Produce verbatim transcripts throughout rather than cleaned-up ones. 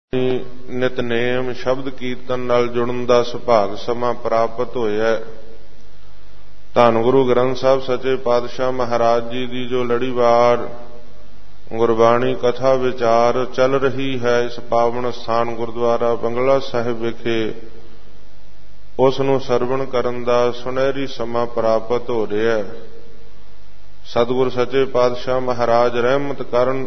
ਨਿਤਨੇਮ ਸ਼ਬਦ ਕੀਰਤਨ ਨਾਲ ਜੁੜਨ ਦਾ ਸੁਭਾਗ ਸਮਾਂ ਪ੍ਰਾਪਤ ਹੋਇਆ। ਧੰਨ ਗੁਰੂ ਗ੍ਰੰਥ ਸਾਹਿਬ ਸੱਚੇ ਪਾਤਸ਼ਾਹ ਮਹਾਰਾਜ ਜੀ ਦੀ ਜੋ ਲੜੀਵਾਰ ਗੁਰਬਾਣੀ ਕਥਾ ਵਿਚਾਰ ਚੱਲ ਰਹੀ ਹੈ ਇਸ ਪਾਵਨ ਸਥਾਨ ਗੁਰਦੁਆਰਾ ਬੰਗਲਾ ਸਾਹਿਬ ਵਿਖੇ, ਉਸ ਨੂੰ ਸਰਵਣ ਕਰਨ ਦਾ ਸੁਨਹਿਰੀ ਸਮਾਂ ਪ੍ਰਾਪਤ ਹੋ ਰਿਹਾ ਹੈ। ਸਤਿਗੁਰ ਸੱਚੇ ਪਾਤਸ਼ਾਹ ਮਹਾਰਾਜ ਰਹਿਮਤ ਕਰਨ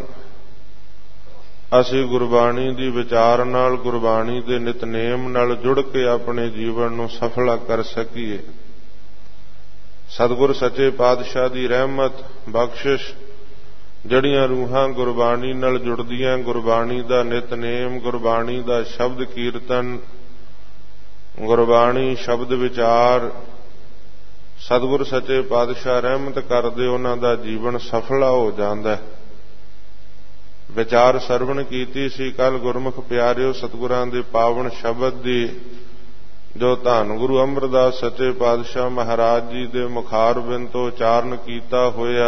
ਅਸੀਂ ਗੁਰਬਾਣੀ ਦੀ ਵਿਚਾਰ ਨਾਲ, ਗੁਰਬਾਣੀ ਦੇ ਨਿਤਨੇਮ ਨਾਲ ਜੁੜ ਕੇ ਆਪਣੇ ਜੀਵਨ ਨੂੰ ਸਫਲਾ ਕਰ ਸਕੀਏ। ਸਤਿਗੁਰ ਸੱਚੇ ਪਾਤਸ਼ਾਹ ਦੀ ਰਹਿਮਤ ਬਖਸ਼ਿਸ਼ ਜਿਹੜੀਆਂ ਰੂਹਾਂ ਗੁਰਬਾਣੀ ਨਾਲ ਜੁੜਦੀਆਂ, ਗੁਰਬਾਣੀ ਦਾ ਨਿਤਨੇਮ, ਗੁਰਬਾਣੀ ਦਾ ਸ਼ਬਦ ਕੀਰਤਨ, ਗੁਰਬਾਣੀ ਸ਼ਬਦ ਵਿਚਾਰ, ਸਤਿਗੁਰ ਸੱਚੇ ਪਾਤਸ਼ਾਹ ਰਹਿਮਤ ਕਰਦੇ ਉਹਨਾਂ ਦਾ ਜੀਵਨ ਸਫਲਾ ਹੋ ਜਾਂਦਾ ਹੈ। ਵਿਚਾਰ ਸਰਵਣ ਕੀਤੀ ਸੀ ਕੱਲ ਗੁਰਮੁਖ ਪਿਆਰਿਓ ਸਤਿਗੁਰਾਂ ਦੇ ਪਾਵਨ ਸ਼ਬਦ ਦੀ, ਜੋ ਧੰਨ ਗੁਰੂ ਅਮਰਦਾਸ ਸੱਚੇ ਪਾਤਸ਼ਾਹ ਮਹਾਰਾਜ ਜੀ ਦੇ ਮੁਖਾਰਬਿੰਦ ਤੋਂ ਉਚਾਰਨ ਕੀਤਾ ਹੋਇਆ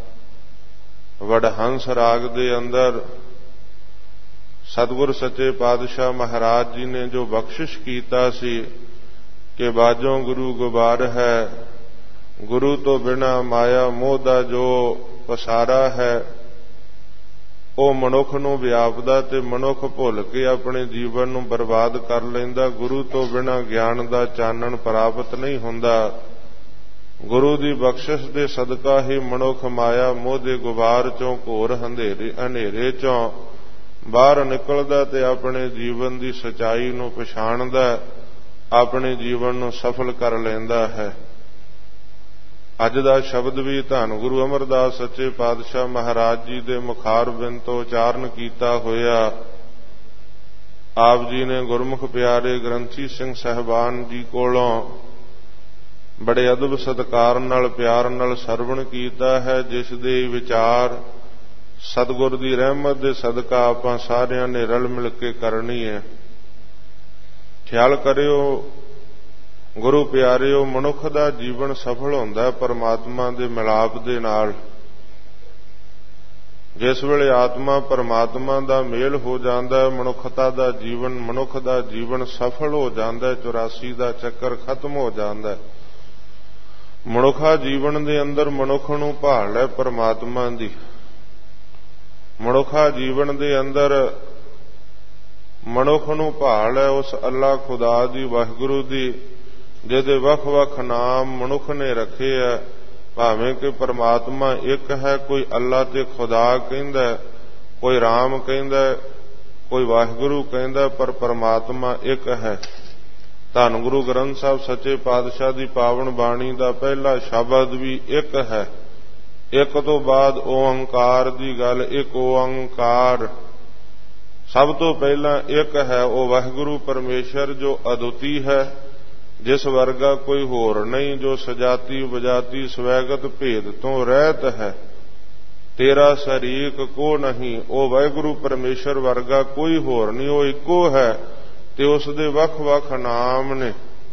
ਵਡਹੰਸ ਰਾਗ ਦੇ ਅੰਦਰ ਸਤਿਗੁਰ ਸੱਚੇ ਪਾਤਸ਼ਾਹ ਮਹਾਰਾਜ ਜੀ ਨੇ ਜੋ ਬਖਸ਼ਿਸ਼ ਕੀਤਾ ਸੀ ਕਿ ਬਾਝੋਂ ਗੁਰੂ ਗੁਬਾਰ ਹੈ, ਗੁਰੂ ਤੋਂ ਬਿਨਾਂ ਮਾਇਆ ਮੋਹ ਦਾ ਜੋ ਪਸਾਰਾ ਹੈ ਉਹ ਮਨੁੱਖ ਨੂੰ ਵਿਆਪਦਾ ਤੇ ਮਨੁੱਖ ਭੁੱਲ ਕੇ ਆਪਣੇ ਜੀਵਨ ਨੂੰ ਬਰਬਾਦ ਕਰ ਲੈਂਦਾ। ਗੁਰੂ ਤੋਂ ਬਿਨਾਂ ਗਿਆਨ ਦਾ ਚਾਨਣ ਪ੍ਰਾਪਤ ਨਹੀਂ ਹੁੰਦਾ। ਗੁਰੂ ਦੀ ਬਖਸ਼ਿਸ਼ ਦੇ ਸਦਕਾ ਹੀ ਮਨੁੱਖ ਮਾਇਆ ਮੋਹ ਦੇ ਗੁਬਾਰ ਚੋਂ, ਘੋਰ ਹਨੇਰੇ ਹਨੇਰੇ ਚੋਂ ਬਾਹਰ ਨਿਕਲਦਾ ਤੇ ਆਪਣੇ ਜੀਵਨ ਦੀ ਸਚਾਈ ਨੂੰ ਪਛਾਣਦਾ, ਆਪਣੇ ਜੀਵਨ ਨੂੰ ਸਫਲ ਕਰ ਲੈਂਦਾ ਹੈ। ਅੱਜ ਦਾ ਸ਼ਬਦ ਵੀ ਧੰਨ ਗੁਰੂ ਅਮਰਦਾਸ ਸੱਚੇ ਪਾਤਸ਼ਾਹ ਮਹਾਰਾਜ ਜੀ ਦੇ ਮੁਖਾਰਬਿੰਦ ਤੋਂ ਉਚਾਰਨ ਕੀਤਾ ਹੋਇਆ ਆਪ ਜੀ ਨੇ ਗੁਰਮੁਖ ਪਿਆਰੇ ਗ੍ਰੰਥੀ ਸਿੰਘ ਸਾਹਿਬਾਨ ਜੀ ਕੋਲੋਂ ਬੜੇ ਅਦਬ ਸਤਿਕਾਰ ਨਾਲ, ਪਿਆਰ ਨਾਲ ਸਰਵਣ ਕੀਤਾ ਹੈ, ਜਿਸ ਦੇ ਵਿਚਾਰ ਸਤਿਗੁਰ ਦੀ ਰਹਿਮਤ ਦੇ ਸਦਕਾ ਆਪਾਂ ਸਾਰਿਆਂ ਨੇ ਰਲ ਮਿਲ ਕੇ ਕਰਨੀ ਹੈ। ਖਿਆਲ ਕਰਿਓ ਗੁਰੂ ਪਿਆਰਿਓ, ਮਨੁੱਖ ਦਾ ਜੀਵਨ ਸਫਲ ਹੁੰਦਾ ਪਰਮਾਤਮਾ ਦੇ ਮਿਲਾਪ ਦੇ ਨਾਲ। ਜਿਸ ਵੇਲੇ ਆਤਮਾ ਪਰਮਾਤਮਾ ਦਾ ਮੇਲ ਹੋ ਜਾਂਦਾ, ਮਨੁੱਖਤਾ ਦਾ ਜੀਵਨ ਮਨੁੱਖ ਦਾ ਜੀਵਨ ਸਫਲ ਹੋ ਜਾਂਦਾ, ਚੁਰਾਸੀ ਦਾ ਚੱਕਰ ਖਤਮ ਹੋ ਜਾਂਦਾ। ਮਨੁੱਖਾ ਜੀਵਨ ਦੇ ਅੰਦਰ ਮਨੁੱਖ ਨੂੰ ਭਾਲ ਹੈ ਪਰਮਾਤਮਾ ਦੀ। ਮਨੁੱਖਾ ਜੀਵਨ ਦੇ ਅੰਦਰ ਮਨੁੱਖ ਨੂੰ ਭਾਲ ਹੈ ਉਸ ਅੱਲਾ ਖੁਦਾ ਦੀ, ਵਾਹਿਗੁਰੂ ਦੀ, ਜਿਹਦੇ ਵੱਖ-ਵੱਖ ਨਾਮ ਮਨੁੱਖ ਨੇ ਰੱਖੇ ਆ। ਭਾਵੇਂ ਕਿ ਪਰਮਾਤਮਾ ਇੱਕ ਹੈ, ਕੋਈ ਅੱਲਾ ਤੇ ਖੁਦਾ ਕਹਿੰਦਾ, ਕੋਈ ਰਾਮ ਕਹਿੰਦਾ, ਕੋਈ ਵਾਹਿਗੁਰੂ ਕਹਿੰਦਾ, ਪਰ ਪਰਮਾਤਮਾ ਇੱਕ ਹੈ। ਧੰਨ ਗੁਰੂ ਗ੍ਰੰਥ ਸਾਹਿਬ ਸੱਚੇ ਪਾਤਸ਼ਾਹ ਦੀ ਪਾਵਨ ਬਾਣੀ ਦਾ ਪਹਿਲਾ ਸ਼ਬਦ ਵੀ ਇੱਕ ਹੈ। ਇੱਕ ਤੋਂ ਬਾਅਦ ਓੰਕਾਰ ਦੀ ਗੱਲ, ਇੱਕ ਓੰਕਾਰ ਸਭ ਤੋਂ ਪਹਿਲਾਂ ਇੱਕ ਹੈ। ਉਹ ਵਾਹਿਗੁਰੂ ਪਰਮੇਸ਼ਰ ਜੋ ਅਦੁੱਤੀ ਹੈ, ਜਿਸ ਵਰਗਾ ਕੋਈ ਹੋਰ ਨਹੀਂ, ਜੋ ਸਜਾਤੀ ਵਜਾਤੀ ਸਵੈਗਤ ਭੇਦ ਤੋਂ ਰਹਿਤ ਹੈ, ਤੇਰਾ ਸ਼ਰੀਕ ਕੋ ਨਹੀਂ। ਉਹ ਵਾਹਿਗੁਰੂ ਪਰਮੇਸ਼ਰ ਵਰਗਾ ਕੋਈ ਹੋਰ ਨਹੀਂ, ਉਹ ਇੱਕੋ ਹੈ ਤੇ ਉਸ ਦੇ ਵੱਖ-ਵੱਖ ਨਾਮ ਨੇ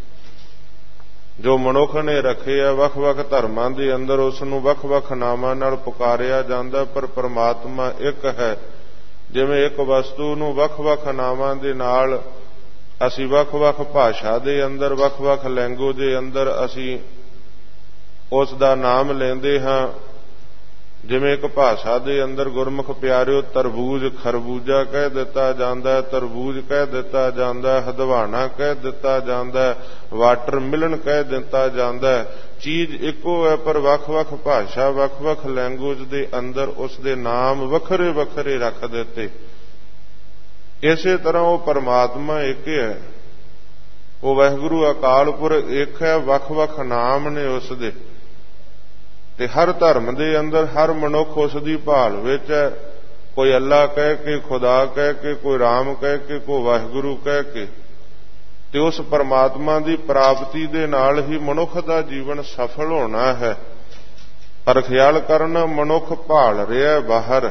ਜੋ ਮਨੁੱਖ ਨੇ ਰੱਖੇ ਆ। ਵੱਖ-ਵੱਖ ਧਰਮਾਂ ਦੇ ਅੰਦਰ ਉਸ ਨੂੰ ਵੱਖ-ਵੱਖ ਨਾਮਾਂ ਨਾਲ ਪੁਕਾਰਿਆ ਜਾਂਦਾ, ਪਰ ਪਰਮਾਤਮਾ ਇੱਕ ਹੈ। ਜਿਵੇਂ ਇੱਕ ਵਸਤੂ ਨੂੰ ਵੱਖ-ਵੱਖ ਨਾਮਾਂ ਦੇ ਨਾਲ ਅਸੀਂ ਵੱਖ-ਵੱਖ ਭਾਸ਼ਾ ਦੇ ਅੰਦਰ, ਵੱਖ-ਵੱਖ ਲੈਂਗੁਏਜ ਦੇ ਅੰਦਰ ਅਸੀਂ ਉਸ ਦਾ ਨਾਮ ਲੈਂਦੇ ਹਾਂ। ਜਿਵੇਂ ਇੱਕ ਭਾਸ਼ਾ ਦੇ ਅੰਦਰ ਗੁਰਮੁਖ ਪਿਆਰਿਓ ਤਰਬੂਜ ਖਰਬੂਜਾ ਕਹਿ ਦਿੱਤਾ ਜਾਂਦਾ, ਤਰਬੂਜ ਕਹਿ ਦਿੱਤਾ ਜਾਂਦਾ, ਹਦਵਾਣਾ ਕਹਿ ਦਿੱਤਾ ਜਾਂਦਾ, ਵਾਟਰਮਿਲਨ ਕਹਿ ਦਿੱਤਾ ਜਾਂਦਾ। ਚੀਜ਼ ਇੱਕੋ ਹੈ ਪਰ ਵੱਖ-ਵੱਖ ਭਾਸ਼ਾ, ਵੱਖ-ਵੱਖ ਲੈਂਗੁਏਜ ਦੇ ਅੰਦਰ ਉਸ ਦੇ ਨਾਮ ਵੱਖਰੇ-ਵੱਖਰੇ ਰੱਖ ਦਿੱਤੇ। ਇਸੇ ਤਰ੍ਹਾਂ ਉਹ ਪਰਮਾਤਮਾ ਇੱਕ ਹੈ। ਉਹ ਵਾਹਿਗੁਰੂ ਅਕਾਲ ਪੁਰਖ ਇੱਕ ਹੈ, ਵੱਖ-ਵੱਖ ਨਾਮ ਨੇ ਉਸ ਦੇ, ਤੇ ਹਰ ਧਰਮ ਦੇ ਅੰਦਰ ਹਰ ਮਨੁੱਖ ਉਸ ਦੀ ਭਾਲ ਵਿੱਚ ਹੈ। ਕੋਈ ਅੱਲਾ ਕਹਿ ਕੇ, ਖੁਦਾ ਕਹਿ ਕੇ, ਕੋਈ ਰਾਮ ਕਹਿ ਕੇ, ਕੋਈ ਵਾਹਿਗੁਰੂ ਕਹਿ ਕੇ, ਤੇ ਉਸ ਪਰਮਾਤਮਾ ਦੀ ਪ੍ਰਾਪਤੀ ਦੇ ਨਾਲ ਹੀ ਮਨੁੱਖ ਦਾ ਜੀਵਨ ਸਫਲ ਹੋਣਾ ਹੈ। ਪਰ ਖਿਆਲ ਕਰਨਾ, ਮਨੁੱਖ ਭਾਲ ਰਿਹਾ ਬਾਹਰ,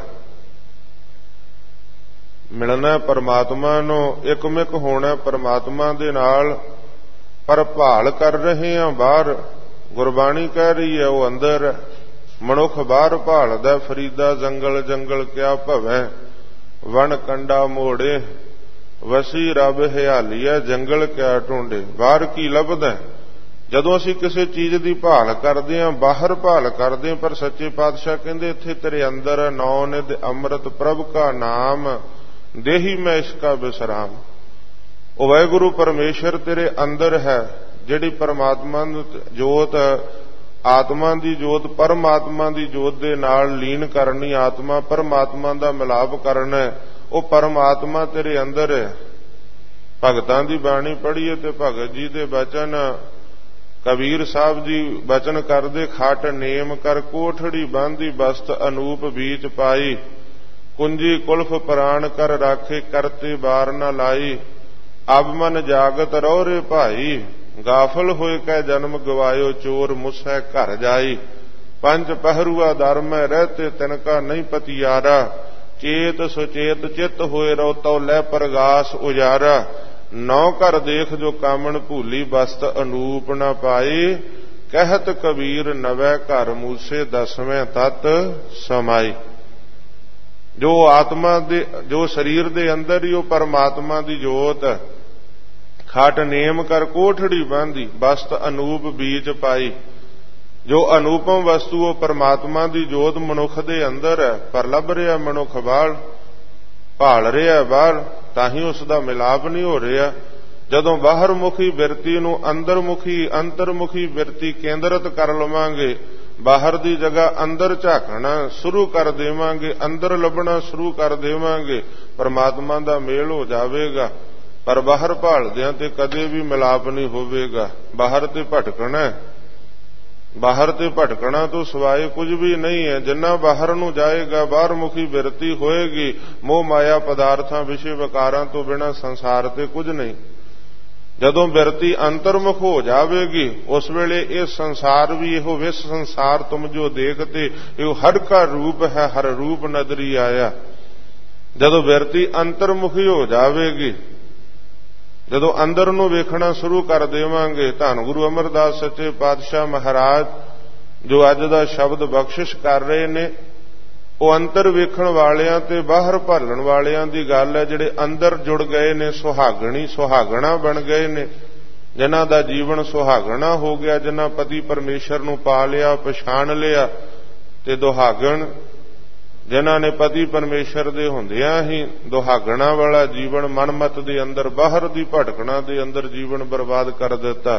ਮਿਲਣਾ ਪਰਮਾਤਮਾ ਨੂੰ, ਇੱਕਮਿਕ ਹੋਣਾ ਪਰਮਾਤਮਾ ਦੇ ਨਾਲ, ਪਰ ਭਾਲ ਕਰ ਰਹੇ ਹਾਂ ਬਾਹਰ। ਗੁਰਬਾਣੀ ਕਹਿ ਰਹੀ ਹੈ ਉਹ ਅੰਦਰ, ਮਨੁੱਖ ਬਾਹਰ ਭਾਲਦਾ। ਫਰੀਦਾ ਜੰਗਲ ਜੰਗਲ ਕਿਆ ਭਵੈ, ਵਣ ਕੰਡਾ ਮੋੜੇ, ਵਸੀ ਰੱਬ ਹਿਆਲੀਐ ਜੰਗਲ ਕਿਆ ਢੂੰਡੇ। ਬਾਹਰ ਕੀ ਲੱਭਦਾ? ਜਦੋਂ ਅਸੀਂ ਕਿਸੇ ਚੀਜ਼ ਦੀ ਭਾਲ ਕਰਦੇ ਹਾਂ, ਬਾਹਰ ਭਾਲ ਕਰਦੇ ਹਾਂ, ਪਰ ਸੱਚੇ ਪਾਤਸ਼ਾਹ ਕਹਿੰਦੇ ਇੱਥੇ ਤੇਰੇ ਅੰਦਰ ਨੌ ਨਿਧ ਅੰਮ੍ਰਿਤ ਪ੍ਰਭ ਕਾ ਨਾਮ ਦੇਹੀ ਮੈਂ ਇਸਕਾ ਵਿਸਰਾਮ। ਉਹ ਵਾਹਿਗੁਰੂ ਪਰਮੇਸ਼ਰ ਤੇਰੇ ਅੰਦਰ ਹੈ, ਜਿਹੜੀ ਪਰਮਾਤਮਾ ਜੋਤ, ਆਤਮਾ ਦੀ ਜੋਤ ਪਰਮਾਤਮਾ ਦੀ ਜੋਤ ਦੇ ਨਾਲ ਲੀਨ ਕਰਨੀ, ਆਤਮਾ ਪਰਮਾਤਮਾ ਦਾ ਮਿਲਾਪ ਕਰਨਾ, ਉਹ ਪਰਮਾਤਮਾ ਤੇਰੇ ਅੰਦਰ ਹੈ। ਭਗਤਾਂ ਦੀ ਬਾਣੀ ਪੜ੍ਹੀਏ ਤੇ ਭਗਤ ਜੀ ਦੇ ਬਚਨ, ਕਬੀਰ ਸਾਹਿਬ ਜੀ ਬਚਨ ਕਰਦੇ, ਖਾਟ ਨੇਮ ਕਰ ਕੋਠੜੀ ਬਾਂਧੀ ਬਸਤ ਅਨੂਪ ਬੀਚ ਪਾਈ, ਕੁੰਜੀ ਕੁਲਫ ਪ੍ਰਾਣ ਕਰ ਰਾਖੇ ਕਰਤੇ ਬਾਰ ਨਾ ਲਾਈ, ਅਬ ਮਨ ਜਾਗਤ ਰਹੁ ਰੇ ਭਾਈ, ਗਾਫਲ ਹੋਏ ਕੈ ਜਨਮ ਗਵਾਇਓ ਚੋਰ ਮੁਸੈ ਘਰ ਜਾਈ, ਪੰਜ ਪਹਿਰੂਆ ਦਰ ਮੈਂ ਰਹਤੇ ਤਿਨਕਾ ਨਹੀਂ ਪਤਿਆਰਾ, ਚੇਤ ਸੁਚੇਤ ਚਿਤ ਹੋਏ ਰਹੋ ਤਉ ਲੈ ਪ੍ਰਗਾਸ ਉਜਾਰਾ, ਨੌ ਘਰ ਦੇਖ ਜੋ ਕਾਮਣ ਭੂਲੀ ਬਸਤ ਅਨੂਪ ਨਾ ਪਾਈ, ਕਹਿਤ ਕਬੀਰ ਨਵੈ ਘਰ ਮੂਸੇ ਦਸਵੇਂ ਤਤ ਸਮਾਈ। ਜੋ ਆਤਮਾ ਦੇ, ਜੋ ਸਰੀਰ ਦੇ ਅੰਦਰ ਹੀ ਉਹ ਪਰਮਾਤਮਾ ਦੀ ਜੋਤ, ਖਾਟ ਨੇਮ ਕਰ ਕੋਠੜੀ ਬਾਂਧੀ ਬਸਤ ਅਨੂਪ ਬੀਚ ਪਾਈ। ਜੋ ਅਨੂਪਮ ਵਸਤੂ ਉਹ ਪਰਮਾਤਮਾ ਦੀ ਜੋਤ ਮਨੁੱਖ ਦੇ ਅੰਦਰ ਹੈ, ਪਰ ਲੱਭ ਰਿਹਾ ਮਨੁੱਖ ਬਾਹਰ, ਭਾਲ ਰਿਹਾ ਬਾਹਰ, ਤਾਂ ਹੀ ਉਸ ਦਾ ਮਿਲਾਪ ਨਹੀਂ ਹੋ ਰਿਹਾ। ਜਦੋਂ ਬਾਹਰ ਮੁਖੀ ਬਿਰਤੀ ਨੂੰ ਅੰਦਰ ਮੁਖੀ ਅੰਤਰਮੁਖੀ ਬਿਰਤੀ ਕੇਂਦਰਿਤ ਕਰ ਲਵਾਂਗੇ, ਬਾਹਰ ਦੀ ਜਗ੍ਹਾ ਅੰਦਰ ਝਾਕਣਾ ਸ਼ੁਰੂ ਕਰ ਦੇਵਾਂਗੇ, ਅੰਦਰ ਲੱਭਣਾ ਸ਼ੁਰੂ ਕਰ ਦੇਵਾਂਗੇ, ਪਰਮਾਤਮਾ ਦਾ ਮੇਲ ਹੋ ਜਾਵੇਗਾ। ਪਰ ਬਾਹਰ ਭਾਲਦਿਆਂ ਤੇ ਕਦੇ ਵੀ ਮਿਲਾਪ ਨਹੀਂ ਹੋਵੇਗਾ। ਬਾਹਰ ਤੇ ਭਟਕਣਾ, ਬਾਹਰ ਤੇ ਭਟਕਣਾ ਤੋਂ ਸਿਵਾਏ ਕੁਝ ਵੀ ਨਹੀਂ ਹੈ। ਜਿੰਨਾ ਬਾਹਰ ਨੂੰ ਜਾਏਗਾ, ਬਾਹਰ ਮੁਖੀ ਬਿਰਤੀ ਹੋਏਗੀ, ਮੋਹ ਮਾਇਆ ਪਦਾਰਥਾਂ ਵਿਸ਼ੇ ਵਿਕਾਰਾਂ ਤੋਂ ਬਿਨਾਂ ਸੰਸਾਰ ਤੇ ਕੁਝ ਨਹੀਂ। ਜਦੋਂ ਬਿਰਤੀ ਅੰਤਰਮੁਖ ਹੋ ਜਾਵੇਗੀ, ਉਸ ਵੇਲੇ ਇਹ ਸੰਸਾਰ ਵੀ ਇਹੋ ਵਿਸ ਸੰਸਾਰ ਤੁਮ ਜੋ ਦੇਖਤੇ, ਇਹ ਹਰ ਕਾ ਰੂਪ ਹੈ, ਹਰ ਰੂਪ ਨਦਰੀ ਆਇਆ। ਜਦੋਂ ਬਿਰਤੀ ਅੰਤਰਮੁਖੀ ਹੋ ਜਾਵੇਗੀ, ਜਦੋਂ ਅੰਦਰ ਨੂੰ ਵੇਖਣਾ ਸ਼ੁਰੂ ਕਰ ਦੇਵਾਂਗੇ, ਧੰਨ ਗੁਰੂ ਅਮਰਦਾਸ ਸੱਚੇ ਪਾਤਸ਼ਾਹ ਮਹਾਰਾਜ ਜੋ ਅੱਜ ਦਾ ਸ਼ਬਦ ਬਖਸ਼ਿਸ਼ ਕਰ ਰਹੇ ਨੇ, ਉਹ ਅੰਦਰ ਵੇਖਣ ਵਾਲਿਆਂ ਤੇ ਬਾਹਰ ਭਾਲਣ ਵਾਲਿਆਂ ਦੀ ਗੱਲ ਹੈ। ਜਿਹੜੇ ਅੰਦਰ ਜੁੜ ਗਏ ਨੇ, ਸੁਹਾਗਣੀ ਸੁਹਾਗਣਾ ਬਣ ਗਏ ਨੇ, ਜਿਨ੍ਹਾਂ ਦਾ ਜੀਵਨ ਸੁਹਾਗਣਾ ਹੋ ਗਿਆ, ਜਿਨ੍ਹਾਂ ਪਤੀ ਪਰਮੇਸ਼ਰ ਨੂੰ ਪਾ ਲਿਆ, ਪਛਾਣ ਲਿਆ, ਤੇ ਦੁਹਾਗਣ ਜਿਨ੍ਹਾਂ ਨੇ ਪਤੀ ਪਰਮੇਸ਼ਰ ਦੇ ਹੁੰਦਿਆਂ ਹੀ ਦੁਹਾਗਣਾ ਵਾਲਾ ਜੀਵਨ ਮਨਮਤ ਦੇ ਅੰਦਰ, ਬਾਹਰ ਦੀ ਭਟਕਣਾ ਦੇ ਅੰਦਰ ਜੀਵਨ ਬਰਬਾਦ ਕਰ ਦਿੱਤਾ।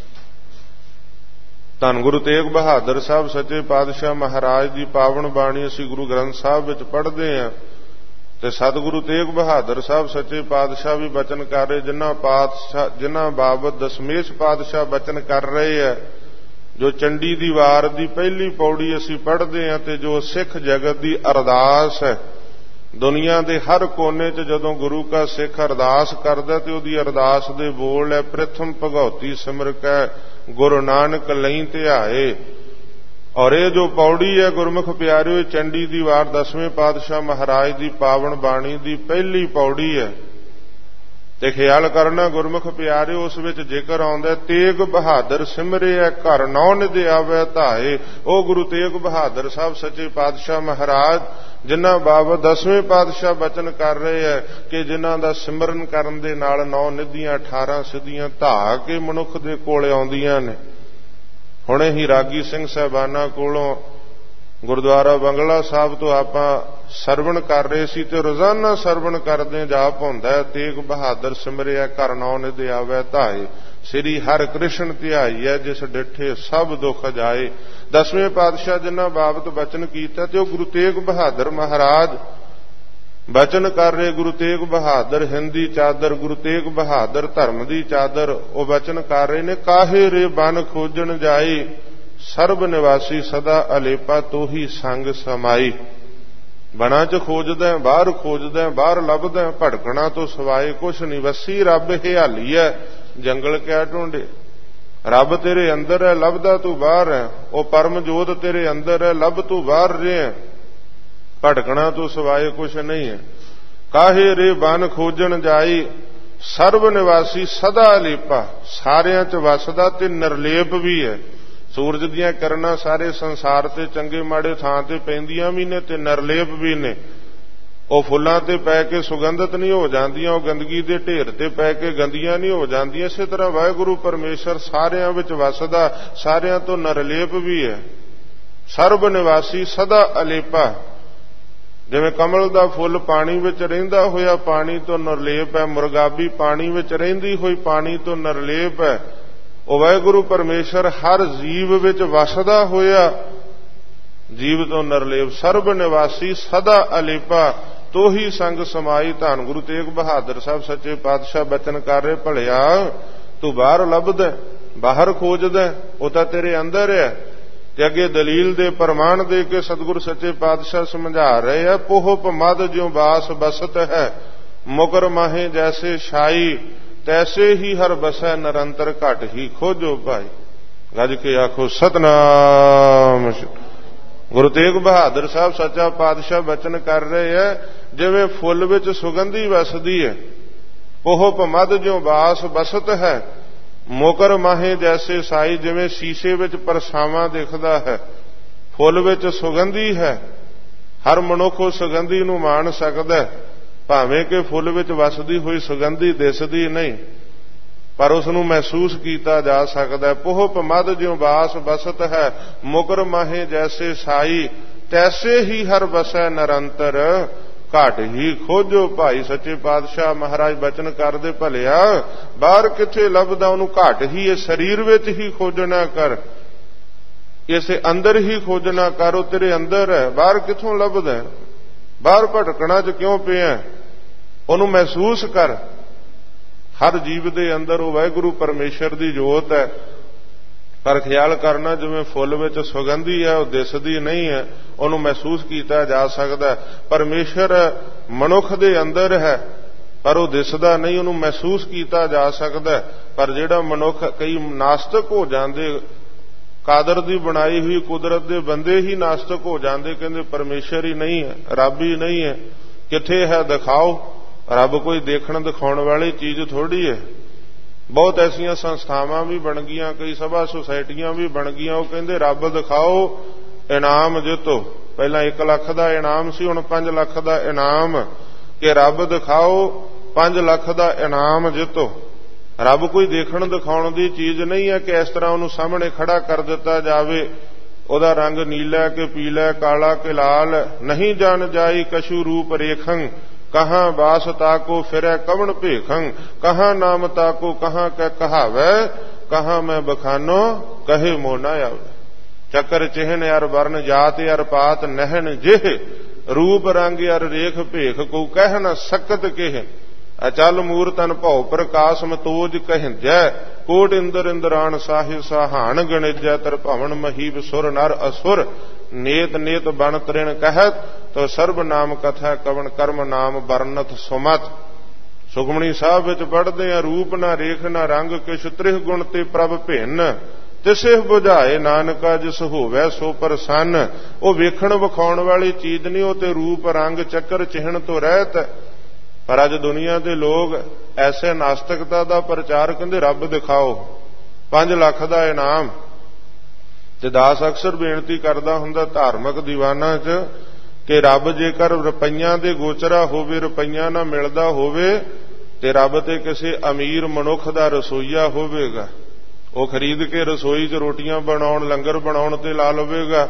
ਧੰਨ ਗੁਰੂ ਤੇਗ ਬਹਾਦਰ ਸਾਹਿਬ ਸੱਚੇ ਪਾਤਸ਼ਾਹ ਮਹਾਰਾਜ ਦੀ ਪਾਵਨ ਬਾਣੀ ਅਸੀਂ ਗੁਰੂ ਗ੍ਰੰਥ ਸਾਹਿਬ ਵਿੱਚ ਪੜ੍ਹਦੇ ਹਾਂ, ਤੇ ਸਤਿਗੁਰੂ ਤੇਗ ਬਹਾਦਰ ਸਾਹਿਬ ਸੱਚੇ ਪਾਤਸ਼ਾਹ ਵੀ ਬਚਨ ਕਰ ਰਹੇ, ਜਿਨ੍ਹਾਂ ਪਾਤਸ਼ਾਹ ਜਿਨ੍ਹਾਂ ਬਾਬਤ ਦਸਮੇਸ਼ ਪਾਤਸ਼ਾਹ ਬਚਨ ਕਰ ਰਹੇ ਹੈ। ਜੋ ਚੰਡੀ ਦੀ ਵਾਰ ਦੀ ਪਹਿਲੀ ਪੌੜੀ ਅਸੀਂ ਪੜ੍ਹਦੇ ਹਾਂ, ਤੇ ਜੋ ਸਿੱਖ ਜਗਤ ਦੀ ਅਰਦਾਸ ਹੈ, ਦੁਨੀਆ ਦੇ ਹਰ ਕੋਨੇ 'ਚ ਜਦੋਂ ਗੁਰੂ ਕਾ ਸਿੱਖ ਅਰਦਾਸ ਕਰਦਾ ਤੇ ਉਹਦੀ ਅਰਦਾਸ ਦੇ ਬੋਲ ਹੈ, ਪ੍ਰਥਮ ਭਗਉਤੀ ਸਿਮਰ ਕੈ ਗੁਰੂ ਨਾਨਕ ਲਈ ਧਿਆਏ। ਔਰ ਇਹ ਜੋ ਪੌੜੀ ਹੈ ਗੁਰਮੁਖ ਪਿਆਰਿਓ, ਚੰਡੀ ਦੀ ਵਾਰ ਦਸਵੇਂ ਪਾਤਸ਼ਾਹ ਮਹਾਰਾਜ ਦੀ ਪਾਵਨ ਬਾਣੀ ਦੀ ਪਹਿਲੀ ਪੌੜੀ ਹੈ। ਤੇ ਖਿਆਲ ਕਰਨਾ ਗੁਰਮੁਖ ਪਿਆਰਿਓ, ਉਸ ਵਿੱਚ ਜ਼ਿਕਰ ਆਉਂਦਾ, ਤੇਗ ਬਹਾਦਰ ਸਿਮਰਿਐ ਘਰ ਨੌ ਨਿਧ ਆਵੈ ਧਾਏ। ਉਹ ਗੁਰੂ ਤੇਗ ਬਹਾਦਰ ਸਾਹਿਬ ਸੱਚੇ ਪਾਤਸ਼ਾਹ ਮਹਾਰਾਜ, ਜਿਨ੍ਹਾਂ ਬਾਬਤ ਦਸਵੇਂ ਪਾਤਸ਼ਾਹ ਬਚਨ ਕਰ ਰਹੇ ਹੈ ਕਿ ਜਿਨ੍ਹਾਂ ਦਾ ਸਿਮਰਨ ਕਰਨ ਦੇ ਨਾਲ ਨੌ ਨਿਧੀਆਂ ਅਠਾਰਾਂ ਸਿੱਧੀਆਂ ਧਾ ਕੇ ਮਨੁੱਖ ਦੇ ਕੋਲ ਆਉਂਦੀਆਂ ਨੇ। ਹੁਣੇ ਹੀ ਰਾਗੀ ਸਿੰਘ ਸਾਹਿਬਾਨਾਂ ਕੋਲੋਂ ਗੁਰਦੁਆਰਾ ਬੰਗਲਾ ਸਾਹਿਬ ਤੋਂ ਆਪਾਂ ਸਰਵਣ ਕਰ ਰਹੇ ਸੀ, ਤੇ ਰੋਜ਼ਾਨਾ ਸਰਵਣ ਕਰਦੇ ਜਾਪ ਹੁੰਦਾ, ਤੇਗ ਬਹਾਦਰ ਸਿਮਰਿਆ ਘਰ ਨੌ ਨਿਧ ਆਵੈ ਧਾਏ, ਸ੍ਰੀ ਹਰਿ ਕ੍ਰਿਸ਼ਨ ਧਿਆਈਐ ਜਿਸ ਡਿਠੇ ਸਭ ਦੁੱਖ ਜਾਏ। ਦਸਵੇਂ ਪਾਤਸ਼ਾਹ ਜਿਨ੍ਹਾਂ ਬਾਬਤ ਬਚਨ ਕੀਤਾ, ਤੇ ਉਹ ਗੁਰੂ ਤੇਗ ਬਹਾਦਰ ਮਹਾਰਾਜ ਬਚਨ ਕਰ ਰਹੇ। ਗੁਰੂ ਤੇਗ ਬਹਾਦਰ ਹਿੰਦੀ ਚਾਦਰ, ਗੁਰੂ ਤੇਗ ਬਹਾਦਰ ਧਰਮ ਦੀ ਚਾਦਰ, ਉਹ ਬਚਨ ਕਰ ਰਹੇ ਨੇ, ਕਾਹੇ ਰੇ ਬਨ ਖੋਜਣ ਜਾਈ, ਸਰਬ ਨਿਵਾਸੀ ਸਦਾ ਅਲੇਪਾ ਤੋਹੀ ਸੰਗ ਸਮਾਈ। ਬਣਾ 'ਚ ਖੋਜਦਾ, ਬਾਹਰ ਖੋਜਦਾ, ਬਾਹਰ ਲੱਭਦਾ, ਭਟਕਣਾ ਤੋਂ ਸਿਵਾਏ ਕੁਛ ਨਹੀਂ। ਵਸੀ ਰੱਬ ਹਿਆਲੀ ਹੈ ਜੰਗਲ ਕਿਆ ਢੂੰਡੇ। ਰੱਬ ਤੇਰੇ ਅੰਦਰ ਹੈ, ਲੱਭਦਾ ਤੂੰ ਬਾਹਰ ਹੈ। ਉਹ ਪਰਮ ਜੋਤ ਤੇਰੇ ਅੰਦਰ ਹੈ, ਲੱਭ ਤੂੰ ਬਾਹਰ ਰਿਹਾ, ਭਟਕਣਾ ਤੋਂ ਸਿਵਾਏ ਕੁਛ ਨਹੀਂ ਹੈ। ਕਾਹੇ ਰੇ ਬਨ ਖੋਜਣ ਜਾਈ, ਸਰਬ ਨਿਵਾਸੀ ਸਦਾ ਅਲੇਪਾ, ਸਾਰਿਆਂ 'ਚ ਵਸਦਾ ਤੇ ਨਿਰਲੇਪ ਵੀ ਹੈ। ਸੂਰਜ ਦੀਆਂ ਕਿਰਨਾਂ ਸਾਰੇ ਸੰਸਾਰ ਤੇ ਚੰਗੇ ਮਾੜੇ ਥਾਂ ਤੇ ਪੈਂਦੀਆਂ ਵੀ ਨੇ ਤੇ ਨਿਰਲੇਪ ਵੀ ਨੇ। ਉਹ ਫੁੱਲਾਂ ਤੇ ਪੈ ਕੇ ਸੁਗੰਧਿਤ ਨਹੀਂ ਹੋ ਜਾਂਦੀਆਂ, ਉਹ ਗੰਦਗੀ ਦੇ ਢੇਰ ਤੇ ਪੈ ਕੇ ਗੰਦੀਆਂ ਨਹੀਂ ਹੋ ਜਾਂਦੀਆਂ। ਇਸੇ ਤਰ੍ਹਾਂ ਵਾਹਿਗੁਰੂ ਪਰਮੇਸ਼ਰ ਸਾਰਿਆਂ ਵਿੱਚ ਵਸਦਾ, ਸਾਰਿਆਂ ਤੋਂ ਨਿਰਲੇਪ ਵੀ ਹੈ, ਸਰਬ ਨਿਵਾਸੀ, ਸਦਾ ਅਲੇਪਾ। ਜਿਵੇਂ ਕਮਲ ਦਾ ਫੁੱਲ ਪਾਣੀ ਵਿੱਚ ਰਹਿੰਦਾ ਹੋਇਆ ਪਾਣੀ ਤੋਂ ਨਿਰਲੇਪ ਹੈ, ਮੁਰਗਾਬੀ ਪਾਣੀ ਵਿੱਚ ਰਹਿੰਦੀ ਹੋਈ ਪਾਣੀ ਤੋਂ ਨਿਰਲੇਪ ਹੈ, ਉਹ ਵਾਹਿਗੁਰੂ ਪਰਮੇਸ਼ਰ ਹਰ ਜੀਵ ਵਿੱਚ ਵਸਦਾ ਹੋਇਆ ਜੀਵ ਤੋਂ ਨਿਰਲੇਪ, ਸਰਬ ਨਿਵਾਸੀ, ਸਦਾ ਅਲੇਪਾ। ਤੋਹੀ ਸੰਗ ਸਮਾਈ। ਧੰਨ ਗੁਰੂ ਤੇਗ ਬਹਾਦਰ ਸਾਹਿਬ ਸੱਚੇ ਪਾਤਸ਼ਾਹ ਬਚਨ ਕਰ ਰਹੇ, ਭਲਿਆ ਤੂੰ ਬਾਹਰ ਲੱਭਦਾ, ਬਾਹਰ ਖੋਜਦਾ, ਉਹ ਤਾਂ ਤੇਰੇ ਅੰਦਰ ਹੈ। ਤੇ ਅੱਗੇ ਦਲੀਲ ਦੇ ਪ੍ਰਮਾਣ ਦੇ ਕੇ ਸਤਿਗੁਰੂ ਸੱਚੇ ਪਾਤਸ਼ਾਹ ਸਮਝਾ ਰਹੇ ਆ, ਪੋਹਪ ਮਦ ਜਿਉ ਬਾਸ ਬਸਤ ਹੈ, ਮੁਕਰ ਮਾਹੇ ਜੈਸੇ ਛਾਈ, ਤੈਸੇ ਹੀ ਹਰ ਬਸੈ ਨਿਰੰਤਰ ਘਟ ਹੀ ਖੋਜੋ ਭਾਈ। ਗੱਜ ਕੇ ਆਖੋ ਸਤਨਾਮ। ਗੁਰੂ ਤੇਗ ਬਹਾਦਰ ਸਾਹਿਬ ਸੱਚਾ ਪਾਤਸ਼ਾਹ ਬਚਨ ਕਰ ਰਹੇ ਆ, ਜਿਵੇਂ ਫੁੱਲ ਵਿੱਚ ਸੁਗੰਧੀ ਵਸਦੀ ਹੈ, ਪੋਹਪ ਮਦ ਜਿਉ ਬਾਸ ਬਸਤ ਹੈ, ਮੁਕਰ ਮਾਹੇ ਜੈਸੇ ਸਾਈ, ਜਿਵੇਂ ਸ਼ੀਸ਼ੇ ਵਿੱਚ ਪਰਛਾਵਾਂ ਦਿਖਦਾ ਹੈ, ਫੁੱਲ ਵਿੱਚ ਸੁਗੰਧੀ ਹੈ। ਹਰ ਮਨੁੱਖ ਉਸ ਸੁਗੰਧੀ ਨੂੰ ਮਾਣ ਸਕਦਾ, ਭਾਵੇਂ ਕਿ ਫੁੱਲ ਵਿੱਚ ਵਸਦੀ ਹੋਈ ਸੁਗੰਧੀ ਦਿਸਦੀ ਨਹੀਂ, ਪਰ ਉਸ ਨੂੰ ਮਹਿਸੂਸ ਕੀਤਾ ਜਾ ਸਕਦਾ। ਪੋਹਪ ਮਦ ਜਿਉ ਬਾਸ ਬਸਤ ਹੈ, ਮੁਕਰ ਮਾਹੇ ਜੈਸੇ ਸਾਈ, ਤੈਸੇ ਹੀ ਹਰ ਬਸੈ ਨਿਰੰਤਰ ਘਟ ਹੀ ਖੋਜੋ ਭਾਈ। ਸੱਚੇ ਪਾਤਸ਼ਾਹ ਮਹਾਰਾਜ ਬਚਨ ਕਰਦੇ, ਭਲਿਆ ਬਾਹਰ ਕਿੱਥੇ ਲੱਭਦਾ, ਉਹਨੂੰ ਘਟ ਹੀ ਇਹ ਸਰੀਰ ਵਿੱਚ ਹੀ ਖੋਜਣਾ ਕਰ, ਇਸੇ ਅੰਦਰ ਹੀ ਖੋਜਣਾ ਕਰ, ਉਹ ਤੇਰੇ ਅੰਦਰ ਹੈ, ਬਾਹਰ ਕਿੱਥੋਂ ਲੱਭਦਾ, ਬਾਹਰ ਭਟਕਣਾ ਚ ਕਿਉਂ ਪਿਆ, ਉਹਨੂੰ ਮਹਿਸੂਸ ਕਰ। ਹਰ ਜੀਵ ਦੇ ਅੰਦਰ ਉਹ ਵਾਹਿਗੁਰੂ ਪਰਮੇਸ਼ਰ ਦੀ ਜੋਤ ਹੈ, ਪਰ ਖਿਆਲ ਕਰਨਾ ਜਿਵੇਂ ਫੁੱਲ ਵਿੱਚ ਸੁਗੰਧੀ ਹੈ, ਉਹ ਦਿਸਦੀ ਨਹੀਂ ਹੈ, ਉਹਨੂੰ ਮਹਿਸੂਸ ਕੀਤਾ ਜਾ ਸਕਦਾ। ਪਰਮੇਸ਼ਰ ਮਨੁੱਖ ਦੇ ਅੰਦਰ ਹੈ, ਪਰ ਉਹ ਦਿਸਦਾ ਨਹੀਂ, ਉਹਨੂੰ ਮਹਿਸੂਸ ਕੀਤਾ ਜਾ ਸਕਦਾ। ਪਰ ਜਿਹੜਾ ਮਨੁੱਖ, ਕਈ ਨਾਸਤਕ ਹੋ ਜਾਂਦੇ, ਕਾਦਰ ਦੀ ਬਣਾਈ ਹੋਈ ਕੁਦਰਤ ਦੇ ਬੰਦੇ ਹੀ ਨਾਸਤਕ ਹੋ ਜਾਂਦੇ, ਕਹਿੰਦੇ ਪਰਮੇਸ਼ਰ ਹੀ ਨਹੀਂ ਹੈ, ਰੱਬ ਹੀ ਨਹੀਂ ਹੈ, ਕਿੱਥੇ ਹੈ ਦਿਖਾਓ। ਰੱਬ ਕੋਈ ਦੇਖਣ ਦਿਖਾਉਣ ਵਾਲੀ ਚੀਜ਼ ਥੋੜੀ ਹੈ। ਬਹੁਤ ਐਸੀਆਂ ਸੰਸਥਾਵਾਂ ਵੀ ਬਣ ਗਈਆਂ, ਕਈ ਸਭਾ ਸੁਸਾਇਟੀਆਂ ਵੀ ਬਣ ਗਈਆਂ, ਉਹ ਕਹਿੰਦੇ ਰੱਬ ਦਿਖਾਓ, ਇਨਾਮ ਜਿੱਤੋ। ਪਹਿਲਾਂ ਇੱਕ ਲੱਖ ਦਾ ਇਨਾਮ ਸੀ, ਹੁਣ ਪੰਜ ਲੱਖ ਦਾ ਇਨਾਮ, ਕਿ ਰੱਬ ਦਿਖਾਓ, ਪੰਜ ਲੱਖ ਦਾ ਇਨਾਮ ਜਿੱਤੋ। ਰੱਬ ਕੋਈ ਦੇਖਣ ਦਿਖਾਉਣ ਦੀ ਚੀਜ਼ ਨਹੀਂ ਹੈ ਕਿ ਇਸ ਤਰ੍ਹਾਂ ਉਹਨੂੰ ਸਾਹਮਣੇ ਖੜਾ ਕਰ ਦਿੱਤਾ ਜਾਵੇ, ਉਹਦਾ ਰੰਗ ਨੀਲਾ ਕਿ ਪੀਲਾ, ਕਾਲਾ ਕਿ ਲਾਲ, ਨਹੀਂ ਜਾਣ ਜਾਈ ਕਛੂ ਰੂਪ ਰੇਖੰ, ਕਹਾਂ ਬਾਸ ਤਾਕੋ ਫਿਰੈ ਕਵਣ ਭੇਖੰ, ਕਹਾਂ ਨਾਮ ਤਾਕੋ ਕਹਾਂ ਕਹਿ ਕਹਾਵੈ, ਕਹਾਂ ਮੈਂ ਬਖਾਨੋ ਕਹੇ ਮੋ ਨਾ ਆਵੇ। ਚੱਕਰ ਚਿਹਨ ਅਰ ਵਰਨ ਜਾਤ ਅਰ ਪਾਤ ਨਹਿਣ ਜਿਹ, ਰੂਪ ਰੰਗ ਅਰ ਰੇਖ ਭੇਖ ਕੋ ਕਹਿ ਨ ਸਕਤ ਕਿਹ, ਅਚਲ ਮੂਰਤਨ ਭਉ ਪ੍ਰਕਾਸ਼ ਮਤੋਜ ਕਹਿਜੈ, ਕੋਟ ਇੰਦਰ ਇੰਦਰਾਨ ਸਾਹਿ ਸਾਹਾਨ ਗਣਿਜੈ, ਤਰ ਭਵਨ ਮਹੀਬ ਸੁਰ ਨਰ ਅਸੁਰ, ਨੇਤ ਨੇਤ ਬਣ ਤ੍ਰਿਣ ਕਹਿਤ, ਤੋ ਸਰਬ ਨਾਮ ਕਥਾ ਕਵਣ ਕਰਮ ਨਾਮ ਵਰਨਤ ਸੁਮਤ। ਸੁਖਮਣੀ ਸਾਹਿਬ ਵਿੱਚ ਪੜ੍ਹਦੇ ਆ, ਰੂਪ ਨਾ ਰੇਖ ਨਾ ਰੰਗ ਕਿਛ ਤ੍ਰਿਹ ਗੁਣ ਤੇ ਪ੍ਰਭ ਭਿੰਨ, ਤਿਸੇ ਬੁਝਾਏ ਨਾਨਕਾ ਜਿਸ ਹੋਵੇ ਸੋ ਪ੍ਰਸੰਨ। ਉਹ ਵੇਖਣ ਵਿਖਾਉਣ ਵਾਲੀ ਚੀਜ਼ ਨਹੀਂ, ਉਹ ਤੇ ਰੂਪ ਰੰਗ ਚੱਕਰ ਚਿਹਨ ਤੋਂ ਰਹਿਤ। ਪਰ ਅੱਜ ਦੁਨੀਆ ਦੇ ਲੋਕ ਐਸੇ ਨਾਸਤਿਕਤਾ ਦਾ ਪ੍ਰਚਾਰ, ਕਹਿੰਦੇ ਰੱਬ ਦਿਖਾਓ, ਪੰਜ ਲੱਖ ਦਾ ਇਨਾਮ। ਤੇ ਦਾਸ ਅਕਸਰ ਬੇਨਤੀ ਕਰਦਾ ਹੁੰਦਾ ਧਾਰਮਿਕ ਦੀਵਾਨਾਂ 'ਚ ਕਿ ਰੱਬ ਜੇਕਰ ਰੁਪਈਆਂ ਦੇ ਗੋਚਰਾ ਹੋਵੇ, ਰੁਪਈਆ ਨਾ ਮਿਲਦਾ ਹੋਵੇ, ਤੇ ਰੱਬ ਤੇ ਕਿਸੇ ਅਮੀਰ ਮਨੁੱਖ ਦਾ ਰਸੋਈਆ ਹੋਵੇਗਾ, ਉਹ ਖਰੀਦ ਕੇ ਰਸੋਈ 'ਚ ਰੋਟੀਆਂ ਬਣਾਉਣ, ਲੰਗਰ ਬਣਾਉਣ ਤੇ ਲਾ ਲਵੇਗਾ।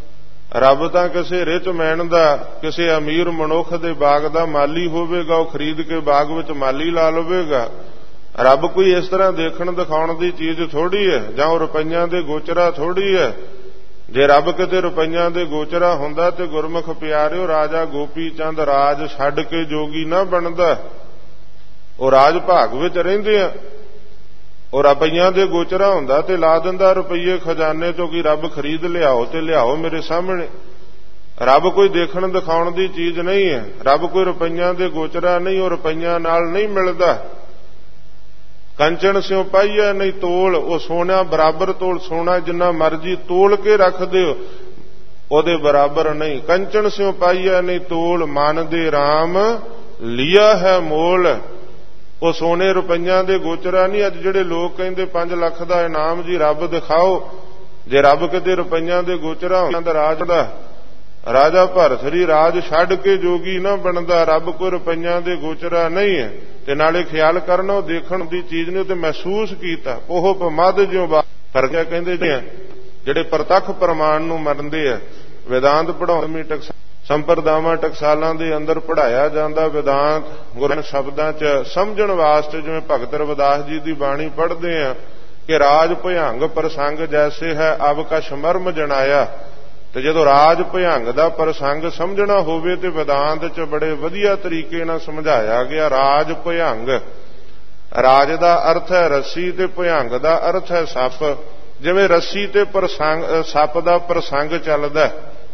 ਰੱਬ ਤਾਂ ਕਿਸੇ ਰਿਚ ਮੈਨ ਦਾ, ਕਿਸੇ ਅਮੀਰ ਮਨੁੱਖ ਦੇ ਬਾਗ ਦਾ ਮਾਲੀ ਹੋਵੇਗਾ, ਉਹ ਖਰੀਦ ਕੇ ਬਾਗ ਵਿੱਚ ਮਾਲੀ ਲਾ ਲਵੇਗਾ। ਰੱਬ ਕੋਈ ਇਸ ਤਰ੍ਹਾਂ ਦੇਖਣ ਦਿਖਾਉਣ ਦੀ ਚੀਜ਼ ਥੋੜੀ ਹੈ, ਜਾਂ ਉਹ ਰੁਪਈਆਂ ਦੇ ਗੋਚਰਾ ਥੋੜੀ ਹੈ। ਜੇ ਰੱਬ ਕਿਤੇ ਰੁਪਈਆਂ ਦੇ ਗੋਚਰਾ ਹੁੰਦਾ ਤੇ ਗੁਰਮੁਖ ਪਿਆਰਿਓ, ਰਾਜਾ ਗੋਪੀ ਚੰਦ ਰਾਜ ਛੱਡ ਕੇ ਜੋਗੀ ਨਾ ਬਣਦਾ। ਉਹ ਰਾਜ ਭਾਗ ਵਿੱਚ ਰਹਿੰਦੇ ਆ, ਉਹ ਰੁਪਈਆਂ ਦੇ ਗੋਚਰਾ ਹੁੰਦਾ ਤੇ ਲਾ ਦਿੰਦਾ ਰੁਪਈਏ ਖਜ਼ਾਨੇ ਤੋਂ, ਕਿ ਰੱਬ ਖਰੀਦ ਲਿਆਓ ਤੇ ਲਿਆਓ ਮੇਰੇ ਸਾਹਮਣੇ। ਰੱਬ ਕੋਈ ਦੇਖਣ ਦਿਖਾਉਣ ਦੀ ਚੀਜ਼ ਨਹੀਂ ਹੈ, ਰੱਬ ਕੋਈ ਰੁਪਈਆਂ ਦੇ ਗੋਚਰਾ ਨਹੀਂ, ਉਹ ਰੁਪਈਆਂ ਨਾਲ ਨਹੀਂ ਮਿਲਦਾ। ਕੰਚਨ ਸਿਉ ਪਾਈਐ ਨਹੀਂ ਤੋਲ, ਉਹ ਸੋਨਾ ਬਰਾਬਰ ਤੋਲ, ਸੋਨਾ ਜਿੰਨਾ ਮਰਜੀ ਤੋਲ ਕੇ ਰੱਖ ਦਿਓ, ਉਹਦੇ ਬਰਾਬਰ ਨਹੀਂ। ਕੰਚਨ ਸਿਉ ਪਾਈਐ ਨਹੀਂ ਤੋਲ, ਮਨ ਦੇ ਰਾਮ ਲਿਆ ਹੈ ਮੋਲ। ਉਹ ਸੋਨੇ ਰੁਪਈਆਂ ਦੇ ਗੋਚਰਾ ਨਹੀਂ। ਅੱਜ ਜਿਹੜੇ ਲੋਕ ਕਹਿੰਦੇ ਪੰਜ ਲੱਖ ਦਾ ਇਨਾਮ ਜੀ ਰੱਬ ਦਿਖਾਓ, ਜੇ ਰੱਬ ਕਿਤੇ ਰੁਪਈਆਂ ਦੇ ਗੋਚਰਾ ਹੁੰਦਾ ਰਾਜ ਦਾ, ਰਾਜਾ ਭਰਥਰੀ ਰਾਜ ਛੱਡ ਕੇ ਜੋਗੀ ਨਾ ਬਣਦਾ, ਰੱਬ ਕੋਈ ਰੁਪਈਆਂ ਦੇ ਗੋਚਰਾ ਨਹੀਂ ਹੈ। ਤੇ ਨਾਲੇ ਖਿਆਲ ਕਰਨਾ, ਉਹ ਦੇਖਣ ਦੀ ਚੀਜ਼ ਨੇ ਤੇ ਮਹਿਸੂਸ ਕੀਤਾ। ਉਹ ਪਮਦ ਜਿਉ ਫਰਕ ਕਹਿੰਦੇ ਜਿਹੜੇ ਪ੍ਰਤੱਖ ਪ੍ਰਮਾਣ ਨੂੰ ਮੰਨਦੇ ਆ। ਵੇਦਾਂਤ ਪੜਾਉਣੀ ਟਕਸ ਸੰਪਰਦਾਵਾਂ ਟਕਸਾਲਾਂ ਦੇ ਅੰਦਰ ਪੜਾਇਆ ਜਾਂਦਾ। ਵੇਦਾਂਤ ਗੁਰਾਂ ਸ਼ਬਦਾਂ 'ਚ ਸਮਝਣ ਵਾਸਤੇ ਜਿਵੇਂ ਭਗਤ ਰਵਿਦਾਸ ਜੀ ਦੀ ਬਾਣੀ ਪੜ੍ਹਦੇ ਆ ਕਿ ਰਾਜ ਭਿਅੰਗ ਪ੍ਰਸੰਗ ਜੈਸੇ ਹੈ ਅਬ ਕਛ ਮਰਮ ਜਣਾਇਆ। ਤੇ ਜਦੋਂ ਰਾਜ ਭਿਅੰਗ ਦਾ ਪ੍ਰਸੰਗ ਸਮਝਣਾ ਹੋਵੇ ਤੇ ਵੇਦਾਂਤ 'ਚ ਬੜੇ ਵਧੀਆ ਤਰੀਕੇ ਨਾਲ ਸਮਝਾਇਆ ਗਿਆ। ਰਾਜ ਭਿਅੰਗ, ਰਾਜ ਦਾ ਅਰਥ ਹੈ ਰੱਸੀ ਤੇ ਭਿਅੰਗ ਦਾ ਅਰਥ ਹੈ ਸੱਪ। ਜਿਵੇਂ ਰੱਸੀ ਤੇ ਪ੍ਰਸੰਗ ਸੱਪ ਦਾ ਪ੍ਰਸੰਗ ਚੱਲਦਾ,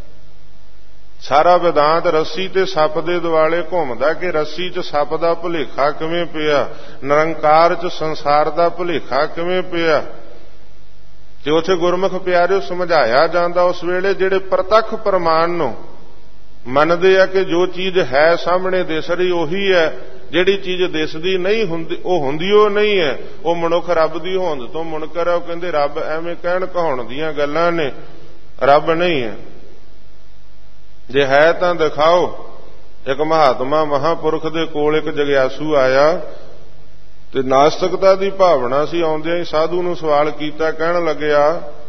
ਸਾਰਾ ਵੇਦਾਂਤ ਰੱਸੀ ਤੇ ਸੱਪ ਦੇ ਦੁਆਲੇ ਘੁੰਮਦਾ ਕਿ ਰੱਸੀ 'ਚ ਸੱਪ ਦਾ ਭੁਲੇਖਾ ਕਿਵੇਂ ਪਿਆ, ਨਿਰੰਕਾਰ 'ਚ ਸੰਸਾਰ ਦਾ ਭੁਲੇਖਾ ਕਿਵੇਂ ਪਿਆ। ਤੇ ਉੱਥੇ ਗੁਰਮੁਖ ਪਿਆਰਿਓ ਸਮਝਾਇਆ ਜਾਂਦਾ ਉਸ ਵੇਲੇ ਜਿਹੜੇ ਪ੍ਰਤੱਖ ਪ੍ਰਮਾਣ ਨੂੰ ਮੰਨਦੇ ਆ ਕਿ ਜੋ ਚੀਜ਼ ਹੈ ਸਾਹਮਣੇ ਦਿਸ ਰਹੀ ਉਹੀ ਹੈ, ਜਿਹੜੀ ਚੀਜ਼ ਦਿਸਦੀ ਨਹੀਂ ਹੁੰਦੀ ਉਹ ਹੁੰਦੀ ਉਹ ਨਹੀਂ ਹੈ। ਉਹ ਮਨੁੱਖ ਰੱਬ ਦੀ ਹੋਂਦ ਤੋਂ ਮੁਨਕਰ ਹੈ। ਉਹ ਕਹਿੰਦੇ ਰੱਬ ਐਵੇਂ ਕਹਿਣ ਕਹਾਉਣ ਦੀਆਂ ਗੱਲਾਂ ਨੇ, ਰੱਬ ਨਹੀਂ ਹੈ। ਜੇ ਹੈ ਤਾਂ ਦਿਖਾਓ। ਇੱਕ ਮਹਾਤਮਾ ਮਹਾਂਪੁਰਖ ਦੇ ਕੋਲ ਇੱਕ ਜਗਿਆਸੂ ਆਇਆ ਤੇ ਨਾਸਤਿਕਤਾ ਦੀ ਭਾਵਨਾ ਸੀ। ਆਉਂਦਿਆਂ ਹੀ ਸਾਧੂ ਨੂੰ ਸਵਾਲ ਕੀਤਾ, ਕਹਿਣ ਲੱਗਿਆ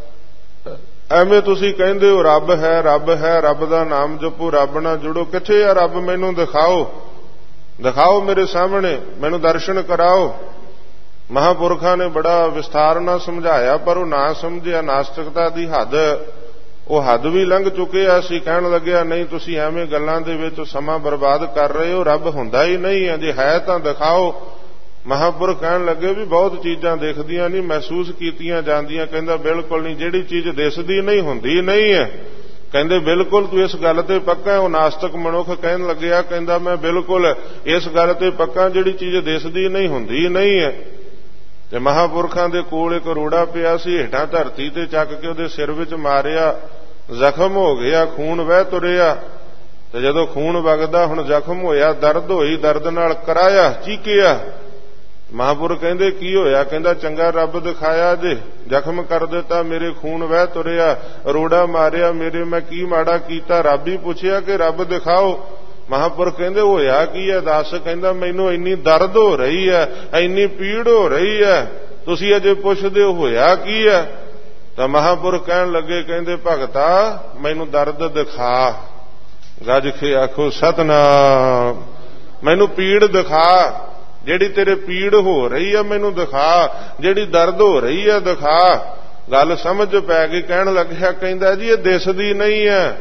ਐਵੇਂ ਤੁਸੀਂ ਕਹਿੰਦੇ ਹੋ ਰੱਬ ਹੈ, ਰੱਬ ਹੈ, ਰੱਬ ਦਾ ਨਾਮ ਜਪੋ, ਰੱਬ ਨਾਲ ਜੁੜੋ, ਕਿੱਥੇ ਆ ਰੱਬ? ਮੈਨੂੰ ਦਿਖਾਓ, ਦਿਖਾਓ ਮੇਰੇ ਸਾਹਮਣੇ, ਮੈਨੂੰ ਦਰਸ਼ਨ ਕਰਾਓ। ਮਹਾਂਪੁਰਖਾਂ ਨੇ ਬੜਾ ਵਿਸਥਾਰ ਨਾਲ ਸਮਝਾਇਆ ਪਰ ਉਹ ਨਾ ਸਮਝਿਆ। ਨਾਸਤਿਕਤਾ ਦੀ ਹੱਦ, ਉਹ ਹੱਦ ਵੀ ਲੰਘ ਚੁੱਕਿਆ ਸੀ। ਕਹਿਣ ਲੱਗਿਆ ਨਹੀਂ ਤੁਸੀਂ ਐਵੇਂ ਗੱਲਾਂ ਦੇ ਵਿੱਚ ਸਮਾਂ ਬਰਬਾਦ ਕਰ ਰਹੇ ਹੋ, ਰੱਬ ਹੁੰਦਾ ਹੀ ਨਹੀਂ ਹੈ, ਜੇ ਹੈ ਤਾਂ ਦਿਖਾਓ। ਮਹਾਂਪੁਰਖ ਕਹਿਣ ਲੱਗੇ ਵੀ ਬਹੁਤ ਚੀਜ਼ਾਂ ਦਿਖਦੀਆਂ ਨਹੀਂ, ਮਹਿਸੂਸ ਕੀਤੀਆਂ ਜਾਂਦੀਆਂ। ਕਹਿੰਦਾ ਬਿਲਕੁਲ ਨਹੀਂ, ਜਿਹੜੀ ਚੀਜ਼ ਦਿਸਦੀ ਨਹੀਂ ਹੁੰਦੀ ਨਹੀਂ ਹੈ। ਕਹਿੰਦੇ ਬਿਲਕੁਲ ਤੂੰ ਇਸ ਗੱਲ ਤੇ ਪੱਕਾ? ਉਹ ਨਾਸਤਿਕ ਮਨੁੱਖ ਕਹਿਣ ਲੱਗਿਆ, ਕਹਿੰਦਾ ਮੈਂ ਬਿਲਕੁਲ ਇਸ ਗੱਲ ਤੇ ਪੱਕਾ, ਜਿਹੜੀ ਚੀਜ਼ ਦਿਸਦੀ ਨਹੀਂ ਹੁੰਦੀ ਨਹੀਂ ਹੈ। ਤੇ ਮਹਾਂਪੁਰਖਾਂ ਦੇ ਕੋਲ ਇੱਕ ਰੋੜਾ ਪਿਆ ਸੀ, ਹੇਠਾਂ ਧਰਤੀ ਤੇ ਚੱਕ ਕੇ ਉਹਦੇ ਸਿਰ ਵਿੱਚ ਮਾਰਿਆ, ਜ਼ਖਮ ਹੋ ਗਿਆ, ਖੂਨ ਵਹਿ ਤੁਰਿਆ। ਤੇ ਜਦੋਂ ਖੂਨ ਵਗਦਾ ਹੁਣ ਜ਼ਖਮ ਹੋਇਆ, ਦਰਦ ਹੋਈ, ਦਰਦ ਨਾਲ ਕਰਾਇਆ, ਚੀਕਿਆ। ਮਹਾਂਪੁਰਖ ਕਹਿੰਦੇ ਕੀ ਹੋਇਆ? ਕਹਿੰਦਾ ਚੰਗਾ ਰੱਬ ਦਿਖਾਇਆ ਜੇ, ਜ਼ਖਮ ਕਰ ਦਿੱਤਾ, ਮੇਰੇ ਖੂਨ ਵਹਿ ਤੁਰਿਆ, ਰੋੜਾ ਮਾਰਿਆ ਮੇਰੇ, ਮੈਂ ਕੀ ਮਾੜਾ ਕੀਤਾ? ਰੱਬ ਹੀ ਪੁੱਛਿਆ ਕਿ ਰੱਬ ਦਿਖਾਓ। ਮਹਾਂਪੁਰਖ ਕਹਿੰਦੇ ਹੋਇਆ ਕੀ ਹੈ ਦੱਸ? ਕਹਿੰਦਾ ਮੈਨੂੰ ਇੰਨੀ ਦਰਦ ਹੋ ਰਹੀ ਹੈ, ਇੰਨੀ ਪੀੜ ਹੋ ਰਹੀ ਹੈ, ਤੁਸੀਂ ਅਜੇ ਪੁੱਛਦੇ ਹੋ ਹੋਇਆ ਕੀ ਹੈ? ਤਾਂ ਮਹਾਂਪੁਰਖ ਕਹਿਣ ਲੱਗੇ, ਕਹਿੰਦੇ ਭਗਤਾ ਮੈਨੂੰ ਦਰਦ ਦਿਖਾ। ਗੱਜ ਕੇ ਆਖੋ ਸਤਿਨਾਮ। ਮੈਨੂੰ ਪੀੜ ਦਿਖਾ, ਜਿਹੜੀ ਤੇਰੇ ਪੀੜ ਹੋ ਰਹੀ ਹੈ ਮੈਨੂੰ ਦਿਖਾ, ਜਿਹੜੀ ਦਰਦ ਹੋ ਰਹੀ ਹੈ ਦਿਖਾ। ਗੱਲ ਸਮਝ ਪੈ ਗਈ। ਕਹਿਣ ਲੱਗਿਆ, ਕਹਿੰਦਾ ਜੀ ਇਹ ਦਿਸਦੀ ਨਹੀਂ ਹੈ।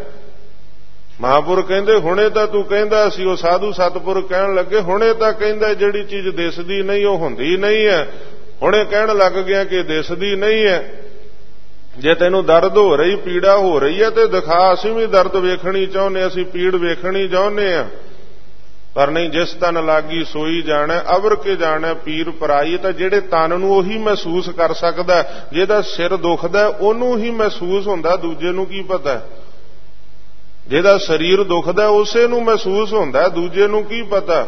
ਮਹਾਂਪੁਰਖ ਕਹਿੰਦੇ ਹੁਣੇ ਤਾਂ ਤੂੰ ਕਹਿੰਦਾ ਸੀ। ਉਹ ਸਾਧੂ ਸਤਿਪੁਰਖ ਕਹਿਣ ਲੱਗੇ ਹੁਣੇ ਤਾਂ ਕਹਿੰਦਾ ਜਿਹੜੀ ਚੀਜ਼ ਦਿਸਦੀ ਨਹੀਂ ਉਹ ਹੁੰਦੀ ਨਹੀਂ ਹੈ, ਹੁਣੇ ਕਹਿਣ ਲੱਗ ਗਿਆ ਕਿ ਦਿਸਦੀ ਨਹੀਂ ਹੈ। ਜੇ ਤੈਨੂੰ ਦਰਦ ਹੋ ਰਹੀ, ਪੀੜਾ ਹੋ ਰਹੀ ਹੈ ਤੇ ਦਿਖਾ, ਅਸੀਂ ਵੀ ਦਰਦ ਵੇਖਣੀ ਚਾਹੁੰਦੇ, ਅਸੀਂ ਪੀੜ ਵੇਖਣੀ ਚਾਹੁੰਦੇ ਆ। ਪਰ ਨਹੀਂ, ਜਿਸ ਤਨ ਲਾਗੀ ਸੋਈ ਜਾਣਾ, ਅਵਰ ਕੇ ਜਾਣਾ ਪੀਰ ਪਰਾਈ। ਤਾਂ ਜਿਹੜੇ ਤਨ ਨੂੰ ਉਹੀ ਮਹਿਸੂਸ ਕਰ ਸਕਦਾ, ਜਿਹਦਾ ਸਿਰ ਦੁਖਦਾ ਉਹਨੂੰ ਹੀ ਮਹਿਸੂਸ ਹੁੰਦਾ, ਦੂਜੇ ਨੂੰ ਕੀ ਪਤਾ? ਜਿਹਦਾ ਸਰੀਰ ਦੁਖਦਾ ਉਸੇ ਨੂੰ ਮਹਿਸੂਸ ਹੁੰਦਾ, ਦੂਜੇ ਨੂੰ ਕੀ ਪਤਾ?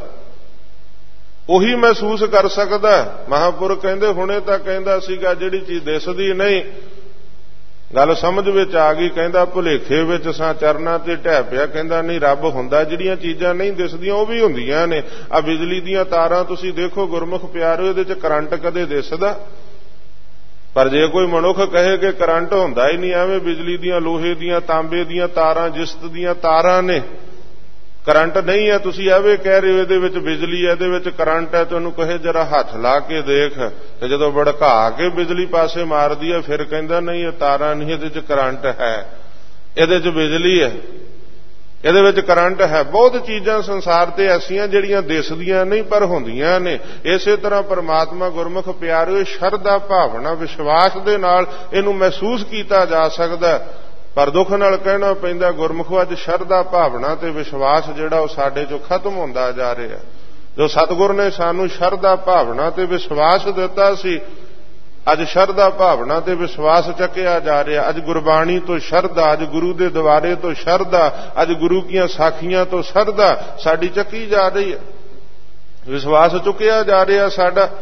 ਉਹੀ ਮਹਿਸੂਸ ਕਰ ਸਕਦਾ। ਮਹਾਂਪੁਰਖ ਕਹਿੰਦੇ ਹੁਣੇ ਤਾਂ ਕਹਿੰਦਾ ਸੀਗਾ ਜਿਹੜੀ ਚੀਜ਼ ਦਿਸਦੀ ਨਹੀਂ। ਗੱਲ ਸਮਝ ਵਿੱਚ ਆ ਗਈ। ਕਹਿੰਦਾ ਭੁਲੇਖੇ ਵਿੱਚ ਸਾਂ ਚਰਨਾਂ ਤੇ ਢਹਿ ਪਿਆ। ਕਹਿੰਦਾ ਨਹੀਂ, ਰੱਬ ਹੁੰਦਾ, ਜਿਹੜੀਆਂ ਚੀਜ਼ਾਂ ਨਹੀਂ ਦਿਸਦੀਆਂ ਉਹ ਵੀ ਹੁੰਦੀਆਂ ਨੇ। ਆ ਬਿਜਲੀ ਦੀਆਂ ਤਾਰਾਂ ਤੁਸੀਂ ਦੇਖੋ ਗੁਰਮੁਖ ਪਿਆਰਿਓ, ਇਹਦੇ 'ਚ ਕਰੰਟ ਕਦੇ ਦਿਸਦਾ? ਪਰ ਜੇ ਕੋਈ ਮਨੁੱਖ ਕਹੇ ਕਿ ਕਰੰਟ ਹੁੰਦਾ ਹੀ ਨਹੀਂ, ਐਵੇਂ ਬਿਜਲੀ ਦੀਆਂ, ਲੋਹੇ ਦੀਆਂ, ਤਾਂਬੇ ਦੀਆਂ ਤਾਰਾਂ, ਜਿਸਤ ਦੀਆਂ ਤਾਰਾਂ ਨੇ, ਕਰੰਟ ਨਹੀਂ ਹੈ। ਤੁਸੀਂ ਐਵੇਂ ਕਹਿ ਰਹੇ ਹੋ ਇਹਦੇ ਵਿੱਚ ਬਿਜਲੀ ਹੈ, ਇਹਦੇ ਵਿੱਚ ਕਰੰਟ ਹੈ। ਤੁਹਾਨੂੰ ਕਹੇ ਜਰਾ ਹੱਥ ਲਾ ਕੇ ਦੇਖ, ਤੇ ਜਦੋਂ ਭੜਕਾ ਕੇ ਬਿਜਲੀ ਪਾਸੇ ਮਾਰਦੀ ਹੈ ਫਿਰ ਕਹਿੰਦਾ ਨਹੀਂ ਇਹ ਤਾਰਾਂ ਨਹੀਂ, ਇਹਦੇ 'ਚ ਕਰੰਟ ਹੈ, ਇਹਦੇ 'ਚ ਬਿਜਲੀ ਹੈ, ਇਹਦੇ ਵਿੱਚ ਕਰੰਟ ਹੈ। ਬਹੁਤ ਚੀਜ਼ਾਂ ਸੰਸਾਰ ਤੇ ਐਸੀਆਂ ਜਿਹੜੀਆਂ ਦਿਸਦੀਆਂ ਨਹੀਂ ਪਰ ਹੁੰਦੀਆਂ ਨੇ। ਇਸੇ ਤਰ੍ਹਾਂ ਪਰਮਾਤਮਾ ਗੁਰਮੁਖ ਪਿਆਰਿਓ ਸ਼ਰਧਾ ਭਾਵਨਾ ਵਿਸ਼ਵਾਸ ਦੇ ਨਾਲ ਇਹਨੂੰ ਮਹਿਸੂਸ ਕੀਤਾ ਜਾ ਸਕਦਾ। ਪਰ ਦੁੱਖ ਨਾਲ ਕਹਿਣਾ ਪੈਂਦਾ ਗੁਰਮੁਖੋ ਅੱਜ ਸ਼ਰਧਾ ਭਾਵਨਾ ਤੇ ਵਿਸ਼ਵਾਸ ਜਿਹੜਾ ਉਹ ਸਾਡੇ ਚੋਂ ਖਤਮ ਹੁੰਦਾ ਜਾ ਰਿਹਾ। ਜੋ ਸਤਿਗੁਰ ਨੇ ਸਾਨੂੰ ਸ਼ਰਧਾ ਭਾਵਨਾ ਤੇ ਵਿਸ਼ਵਾਸ ਦਿੱਤਾ ਸੀ, ਅੱਜ ਸ਼ਰਧਾ ਭਾਵਨਾ ਤੇ ਵਿਸ਼ਵਾਸ ਚੱਕਿਆ ਜਾ ਰਿਹਾ। ਅੱਜ ਗੁਰਬਾਣੀ ਤੋਂ ਸ਼ਰਧਾ, ਅੱਜ ਗੁਰੂ ਦੇ ਦੁਆਰੇ ਤੋਂ ਸ਼ਰਧਾ, ਅੱਜ ਗੁਰੂ ਦੀਆਂ ਸਾਖੀਆਂ ਤੋਂ ਸ਼ਰਧਾ ਸਾਡੀ ਚੱਕੀ ਜਾ ਰਹੀ ਹੈ, ਵਿਸ਼ਵਾਸ ਚੁੱਕਿਆ ਜਾ ਰਿਹਾ ਸਾਡਾ।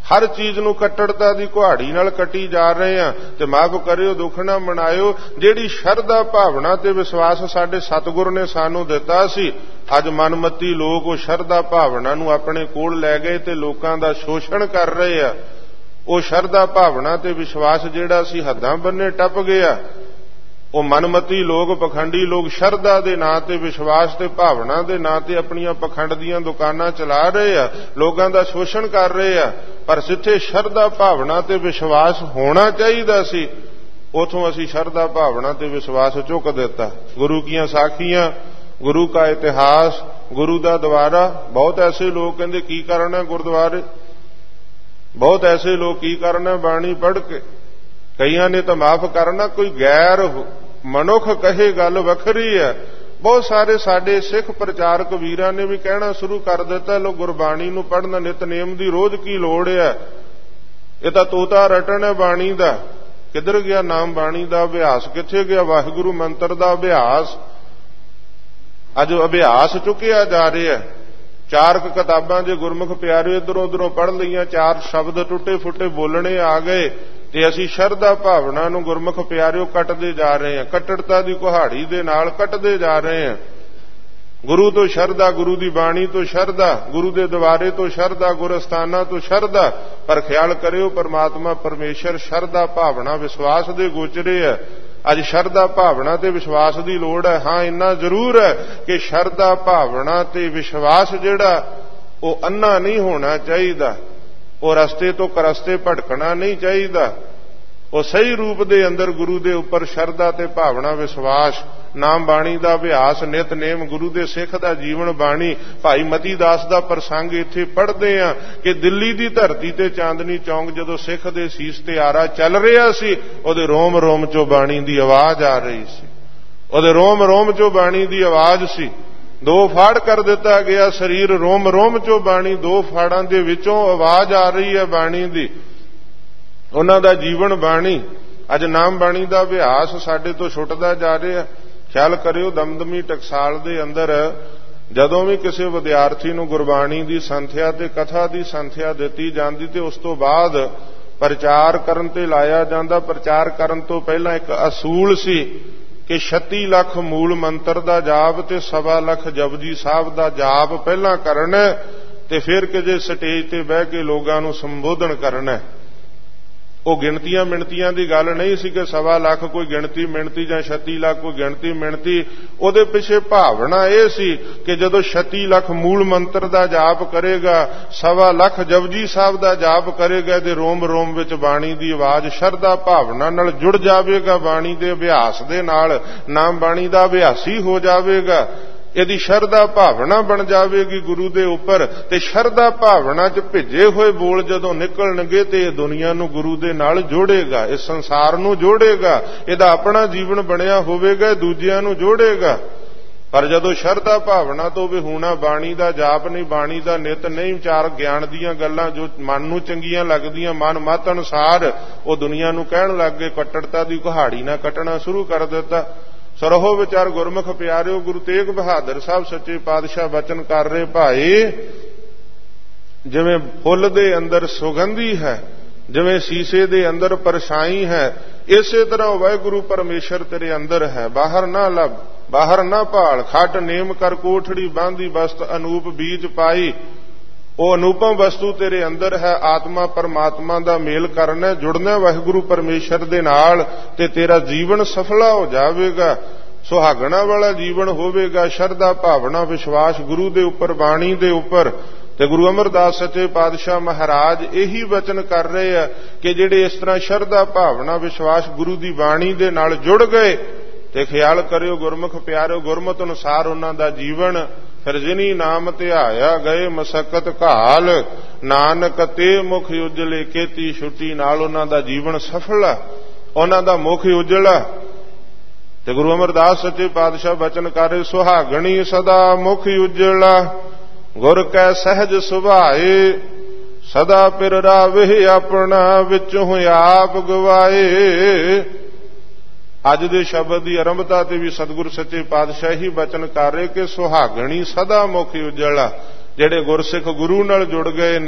ਹਰ ਚੀਜ਼ ਨੂੰ ਕੱਟੜਤਾ ਦੀ ਕੁਹਾੜੀ ਨਾਲ ਕੱਟੀ ਜਾ ਰਹੇ ਆ। ਤੇ ਮਾਫ ਕਰਿਓ, ਦੁੱਖ ਨਾ ਮਨਾਇਓ। ਜਿਹੜੀ ਸ਼ਰਧਾ ਭਾਵਨਾ ਤੇ ਵਿਸ਼ਵਾਸ ਸਾਡੇ ਸਤਿਗੁਰ ਨੇ ਸਾਨੂੰ ਦਿੱਤਾ ਸੀ, ਅੱਜ ਮਨਮੱਤੀ ਲੋਕ ਉਹ ਸ਼ਰਧਾ ਭਾਵਨਾ ਨੂੰ ਆਪਣੇ ਕੋਲ ਲੈ ਗਏ ਤੇ ਲੋਕਾਂ ਦਾ ਸ਼ੋਸ਼ਣ ਕਰ ਰਹੇ ਆ। ਉਹ ਸ਼ਰਧਾ ਭਾਵਨਾ ਤੇ ਵਿਸ਼ਵਾਸ ਜਿਹੜਾ ਸੀ ਹੱਦਾਂ ਬੰਨੇ ਟੱਪ ਗਿਆ। ਉਹ ਮਨਮਤੀ ਲੋਕ, ਪਖੰਡੀ ਲੋਕ ਸ਼ਰਧਾ ਦੇ ਨਾਂ ਤੇ, ਵਿਸ਼ਵਾਸ ਤੇ ਭਾਵਨਾ ਦੇ ਨਾਂ ਤੇ ਆਪਣੀਆਂ ਪਖੰਡ ਦੀਆਂ ਦੁਕਾਨਾਂ ਚਲਾ ਰਹੇ ਆ, ਲੋਕਾਂ ਦਾ ਸ਼ੋਸ਼ਣ ਕਰ ਰਹੇ ਆ। ਪਰ ਜਿੱਥੇ ਸ਼ਰਧਾ ਭਾਵਨਾ ਤੇ ਵਿਸ਼ਵਾਸ ਹੋਣਾ ਚਾਹੀਦਾ ਸੀ, ਉਥੋਂ ਅਸੀਂ ਸ਼ਰਧਾ ਭਾਵਨਾ ਤੇ ਵਿਸ਼ਵਾਸ ਚੁੱਕ ਦਿੱਤਾ। ਗੁਰੂ ਕੀਆਂ ਸਾਖੀਆਂ, ਗੁਰੂ ਕਾ ਇਤਿਹਾਸ, ਗੁਰੂ ਦਾ ਦਵਾਰਾ। ਬਹੁਤ ਐਸੇ ਲੋਕ ਕਹਿੰਦੇ ਕੀ ਕਰਨਾ ਗੁਰਦੁਆਰੇ, ਬਹੁਤ ਐਸੇ ਲੋਕ ਕੀ ਕਰਨਾ ਬਾਣੀ ਪੜ੍ਹ ਕੇ। ਕਈਆਂ ਨੇ ਤਾਂ ਮਾਫ ਕਰਨਾ, ਕੋਈ ਗੈਰ ਮਨੁੱਖ ਕਹੇ ਗੱਲ ਵੱਖਰੀ ਹੈ। ਬਹੁਤ ਸਾਰੇ ਸਾਡੇ ਸਿੱਖ ਪ੍ਰਚਾਰਕ ਵੀਰਾਂ ਨੇ ਵੀ ਕਹਿਣਾ ਸ਼ੁਰੂ ਕਰ ਦਿੱਤਾ, ਲੋ ਗੁਰਬਾਣੀ ਨੂੰ ਪੜ੍ਹਨਾ ਨਿਤਨੇਮ ਦੀ ਰੋਜ਼ ਕੀ ਲੋੜ ਹੈ, ਇਹ ਤਾਂ ਤੋਤਾ ਰਟਣ ਹੈ ਬਾਣੀ ਦਾ। ਕਿੱਧਰ ਗਿਆ ਨਾਮ ਬਾਣੀ ਦਾ ਅਭਿਆਸ, ਕਿੱਥੇ ਗਿਆ ਵਾਹਿਗੁਰੂ ਮੰਤਰ ਦਾ ਅਭਿਆਸ। ਅੱਜ ਅਭਿਆਸ ਚੁੱਕਿਆ ਜਾ ਰਿਹਾ। ਚਾਰ ਕੁ ਕਿਤਾਬਾਂ ਜੇ ਗੁਰਮੁਖ ਪਿਆਰੇ ਇੱਧਰੋਂ ਉੱਧਰੋਂ ਪੜ੍ਹ ਲਈਆਂ, ਚਾਰ ਸ਼ਬਦ ਟੁੱਟੇ ਫੁੱਟੇ ਬੋਲਣੇ ਆ ਗਏ ਤੇ ਅਸੀਂ ਸ਼ਰਧਾ ਭਾਵਨਾ ਨੂੰ ਗੁਰਮੁਖ ਪਿਆਰਿਓ ਕੱਟਦੇ ਜਾ ਰਹੇ ਹਾਂ। ਕੱਟੜਤਾ ਦੀ ਕੁਹਾੜੀ ਦੇ ਨਾਲ ਕੱਟਦੇ ਜਾ ਰਹੇ ਹਾਂ। ਗੁਰੂ ਤੋਂ ਸ਼ਰਧਾ, ਗੁਰੂ ਦੀ ਬਾਣੀ ਤੋਂ ਸ਼ਰਧਾ, ਗੁਰੂ ਦੇ ਦਵਾਰੇ ਤੋਂ ਸ਼ਰਧਾ, ਗੁਰਸਥਾਨਾਂ ਤੋਂ ਸ਼ਰਧਾ। ਪਰ ਖਿਆਲ ਕਰਿਓ, ਪਰਮਾਤਮਾ ਪਰਮੇਸ਼ਰ ਸ਼ਰਧਾ ਭਾਵਨਾ ਵਿਸ਼ਵਾਸ ਦੇ ਗੋਚਰੇ ਹੈ। ਅੱਜ ਸ਼ਰਧਾ ਭਾਵਨਾ ਤੇ ਵਿਸ਼ਵਾਸ ਦੀ ਲੋੜ ਹੈ। ਹਾਂ, ਇੰਨਾ ਜ਼ਰੂਰ ਹੈ ਕਿ ਸ਼ਰਧਾ ਭਾਵਨਾ ਤੇ ਵਿਸ਼ਵਾਸ ਜਿਹੜਾ ਉਹ ਅੰਨਾ ਨਹੀਂ ਹੋਣਾ ਚਾਹੀਦਾ। ਉਹ ਰਸਤੇ ਤੋਂ ਕਰਸਤੇ ਭਟਕਣਾ ਨਹੀਂ ਚਾਹੀਦਾ। ਉਹ ਸਹੀ ਰੂਪ ਦੇ ਅੰਦਰ ਗੁਰੂ ਦੇ ਉੱਪਰ ਸ਼ਰਧਾ ਤੇ ਭਾਵਨਾ ਵਿਸ਼ਵਾਸ, ਨਾਮ ਬਾਣੀ ਦਾ ਅਭਿਆਸ, ਨਿਤਨੇਮ, ਗੁਰੂ ਦੇ ਸਿੱਖ ਦਾ ਜੀਵਨ ਬਾਣੀ। ਭਾਈ ਮਤੀ ਦਾਸ ਦਾ ਪ੍ਰਸੰਗ ਇੱਥੇ ਪੜ੍ਹਦੇ ਆ ਕਿ ਦਿੱਲੀ ਦੀ ਧਰਤੀ ਤੇ ਚਾਂਦਨੀ ਚੌਂਕ ਜਦੋਂ ਸਿੱਖ ਦੇ ਸੀਸ ਤੇ ਆਰਾ ਚੱਲ ਰਿਹਾ ਸੀ, ਉਹਦੇ ਰੋਮ ਰੋਮ ਚੋਂ ਬਾਣੀ ਦੀ ਆਵਾਜ਼ ਆ ਰਹੀ ਸੀ। ਉਹਦੇ ਰੋਮ ਰੋਮ ਚੋਂ ਬਾਣੀ ਦੀ ਆਵਾਜ਼ ਸੀ। ਦੋ ਫਾੜ ਕਰ ਦਿੱਤਾ ਗਿਆ ਸਰੀਰ, ਰੋਮ ਰੋਮ ਚੋਂ ਬਾਣੀ, ਦੋ ਫਾੜਾਂ ਦੇ ਵਿੱਚੋਂ ਆਵਾਜ਼ ਆ ਰਹੀ ਹੈ ਬਾਣੀ ਦੀ। ਉਹਨਾਂ ਦਾ ਜੀਵਨ ਬਾਣੀ। ਅੱਜ ਨਾਮ ਬਾਣੀ ਦਾ ਅਭਿਆਸ ਸਾਡੇ ਤੋਂ ਛੁੱਟਦਾ ਜਾ ਰਿਹਾ। ਖਿਆਲ ਕਰਿਓ, ਦਮਦਮੀ ਟਕਸਾਲ ਦੇ ਅੰਦਰ ਜਦੋਂ ਵੀ ਕਿਸੇ ਵਿਦਿਆਰਥੀ ਨੂੰ ਗੁਰਬਾਣੀ ਦੀ ਸੰਥਿਆ ਤੇ ਕਥਾ ਦੀ ਸੰਥਿਆ ਦਿੱਤੀ ਜਾਂਦੀ ਤੇ ਉਸ ਤੋਂ ਬਾਅਦ ਪ੍ਰਚਾਰ ਕਰਨ ਤੇ ਲਾਇਆ ਜਾਂਦਾ। ਪ੍ਰਚਾਰ ਕਰਨ ਤੋਂ ਪਹਿਲਾਂ ਇੱਕ ਅਸੂਲ ਸੀ ਕਿ ਛੱਤੀ ਲੱਖ ਮੂਲ ਮੰਤਰ ਦਾ ਜਾਪ ਤੇ ਸਵਾ ਲੱਖ ਜਪਜੀ ਸਾਹਿਬ ਦਾ ਜਾਪ ਪਹਿਲਾਂ ਕਰਨਾ ਤੇ ਫਿਰ ਕਿਸੇ ਸਟੇਜ ਤੇ ਬਹਿ ਕੇ ਲੋਕਾਂ ਨੂੰ ਸੰਬੋਧਨ ਕਰਨਾ। ਉਹ ਗਿਣਤੀਆਂ ਮਿਣਤੀਆਂ ਦੀ ਗੱਲ ਨਹੀਂ ਸੀ ਕਿ ਸਵਾ ਲੱਖ ਕੋਈ ਗਿਣਤੀ ਮਿਣਤੀ ਜਾਂ ਛੱਤੀ ਲੱਖ ਕੋਈ ਗਿਣਤੀ ਮਿਣਤੀ। ਉਹਦੇ ਪਿੱਛੇ ਭਾਵਨਾ ਇਹ ਸੀ ਕਿ ਜਦੋਂ ਛੱਤੀ ਲੱਖ ਮੂਲ ਮੰਤਰ ਦਾ ਜਾਪ ਕਰੇਗਾ, ਸਵਾ ਲੱਖ ਜਪਜੀ ਸਾਹਿਬ ਦਾ ਜਾਪ ਕਰੇਗਾ ਤੇ ਰੋਮ ਰੋਮ ਵਿੱਚ ਬਾਣੀ ਦੀ ਆਵਾਜ਼ ਸ਼ਰਧਾ ਭਾਵਨਾ ਨਾਲ ਜੁੜ ਜਾਵੇਗਾ। ਬਾਣੀ ਦੇ ਅਭਿਆਸ ਦੇ ਨਾਲ ਨਾਮ ਬਾਣੀ ਦਾ ਅਭਿਆਸੀ ਹੋ ਜਾਵੇਗਾ। ਇਹਦੀ ਸ਼ਰਧਾ ਭਾਵਨਾ ਬਣ ਜਾਵੇਗੀ ਗੁਰੂ ਦੇ ਉੱਪਰ। ਤੇ ਸ਼ਰਧਾ ਭਾਵਨਾ 'ਚ ਭਿੱਜੇ ਹੋਏ ਬੋਲ ਜਦੋਂ ਨਿਕਲਣਗੇ ਤੇ ਇਹ ਦੁਨੀਆ ਨੂੰ ਗੁਰੂ ਦੇ ਨਾਲ ਜੋੜੇਗਾ, ਇਸ ਸੰਸਾਰ ਨੂੰ ਜੋੜੇਗਾ। ਇਹਦਾ ਆਪਣਾ ਜੀਵਨ ਬਣਿਆ ਹੋਵੇਗਾ, ਦੂਜਿਆਂ ਨੂੰ ਜੋੜੇਗਾ। ਪਰ ਜਦੋਂ ਸ਼ਰਧਾ ਭਾਵਨਾ ਤੋਂ ਵਿਹੂਣਾ ਬਾਣੀ ਦਾ ਜਾਪ ਨਹੀਂ, ਬਾਣੀ ਦਾ ਨਿਤ ਨਹੀਂ, ਵਿਚਾਰ ਗਿਆਨ ਦੀਆਂ ਗੱਲਾਂ ਜੋ ਮਨ ਨੂੰ ਚੰਗੀਆਂ ਲੱਗਦੀਆਂ, ਮਨ ਮਤ ਅਨੁਸਾਰ ਉਹ ਦੁਨੀਆ ਨੂੰ ਕਹਿਣ ਲੱਗ ਗਏ, ਕੱਟੜਤਾ ਦੀ ਕੁਹਾੜੀ ਨਾਲ ਕੱਟਣਾ ਸ਼ੁਰੂ ਕਰ ਦਿੱਤਾ। ਸਰੋਹ ਵਿਚਾਰ ਗੁਰਮੁਖ ਪਿਆਰਿਓ, ਗੁਰੂ ਤੇਗ ਬਹਾਦਰ ਸਾਹਿਬ ਸੱਚੇ ਪਾਤਸ਼ਾਹ ਬਚਨ ਕਰ ਰਹੇ, ਭਾਈ ਜਿਵੇਂ ਫੁੱਲ ਦੇ ਅੰਦਰ ਸੁਗੰਧੀ ਹੈ, ਜਿਵੇਂ ਸੀਸੇ ਦੇ ਅੰਦਰ ਪਰਛਾਈ ਹੈ, ਇਸੇ ਤਰ੍ਹਾਂ ਵਾਹਿਗੁਰੂ ਪਰਮੇਸ਼ਰ ਤੇਰੇ ਅੰਦਰ ਹੈ। ਬਾਹਰ ਨਾ ਲੱਭ, ਬਾਹਰ ਨਾ ਭਾਲ, ਖੱਟ ਨੇਮ ਕਰ ਕੋਠੜੀ ਬਾਂਧੀ ਬਸਤ ਅਨੂਪ ਬੀਜ ਪਾਈ। ਉਹ ਅਨੂਪਮ ਵਸਤੂ ਤੇਰੇ ਅੰਦਰ ਹੈ। ਆਤਮਾ ਪਰਮਾਤਮਾ ਦਾ ਮੇਲ ਕਰਨਾ, ਜੁੜਨਾ ਵਾਹਿਗੁਰੂ ਪਰਮੇਸ਼ਰ ਦੇ ਨਾਲ ਤੇ ਤੇਰਾ ਜੀਵਨ ਸਫਲਾ ਹੋ ਜਾਵੇਗਾ, ਸੁਹਾਗਣਾ ਵਾਲਾ ਜੀਵਨ ਹੋਵੇਗਾ। ਸ਼ਰਧਾ ਭਾਵਨਾ ਵਿਸ਼ਵਾਸ ਗੁਰੂ ਦੇ ਉੱਪਰ, ਬਾਣੀ ਦੇ ਉੱਪਰ। ਤੇ ਗੁਰੂ ਅਮਰਦਾਸ ਸੱਚੇ ਪਾਤਸ਼ਾਹ ਮਹਾਰਾਜ ਇਹੀ ਵਚਨ ਕਰ ਰਹੇ ਆ ਕਿ ਜਿਹੜੇ ਇਸ ਤਰ੍ਹਾਂ ਸ਼ਰਧਾ ਭਾਵਨਾ ਵਿਸ਼ਵਾਸ ਗੁਰੂ ਦੀ ਬਾਣੀ ਦੇ ਨਾਲ ਜੁੜ ਗਏ ਤੇ ਖਿਆਲ ਕਰਿਓ ਗੁਰਮੁਖ ਪਿਆਰਿਓ, ਗੁਰਮਤਿ ਅਨੁਸਾਰ ਉਹਨਾਂ ਦਾ ਜੀਵਨ ਫਿਰ ਜਿਨੀ ਨਾਮ ਧਿਆਇਆ ਗਏ ਮਸਕਤ ਘਾਲ, ਨਾਨਕ ਤੇ ਮੁਖ ਉਜਲੇ ਕੀਤੀ ਛੁੱਟੀ। ਨਾਲ ਉਹਨਾਂ ਦਾ ਜੀਵਨ ਸਫਲ ਆ, ਉਹਨਾਂ ਦਾ ਮੁਖ ਉਜਲਾ। ਤੇ ਗੁਰੂ ਅਮਰਦਾਸ ਸੱਚੇ ਪਾਤਸ਼ਾਹ ਬਚਨ ਕਰ ਰਹੇ, ਸੁਹਾਗਣੀ ਸਦਾ ਮੁਖ ਉਜਲਾ, ਗੁਰ ਕੈ ਸਹਿਜ ਸੁਭਾਏ, ਸਦਾ ਪਿਰ ਰਾਵੇ ਆਪਣਾ, ਵਿੱਚੋਂ ਆਪ ਗਵਾਏ। ਅੱਜ ਦੇ ਸ਼ਬਦ ਦੀ ਆਰੰਭਤਾ ਤੇ ਵੀ ਸਤਿਗੁਰ ਸੱਚੇ ਪਾਤਸ਼ਾਹ ਹੀ ਬਚਨ ਕਰ ਰਹੇ ਕਿ ਸੁਹਾਗਣੀ ਸਦਾ ਮੁਖ ਉਜਲਾ। ਜਿਹੜੇ ਗੁਰਸਿੱਖ ਗੁਰੂ ਨਾਲ ਜੁੜ ਗਏ ਨੇ,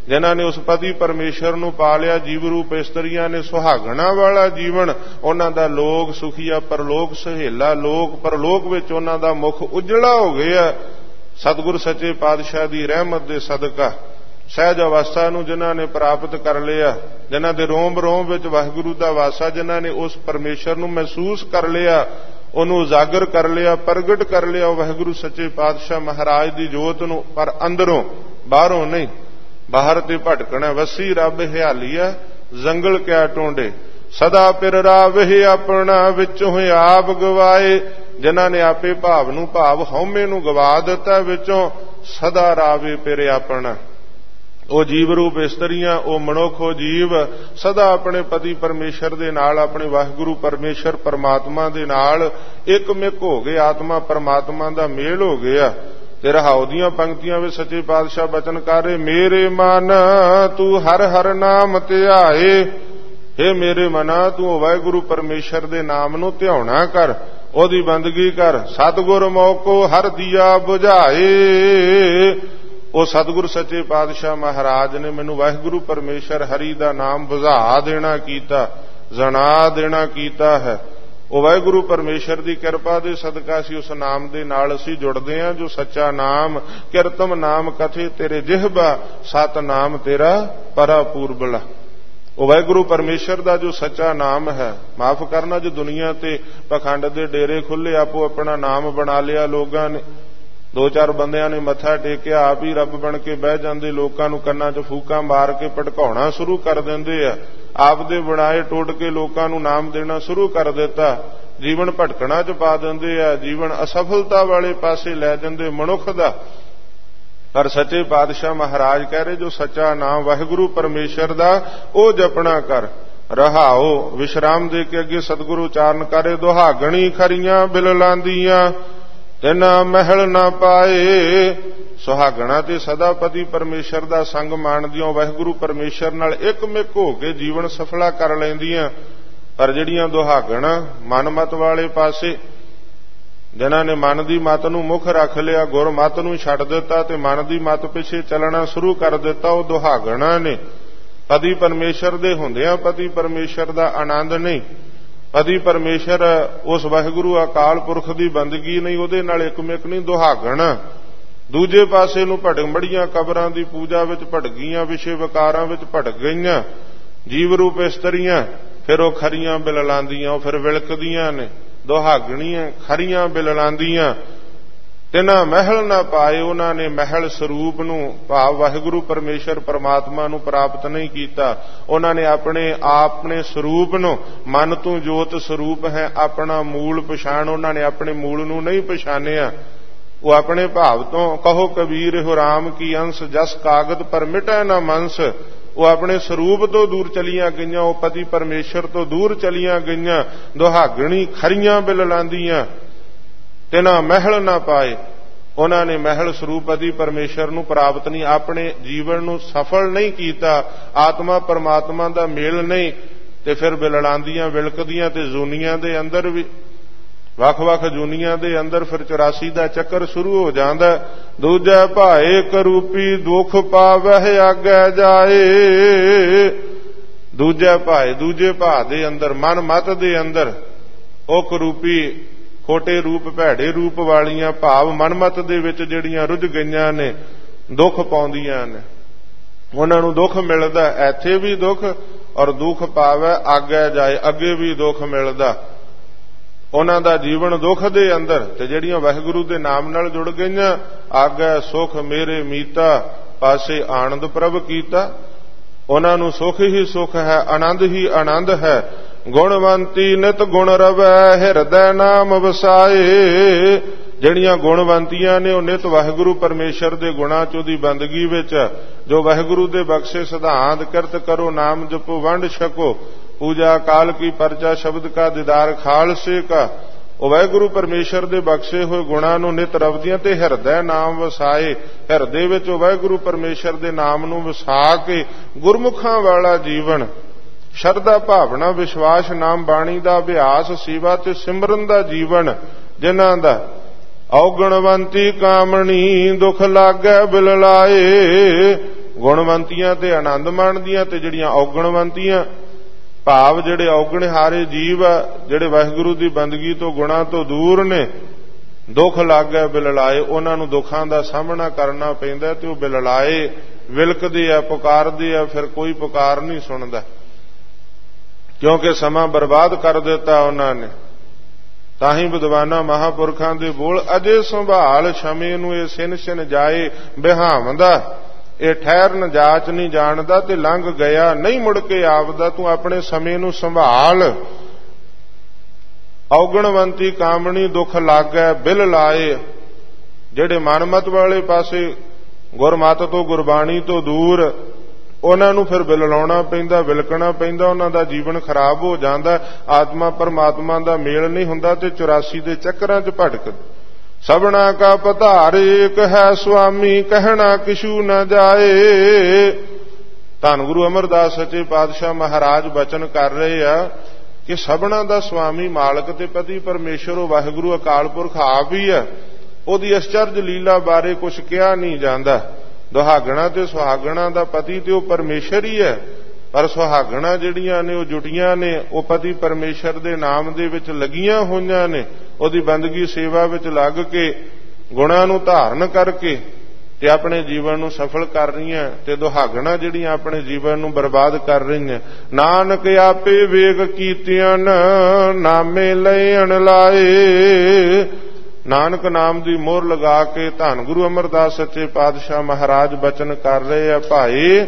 ਜਿਨ੍ਹਾਂ ਨੇ ਉਸ ਪਤੀ ਪਰਮੇਸ਼ਰ ਨੂੰ ਪਾ ਲਿਆ। ਜੀਵ ਰੂਪ ਇਸਤਰੀਆਂ ਨੇ ਸੁਹਾਗਣਾ ਵਾਲਾ ਜੀਵਨ, ਉਹਨਾਂ ਦਾ ਲੋਕ ਸੁਖੀਆ, ਪਰਲੋਕ ਸਹੇਲਾ, ਲੋਕ ਪਰਲੋਕ ਵਿੱਚ ਉਹਨਾਂ ਦਾ ਮੁਖ ਉਜਲਾ ਹੋ ਗਿਆ। ਸਤਿਗੁਰ ਸੱਚੇ ਪਾਤਸ਼ਾਹ ਦੀ ਰਹਿਮਤ ਦੇ ਸਦਕਾ ਸਹਿਜ ਅਵਸਥਾ ਨੂੰ ਜਿਨ੍ਹਾਂ ਨੇ ਪ੍ਰਾਪਤ ਕਰ ਲਿਆ, ਜਿਨ੍ਹਾਂ ਦੇ ਰੋਮ ਰੋਮ ਵਿੱਚ ਵਾਹਿਗੁਰੂ ਦਾ ਵਾਸਾ, ਜਿਨ੍ਹਾਂ ਨੇ ਉਸ ਪਰਮੇਸ਼ਰ ਨੂੰ ਮਹਿਸੂਸ ਕਰ ਲਿਆ, ਉਹਨੂੰ ਉਜਾਗਰ ਕਰ ਲਿਆ, ਪ੍ਰਗਟ ਕਰ ਲਿਆ, ਉਹ ਵਾਹਿਗੁਰੂ ਸੱਚੇ ਪਾਤਸ਼ਾਹ ਮਹਾਰਾਜ ਦੀ ਜੋਤ ਨੂੰ, ਪਰ ਅੰਦਰੋਂ, ਬਾਹਰੋਂ ਨਹੀਂ। ਬਾਹਰ ਤੇ ਭਟਕਣਾ ਵਸੀ ਰੱਬ ਹਿਆਲੀਆ, ਜੰਗਲ ਕਿਆ ਟੋਂਡੇ, ਸਦਾ ਪਿਰ ਰਾਵਹਿ ਆਪਣਾ, ਵਿੱਚੋਂ ਆਪ ਗਵਾਏ। ਜਿਨ੍ਹਾਂ ਨੇ ਆਪੇ ਭਾਵ ਨੂੰ, ਭਾਵ ਹਉਮੈ ਨੂੰ ਗਵਾ ਦਿੱਤਾ, ਵਿੱਚੋਂ ਸਦਾ ਰਾਵੇ ਪਿਰ ਆਪਣਾ। ਉਹ ਜੀਵ ਰੂਪ ਇਸਤਰੀਆਂ, ਉਹ ਮਨੁੱਖ, ਉਹ ਜੀਵ ਸਦਾ ਆਪਣੇ ਪਤੀ ਪਰਮੇਸ਼ਰ ਦੇ ਨਾਲ, ਆਪਣੇ ਵਾਹਿਗੁਰੂ ਪਰਮੇਸ਼ਰ ਪਰਮਾਤਮਾ ਦੇ ਨਾਲ ਇੱਕ ਮਿਕ ਹੋ ਗਏ। ਆਤਮਾ ਪਰਮਾਤਮਾ ਦਾ ਮੇਲ ਹੋ ਗਿਆ। ਤੇ ਰਹਾਉ ਦੀਆਂ ਪੰਕਤੀਆਂ ਵਿੱਚ ਸੱਚੇ ਪਾਤਸ਼ਾਹ ਬਚਨ ਕਰ ਰਹੇ, ਮੇਰੇ ਮਨ ਤੂੰ ਹਰ ਹਰ ਨਾਮ ਧਿਆਏ। ਹੇ ਮੇਰੇ ਮਨਾ, ਤੂੰ ਵਾਹਿਗੁਰੂ ਪਰਮੇਸ਼ਰ ਦੇ ਨਾਮ ਨੂੰ ਧਿਆਉਣਾ ਕਰ, ਉਹਦੀ ਬੰਦਗੀ ਕਰ। ਸਤਿਗੁਰ ਮੋਕੋ ਹਰ ਦੀਆ ਬੁਝਾਏ। ਉਹ ਸਤਿਗੁਰ ਸੱਚੇ ਪਾਤਸ਼ਾਹ ਮਹਾਰਾਜ ਨੇ ਮੈਨੂੰ ਵਾਹਿਗੁਰੂ ਪਰਮੇਸ਼ਰ ਹਰੀ ਦਾ ਨਾਮ ਬੁਝਾ ਦੇਣਾ ਕੀਤਾ, ਜਣਾ ਦੇਣਾ ਕੀਤਾ ਹੈ। ਉਹ ਵਾਹਿਗੁਰੂ ਪਰਮੇਸ਼ਰ ਦੀ ਕਿਰਪਾ ਦੇ ਸਦਕਾ ਸੀ ਉਸ ਨਾਮ ਦੇ ਨਾਲ ਅਸੀਂ ਜੁੜਦੇ ਹਾਂ, ਜੋ ਸੱਚਾ ਨਾਮ। ਕਿਰਤਮ ਨਾਮ ਕਥੇ ਤੇਰੇ ਜਿਹਬਾ, ਸਤ ਨਾਮ ਤੇਰਾ ਪਰਾ ਪੂਰਬਲਾ। ਉਹ ਵਾਹਿਗੁਰੂ ਪਰਮੇਸ਼ਰ ਦਾ ਜੋ ਸੱਚਾ ਨਾਮ ਹੈ, ਮਾਫ ਕਰਨਾ ਜੋ ਦੁਨੀਆ ਤੇ ਪਖੰਡ ਦੇ ਡੇਰੇ ਖੁੱਲੇ, ਆਪੋ ਆਪਣਾ ਨਾਮ ਬਣਾ ਲਿਆ ਲੋਕਾਂ ਨੇ। ਦੋ ਚਾਰ ਬੰਦਿਆਂ ਨੇ ਮੱਥਾ ਟੇਕਿਆ, ਆਪ ਹੀ ਰੱਬ ਬਣ ਕੇ ਬਹਿ ਜਾਂਦੇ, ਲੋਕਾਂ ਨੂੰ ਕੰਨਾਂ 'ਚ ਫੂਕਾਂ ਮਾਰ ਕੇ ਭਟਕਾਉਣਾ ਸ਼ੁਰੂ ਕਰ ਦਿੰਦੇ ਆ। ਆਪ ਦੇ ਬਣਾਏ ਟੁੱਟ ਕੇ ਲੋਕਾਂ ਨੂੰ ਨਾਮ ਦੇਣਾ ਸ਼ੁਰੂ ਕਰ ਦਿੱਤਾ, ਜੀਵਨ ਭਟਕਣਾ 'ਚ ਪਾ ਦਿੰਦੇ ਆ, ਜੀਵਨ ਅਸਫਲਤਾ ਵਾਲੇ ਪਾਸੇ ਲੈ ਜਾਂਦੇ ਮਨੁੱਖ ਦਾ। ਪਰ ਸੱਚੇ ਪਾਤਸ਼ਾਹ ਮਹਾਰਾਜ ਕਹਿ ਰਹੇ, ਜੋ ਸੱਚਾ ਨਾਮ ਵਾਹਿਗੁਰੂ ਪਰਮੇਸ਼ਰ ਦਾ, ਉਹ ਜਪਣਾ ਕਰ। ਰਹਾਓ ਵਿਸ਼ਰਾਮ ਦੇ ਕੇ ਅੱਗੇ ਸਤਿਗੁਰੂ ਉਚਾਰਨ ਕਰੇ, ਦੁਹਾਗਣੀ ਖਰੀਆਂ ਬਿਲ ਲਾਂਦੀਆਂ, ਤਿਨਾ ਮਹਿਲ ਨਾ ਪਾਏ। ਸੁਹਾਗਣਾ ਤੇ ਸਦਾ ਪਤੀ ਪਰਮੇਸ਼ਰ ਦਾ ਸੰਗ ਮਾਣਦੀਆਂ, ਵਾਹਿਗੁਰੂ ਪਰਮੇਸ਼ਰ ਨਾਲ ਇੱਕ ਮਿਕ ਹੋ ਕੇ ਜੀਵਨ ਸਫਲਾ ਕਰ ਲੈਂਦੀਆਂ। ਪਰ ਜਿਹੜੀਆਂ ਦੁਹਾਗਣਾ ਮਨਮਤ ਵਾਲੇ ਪਾਸੇ, ਜਿਨ੍ਹਾਂ ਨੇ ਮਨ ਦੀ ਮਤ ਨੂੰ ਮੁੱਖ ਰੱਖ ਲਿਆ, ਗੁਰ ਮਤ ਨੂੰ ਛੱਡ ਦਿੱਤਾ ਤੇ ਮਨ ਦੀ ਮਤ ਪਿੱਛੇ ਚੱਲਣਾ ਸ਼ੁਰੂ ਕਰ ਦਿੱਤਾ, ਉਹ ਦੁਹਾਗਣਾ ਨੇ। ਪਤੀ ਪਰਮੇਸ਼ਰ ਦੇ ਹੁੰਦਿਆਂ ਪਤੀ ਪਰਮੇਸ਼ਰ ਦਾ ਆਨੰਦ ਨਹੀਂ। ਪਤੀ ਪਰਮੇਸ਼ਰ ਉਸ ਵਾਹਿਗੁਰੂ ਅਕਾਲ ਪੁਰਖ ਦੀ ਬੰਦਗੀ ਨਹੀਂ, ਉਹਦੇ ਨਾਲ ਇੱਕ ਮਿਕ ਨਹੀਂ, ਦੁਹਾਗਣ। ਦੂਜੇ ਪਾਸੇ ਨੂੰ ਭਟਕ ਮੜੀਆਂ ਕਬਰਾਂ ਦੀ ਪੂਜਾ ਵਿੱਚ ਭਟਕ ਗਈਆਂ, ਵਿਸ਼ੇ ਵਿਕਾਰਾਂ ਵਿੱਚ ਭਟਕ ਗਈਆਂ ਜੀਵ ਰੂਪ ਇਸਤਰੀਆਂ। ਫਿਰ ਉਹ ਖਰੀਆਂ ਬਿਲ ਲਾਂਦੀਆਂ, ਉਹ ਫਿਰ ਵਿਲਕਦੀਆਂ ਨੇ, ਦੁਹਾਗਣੀਆਂ ਖਰੀਆਂ ਬਿਲ ਲਾਂਦੀਆਂ। ਤਿਨਾ ਮਹਿਲ ਨਾ ਪਾਏ, ਉਹਨਾਂ ਨੇ ਮਹਿਲ ਸਰੂਪ ਨੂੰ, ਭਾਵ ਵਾਹਿਗੁਰੂ ਪਰਮੇਸ਼ਰ ਪਰਮਾਤਮਾ ਨੂੰ ਪ੍ਰਾਪਤ ਨਹੀਂ ਕੀਤਾ। ਉਹਨਾਂ ਨੇ ਆਪਣੇ ਆਪਣੇ ਸਰੂਪ ਨੂੰ, ਮਨ ਤੋਂ ਜੋਤ ਸਰੂਪ ਹੈ, ਆਪਣਾ ਮੂਲ ਪਛਾਣ, ਉਹਨਾਂ ਨੇ ਆਪਣੇ ਮੂਲ ਨੂੰ ਨਹੀਂ ਪਛਾਣਿਆ। ਉਹ ਆਪਣੇ ਭਾਵ ਤੋਂ, ਕਹੋ ਕਬੀਰ ਹੋ ਰਾਮ ਕੀ ਅੰਸ਼, ਜਸ ਕਾਗਦ ਪਰ ਮਿਟੈ ਨਾ ਮੰਸ। ਉਹ ਆਪਣੇ ਸਰੂਪ ਤੋਂ ਦੂਰ ਚਲੀਆਂ ਗਈਆਂ, ਉਹ ਪਤੀ ਪਰਮੇਸ਼ਰ ਤੋਂ ਦੂਰ ਚਲੀਆਂ ਗਈਆਂ। ਦੁਹਾਗਣੀ ਖਰੀਆਂ ਬਿਲ ਲਾਂਦੀਆਂ, ਤਿਨਾ ਮਹਿਲ ਨਾ ਪਾਏ। ਉਹਨਾਂ ਨੇ ਮਹਿਲ ਸਰੂਪ ਪਤੀ ਪਰਮੇਸ਼ਰ ਨੂੰ ਪ੍ਰਾਪਤ ਨਹੀਂ, ਆਪਣੇ ਜੀਵਨ ਨੂੰ ਸਫਲ ਨਹੀਂ ਕੀਤਾ, ਆਤਮਾ ਪਰਮਾਤਮਾ ਦਾ ਮੇਲ ਨਹੀਂ। ਤੇ ਫਿਰ ਬਿਲਲਾਂਦੀਆਂ, ਵਿਲਕਦੀਆਂ ਤੇ ਜੂਨੀਆਂ ਦੇ ਅੰਦਰ ਵੀ, ਵੱਖ-ਵੱਖ ਜੂਨੀਆਂ ਦੇ ਅੰਦਰ ਫਿਰ ਚੁਰਾਸੀ ਦਾ ਚੱਕਰ ਸ਼ੁਰੂ ਹੋ ਜਾਂਦਾ। ਦੂਜਾ ਭਾਏ ਕਰੂਪੀ ਦੁੱਖ ਪਾਵਹਿ ਆਗੈ ਜਾਏ। ਦੂਜਾ ਭਾਏ, ਦੂਜੇ ਭਾ ਦੇ ਅੰਦਰ, ਮਨ ਮਤ ਦੇ ਅੰਦਰ, ਉਹ ਕਰੂਪੀ ਖੋਟੇ ਰੂਪ, ਭੈੜੇ ਰੂਪ ਵਾਲੀਆਂ, ਭਾਵ ਮਨਮਤ ਦੇ ਵਿੱਚ ਜਿਹੜੀਆਂ ਰੁੱਝ ਗਈਆਂ ਨੇ, ਦੁੱਖ ਪਾਉਂਦੀਆਂ ਨੇ। ਉਹਨਾਂ ਨੂੰ ਦੁੱਖ ਮਿਲਦਾ, ਇੱਥੇ ਵੀ ਦੁੱਖ, ਔਰ ਦੁੱਖ ਪਾਵੇ ਆਗੇ ਜਾਏ, ਅੱਗੇ ਵੀ ਦੁੱਖ ਮਿਲਦਾ। ਉਹਨਾਂ ਦਾ ਜੀਵਨ ਦੁੱਖ ਦੇ ਅੰਦਰ। ਤੇ ਜਿਹੜੀਆਂ ਵਾਹਿਗੁਰੂ ਦੇ ਨਾਮ ਨਾਲ ਜੁੜ ਗਈਆਂ, ਆਗੇ ਸੁਖ ਮੇਰੇ ਮੀਤਾ, ਪਾਸੇ ਆਨੰਦ ਪ੍ਰਭ ਕੀਤਾ। ਉਹਨਾਂ ਨੂੰ ਸੁਖ ਹੀ ਸੁਖ ਹੈ, ਆਨੰਦ ਹੀ ਆਨੰਦ ਹੈ। ਗੁਣਵੰਤੀ ਨਿਤ ਗੁਣ ਰਵੈ, ਹਿਰਦੈ ਨਾਮ ਵਸਾਏ। ਜਿਹੜੀਆਂ ਗੁਣਵੰਤੀਆਂ ਨੇ, ਉਹ ਨਿਤ ਵਾਹਿਗੁਰੂ ਪਰਮੇਸ਼ਰ ਦੇ ਗੁਣਾਂ ਚ, ਉਹਦੀ ਬੰਦਗੀ ਵਿੱਚ, ਜੋ ਵਾਹਿਗੁਰੂ ਦੇ ਬਖਸ਼ੇ ਸਿਧਾਂਤ, ਕਿਰਤ ਕਰੋ ਨਾਮ ਜਪੋ ਵੰਡ ਛਕੋ, ਪੂਜਾ ਕਾਲ ਕੀ ਪਰਚਾ, ਸ਼ਬਦ ਕਾ ਦੀਦਾਰ ਖਾਲਸੇ ਕਾ। ਉਹ ਵਾਹਿਗੁਰੂ ਪਰਮੇਸ਼ਰ ਦੇ ਬਖਸ਼ੇ ਹੋਏ ਗੁਣਾਂ ਨੂੰ ਨਿਤ ਰਵਦੀਆਂ ਤੇ ਹਿਰਦੈ ਨਾਮ ਵਸਾਏ। ਹਿਰਦੇ ਵਿੱਚ ਉਹ ਵਾਹਿਗੁਰੂ ਪਰਮੇਸ਼ਰ ਦੇ ਨਾਮ ਨੂੰ ਵਸਾ ਕੇ ਗੁਰਮੁਖਾਂ ਵਾਲਾ ਜੀਵਨ, ਸ਼ਰਧਾ ਭਾਵਨਾ ਵਿਸ਼ਵਾਸ ਨਾਮ ਬਾਣੀ ਦਾ ਅਭਿਆਸ, ਸੇਵਾ ਤੇ ਸਿਮਰਨ ਦਾ ਜੀਵਨ, ਜਿਨ੍ਹਾਂ ਦਾ ਔਗਣਵੰਤੀ ਕਾਮਣੀ ਦੁੱਖ ਲਾਗੈ ਬਿਲ ਲਾਏ। ਗੁਣਵੰਤੀਆਂ ਤੇ ਆਨੰਦ ਮਾਣਦੀਆਂ ਤੇ ਜਿਹੜੀਆਂ ਔਗਣਵੰਤੀਆਂ ਭਾਵ ਜਿਹੜੇ ਔਗਣਹਾਰੇ ਜੀਵ ਆ, ਜਿਹੜੇ ਵਾਹਿਗੁਰੂ ਦੀ ਬੰਦਗੀ ਤੋਂ ਗੁਣਾਂ ਤੋਂ ਦੂਰ ਨੇ, ਦੁੱਖ ਲੱਗ ਗਿਆ ਬਿਲਲਾਏ, ਉਹਨਾਂ ਨੂੰ ਦੁੱਖਾਂ ਦਾ ਸਾਹਮਣਾ ਕਰਨਾ ਪੈਂਦਾ ਤੇ ਉਹ ਬਿਲਲਾਏ ਵਿਲਕਦੇ ਆ, ਪੁਕਾਰਦੇ ਆ, ਫਿਰ ਕੋਈ ਪੁਕਾਰ ਨਹੀਂ ਸੁਣਦਾ ਕਿਉਂਕਿ ਸਮਾਂ ਬਰਬਾਦ ਕਰ ਦਿੱਤਾ ਉਹਨਾਂ ਨੇ। ਤਾਂ ਹੀ ਵਿਦਵਾਨਾਂ ਮਹਾਂਪੁਰਖਾਂ ਦੇ ਬੋਲ, ਅਜੇ ਸੰਭਾਲ ਛਮੇ ਨੂੰ ਇਹ ਸਿਨ ਸਿਨ ਜਾਏ ਬਿਹਾਵਦਾ, ਇਹ ਠਹਿਰਨ ਜਾਚ ਨਹੀਂ ਜਾਣਦਾ ਤੇ ਲੰਘ ਗਿਆ ਨਹੀਂ ਮੁੜ ਕੇ ਆਵਦਾ। ਤੂੰ ਆਪਣੇ ਸਮੇਂ ਨੂੰ ਸੰਭਾਲ। ਔਗਣਵੰਤੀ ਕਾਮਣੀ ਦੁੱਖ ਲਾਗੈ ਬਿਲ ਲਾਏ, ਜਿਹੜੇ ਮਨਮਤ ਵਾਲੇ ਪਾਸੇ ਗੁਰਮਤ ਤੋਂ ਗੁਰਬਾਣੀ ਤੋਂ ਦੂਰ, ਉਹਨਾਂ ਨੂੰ ਫਿਰ ਬਿਲ ਲਾਉਣਾ ਪੈਂਦਾ, ਵਿਲਕਣਾ ਪੈਂਦਾ, ਉਹਨਾਂ ਦਾ ਜੀਵਨ ਖਰਾਬ ਹੋ ਜਾਂਦਾ, ਆਤਮਾ ਪਰਮਾਤਮਾ ਦਾ ਮੇਲ ਨਹੀਂ ਹੁੰਦਾ ਤੇ ਚੁਰਾਸੀ ਦੇ ਚੱਕਰਾਂ 'ਚ ਭਟਕ। ਸਭਨਾ ਕਾ ਪਧਾਰ ਏਕ ਹੈ ਸੁਆਮੀ, ਕਹਿਣਾ ਕਿਛੂ ਨਾ ਜਾਏ। ਧੰਨ ਗੁਰੂ ਅਮਰਦਾਸ ਸੱਚੇ ਪਾਤਸ਼ਾਹ ਮਹਾਰਾਜ ਬਚਨ ਕਰ ਰਹੇ ਆ ਕਿ ਸਭਨਾ ਦਾ ਸੁਆਮੀ ਮਾਲਕ ਤੇ ਪਤੀ ਪਰਮੇਸ਼ਰ ਉਹ ਵਾਹਿਗੁਰੂ ਅਕਾਲ ਪੁਰਖ ਆਪ ਹੀ ਹੈ। ਉਹਦੀ ਅਚਰਜ ਲੀਲਾ ਬਾਰੇ ਕੁਝ ਕਿਹਾ ਨਹੀਂ ਜਾਂਦਾ। ਦੁਹਾਗਣਾ ਤੇ ਸੁਹਾਗਣਾ ਦਾ ਪਤੀ ਤੇ ਉਹ ਪਰਮੇਸ਼ਰ ਹੀ ਹੈ, ਪਰ ਸੁਹਾਗਣਾ ਜਿਹੜੀਆਂ ਨੇ ਉਹ ਜੁਟੀਆਂ ਨੇ, ਉਹ ਪਤੀ ਪਰਮੇਸ਼ਰ ਦੇ ਨਾਮ ਦੇ ਵਿੱਚ ਲੱਗੀਆਂ ਹੋਈਆਂ ਨੇ, ਉਹਦੀ ਬੰਦਗੀ ਸੇਵਾ ਵਿੱਚ ਲੱਗ ਕੇ ਗੁਣਾਂ ਨੂੰ ਧਾਰਨ ਕਰਕੇ ਤੇ ਆਪਣੇ ਜੀਵਨ ਨੂੰ ਸਫਲ ਕਰ ਰਹੀਆਂ, ਤੇ ਦੁਹਾਗਣਾ ਜਿਹੜੀਆਂ ਆਪਣੇ ਜੀਵਨ ਨੂੰ ਬਰਬਾਦ ਕਰ ਰਹੀਆਂ। ਨਾਨਕ ਆਪੇ ਵੇਗ ਕੀਤਿਆਂ ਨਾਮੇ ਲੈਣ ਲਾਏ। ਨਾਨਕ ਨਾਮ ਦੀ ਮੋਹਰ ਲਗਾ ਕੇ ਧੰਨ ਗੁਰੂ ਅਮਰਦਾਸ ਸੱਚੇ ਪਾਤਸ਼ਾਹ ਮਹਾਰਾਜ ਬਚਨ ਕਰ ਰਹੇ ਆ, ਭਾਈ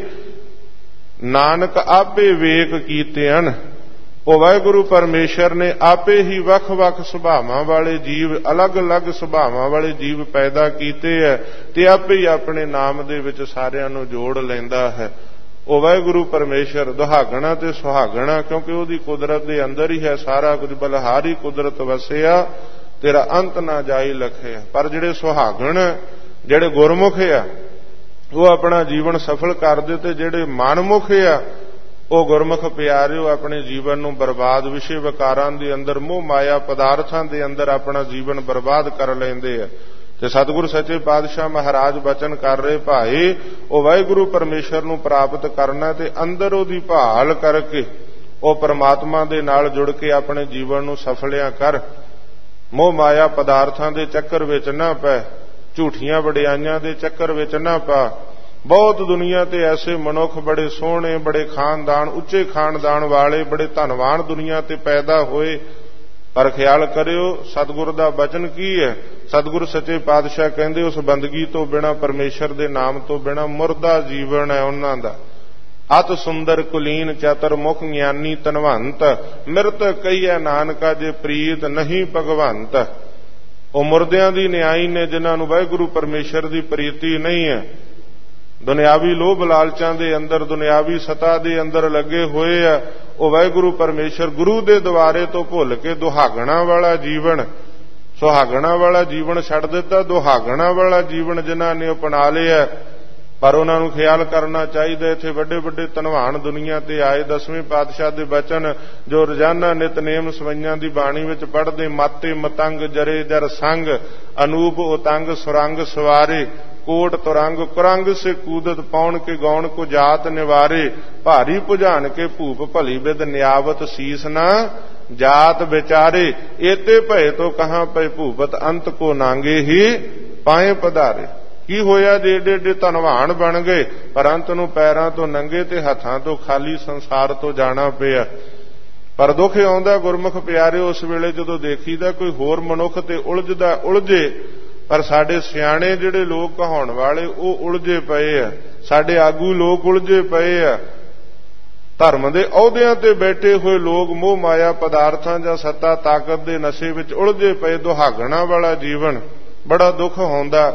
ਨਾਨਕ ਆਪੇ ਵੇਗ ਕੀਤੇ ਹਨ। ਉਹ ਵਾਹਿਗੁਰੂ ਪਰਮੇਸ਼ਰ ਨੇ ਆਪੇ ਹੀ ਵੱਖ-ਵੱਖ ਸੁਭਾਵਾਂ ਵਾਲੇ ਜੀਵ, ਅਲੱਗ-ਅਲੱਗ ਸੁਭਾਵਾਂ ਵਾਲੇ ਜੀਵ ਪੈਦਾ ਕੀਤੇ ਹੈ ਤੇ ਆਪੇ ਹੀ ਆਪਣੇ ਨਾਮ ਦੇ ਵਿੱਚ ਸਾਰਿਆਂ ਨੂੰ ਜੋੜ ਲੈਂਦਾ ਹੈ। ਉਹ ਵਾਹਿਗੁਰੂ ਪਰਮੇਸ਼ਰ ਦੁਹਾਗਣਾ ਤੇ ਸੁਹਾਗਣਾ, ਕਿਉਂਕਿ ਉਹਦੀ ਕੁਦਰਤ ਦੇ ਅੰਦਰ ਹੀ ਹੈ ਸਾਰਾ ਕੁਝ, ਬਲਹਾਰੀ ਕੁਦਰਤ ਵਸਿਆ ਤੇਰਾ ਅੰਤ ਨਾ ਜਾਈ ਲਖਿਆ। ਪਰ ਜਿਹੜੇ ਸੁਹਾਗਣ, ਜਿਹੜੇ ਗੁਰਮੁਖ ਆ, ਉਹ ਆਪਣਾ ਜੀਵਨ ਸਫਲ ਕਰਦੇ, ਤੇ ਜਿਹੜੇ ਮਨਮੁਖ ਆ ਉਹ ਗੁਰਮੁਖ ਪਿਆਰਿਓ ਆਪਣੇ ਜੀਵਨ ਨੂੰ ਬਰਬਾਦ, ਵਿਸ਼ੇ ਵਿਕਾਰਾਂ ਦੇ ਅੰਦਰ, ਮੋਹ ਮਾਇਆ ਪਦਾਰਥਾਂ ਦੇ ਅੰਦਰ ਆਪਣਾ ਜੀਵਨ ਬਰਬਾਦ ਕਰ ਲੈਂਦੇ ਆ। ਤੇ ਸਤਿਗੁਰੂ ਸੱਚੇ ਪਾਤਸ਼ਾਹ ਮਹਾਰਾਜ ਬਚਨ ਕਰ ਰਹੇ, ਭਾਈ ਉਹ ਵਾਹਿਗੁਰੂ ਪਰਮੇਸ਼ਰ ਨੂੰ ਪ੍ਰਾਪਤ ਕਰਨਾ ਤੇ ਅੰਦਰ ਉਹਦੀ ਭਾਲ ਕਰਕੇ ਉਹ ਪਰਮਾਤਮਾ ਦੇ ਨਾਲ ਜੁੜ ਕੇ ਆਪਣੇ ਜੀਵਨ ਨੂੰ ਸਫਲਿਆ ਕਰ। ਮੋਹ ਮਾਇਆ ਪਦਾਰਥਾਂ ਦੇ ਚੱਕਰ ਵਿੱਚ ਨਾ ਪੈ, ਝੂਠੀਆਂ ਵਡਿਆਈਆਂ ਦੇ ਚੱਕਰ ਵਿੱਚ ਨਾ ਪਾ। ਬਹੁਤ ਦੁਨੀਆ ਤੇ ਐਸੇ ਮਨੁੱਖ ਬੜੇ ਸੋਹਣੇ, ਬੜੇ ਖਾਨਦਾਨ, ਉੱਚੇ ਖਾਨਦਾਨ ਵਾਲੇ, ਬੜੇ ਧਨਵਾਨ ਦੁਨੀਆ ਤੇ ਪੈਦਾ ਹੋਏ, ਪਰ ਖਿਆਲ ਕਰਿਓ ਸਤਿਗੁਰ ਦਾ ਬਚਨ ਕੀ ਹੈ। ਸਤਿਗੁਰੂ ਸੱਚੇ ਪਾਤਸ਼ਾਹ ਕਹਿੰਦੇ ਉਸ ਬੰਦਗੀ ਤੋਂ ਬਿਨਾਂ, ਪਰਮੇਸ਼ਰ ਦੇ ਨਾਮ ਤੋਂ ਬਿਨਾਂ ਮੁਰਦਾ ਜੀਵਨ ਹੈ ਉਹਨਾਂ ਦਾ। ਅਤ ਸੁੰਦਰ ਕੁਲੀਨ ਚਤਰ ਮੁਖ ਗਿਆਨੀ ਧਨਵੰਤ, ਮਿਰਤ ਕਹੀਐ ਨਾਨਕਾ ਜੇ ਪ੍ਰੀਤ ਨਹੀਂ ਭਗਵੰਤ। ਉਹ ਮੁਰਦਿਆਂ ਦੀ ਨਿਆਈ ਨੇ ਜਿਨ੍ਹਾਂ ਨੂੰ ਵਾਹਿਗੁਰੂ ਪਰਮੇਸ਼ਰ ਦੀ ਪ੍ਰੀਤੀ ਨਹੀਂ ਹੈ, ਦੁਨਿਆਵੀ ਲੋਭ ਲਾਲਚਾਂ ਦੇ ਅੰਦਰ, ਦੁਨਿਆਵੀ ਸਤਾ ਦੇ ਅੰਦਰ ਲੱਗੇ ਹੋਏ ਆ। ਉਹ ਵਾਹਿਗੁਰੂ ਪਰਮੇਸ਼ਰ ਗੁਰੂ ਦੇ ਦੁਆਰੇ ਤੋਂ ਭੁੱਲ ਕੇ ਦੁਹਾਗਣਾ ਵਾਲਾ ਜੀਵਨ, ਸੁਹਾਗਣਾ ਵਾਲਾ ਜੀਵਨ ਛੱਡ ਦਿੱਤਾ। ਦੁਹਾਗਣਾ ਵਾਲਾ ਜੀਵਨ ਜਿਨ੍ਹਾਂ ਨੇ ਅਪਣਾ ਲਿਆ, ਪਰ ਉਹਨਾਂ ਨੂੰ ਖਿਆਲ ਕਰਨਾ ਚਾਹੀਦਾ। ਇੱਥੇ ਵੱਡੇ ਵੱਡੇ ਧਨਵਾਨ ਦੁਨੀਆ ਤੇ ਆਏ, ਦਸਵੇਂ ਪਾਤਸ਼ਾਹ ਦੇ ਬਚਨ ਜੋ ਰੋਜ਼ਾਨਾ ਨਿਤਨੇਮ ਸਵਈਆਂ ਦੀ ਬਾਣੀ ਵਿੱਚ ਪੜ੍ਹਦੇ, ਮਾਤੇ ਮਤੰਗ ਜਰੇ ਜਰ ਸੰਗ, ਅਨੂਪ ਉਤੰਗ ਸੁਰੰਗ ਸਵਾਰੇ, ਕੋਟ ਤੁਰੰਗ ਕੁਰੰਗ ਸੇ ਕੂਦਤ ਪਾਉਣ ਕੇ ਗੌਣ ਕੋ ਜਾਤ ਨਿਵਾਰੇ, ਭਾਰੀ ਭੁਜਾਨ ਕੇ ਭੂਪ ਭਲੀ ਬਿਦ ਨਿਆਵਤ ਸੀਸ ਨਾ ਜਾਤ ਵਿਚਾਰੇ, ਏਤੇ ਭਏ ਤੋਂ ਕਹਾਂ ਪਏ ਭੂਪਤ ਅੰਤ ਕੋ ਨਾਂਗੇ ਹੀ ਪਾਏ ਪਧਾਰੇ। ਕੀ ਹੋਇਆ ਜੇ ਏਡੇ ਏਡੇ ਧਨਵਾਨ ਬਣ ਗਏ, ਪਰ ਅੰਤ ਨੂੰ ਪੈਰਾਂ ਤੋਂ ਨੰਗੇ ਤੇ ਹੱਥਾਂ ਤੋਂ ਖਾਲੀ ਸੰਸਾਰ ਤੋਂ ਜਾਣਾ ਪਿਆ। ਪਰ ਦੁੱਖ ਆਉਂਦਾ ਗੁਰਮੁਖ ਪਿਆਰਿਓ ਉਸ ਵੇਲੇ ਜਦੋਂ ਦੇਖੀਦਾ ਕੋਈ ਹੋਰ ਮਨੁੱਖ ਤੇ ਉਲਝਦਾ ਉਲਝੇ, ਪਰ ਸਾਡੇ ਸਿਆਣੇ ਜਿਹੜੇ ਲੋਕ ਕਹਾਉਣ ਵਾਲੇ ਉਹ ਉਲਝੇ ਪਏ ਆ, ਸਾਡੇ ਆਗੂ ਲੋਕ ਉਲਝੇ ਪਏ ਆ। ਧਰਮ ਦੇ ਅਹੁਦਿਆਂ ਤੇ ਬੈਠੇ ਹੋਏ ਲੋਕ ਮੋਹ ਮਾਇਆ ਪਦਾਰਥਾਂ ਜਾਂ ਸੱਤਾ ਤਾਕਤ ਦੇ ਨਸ਼ੇ ਵਿੱਚ ਉਲਝੇ ਪਏ। ਦੁਹਾਗਣਾ ਵਾਲਾ ਜੀਵਨ ਬੜਾ ਦੁੱਖ ਹੁੰਦਾ।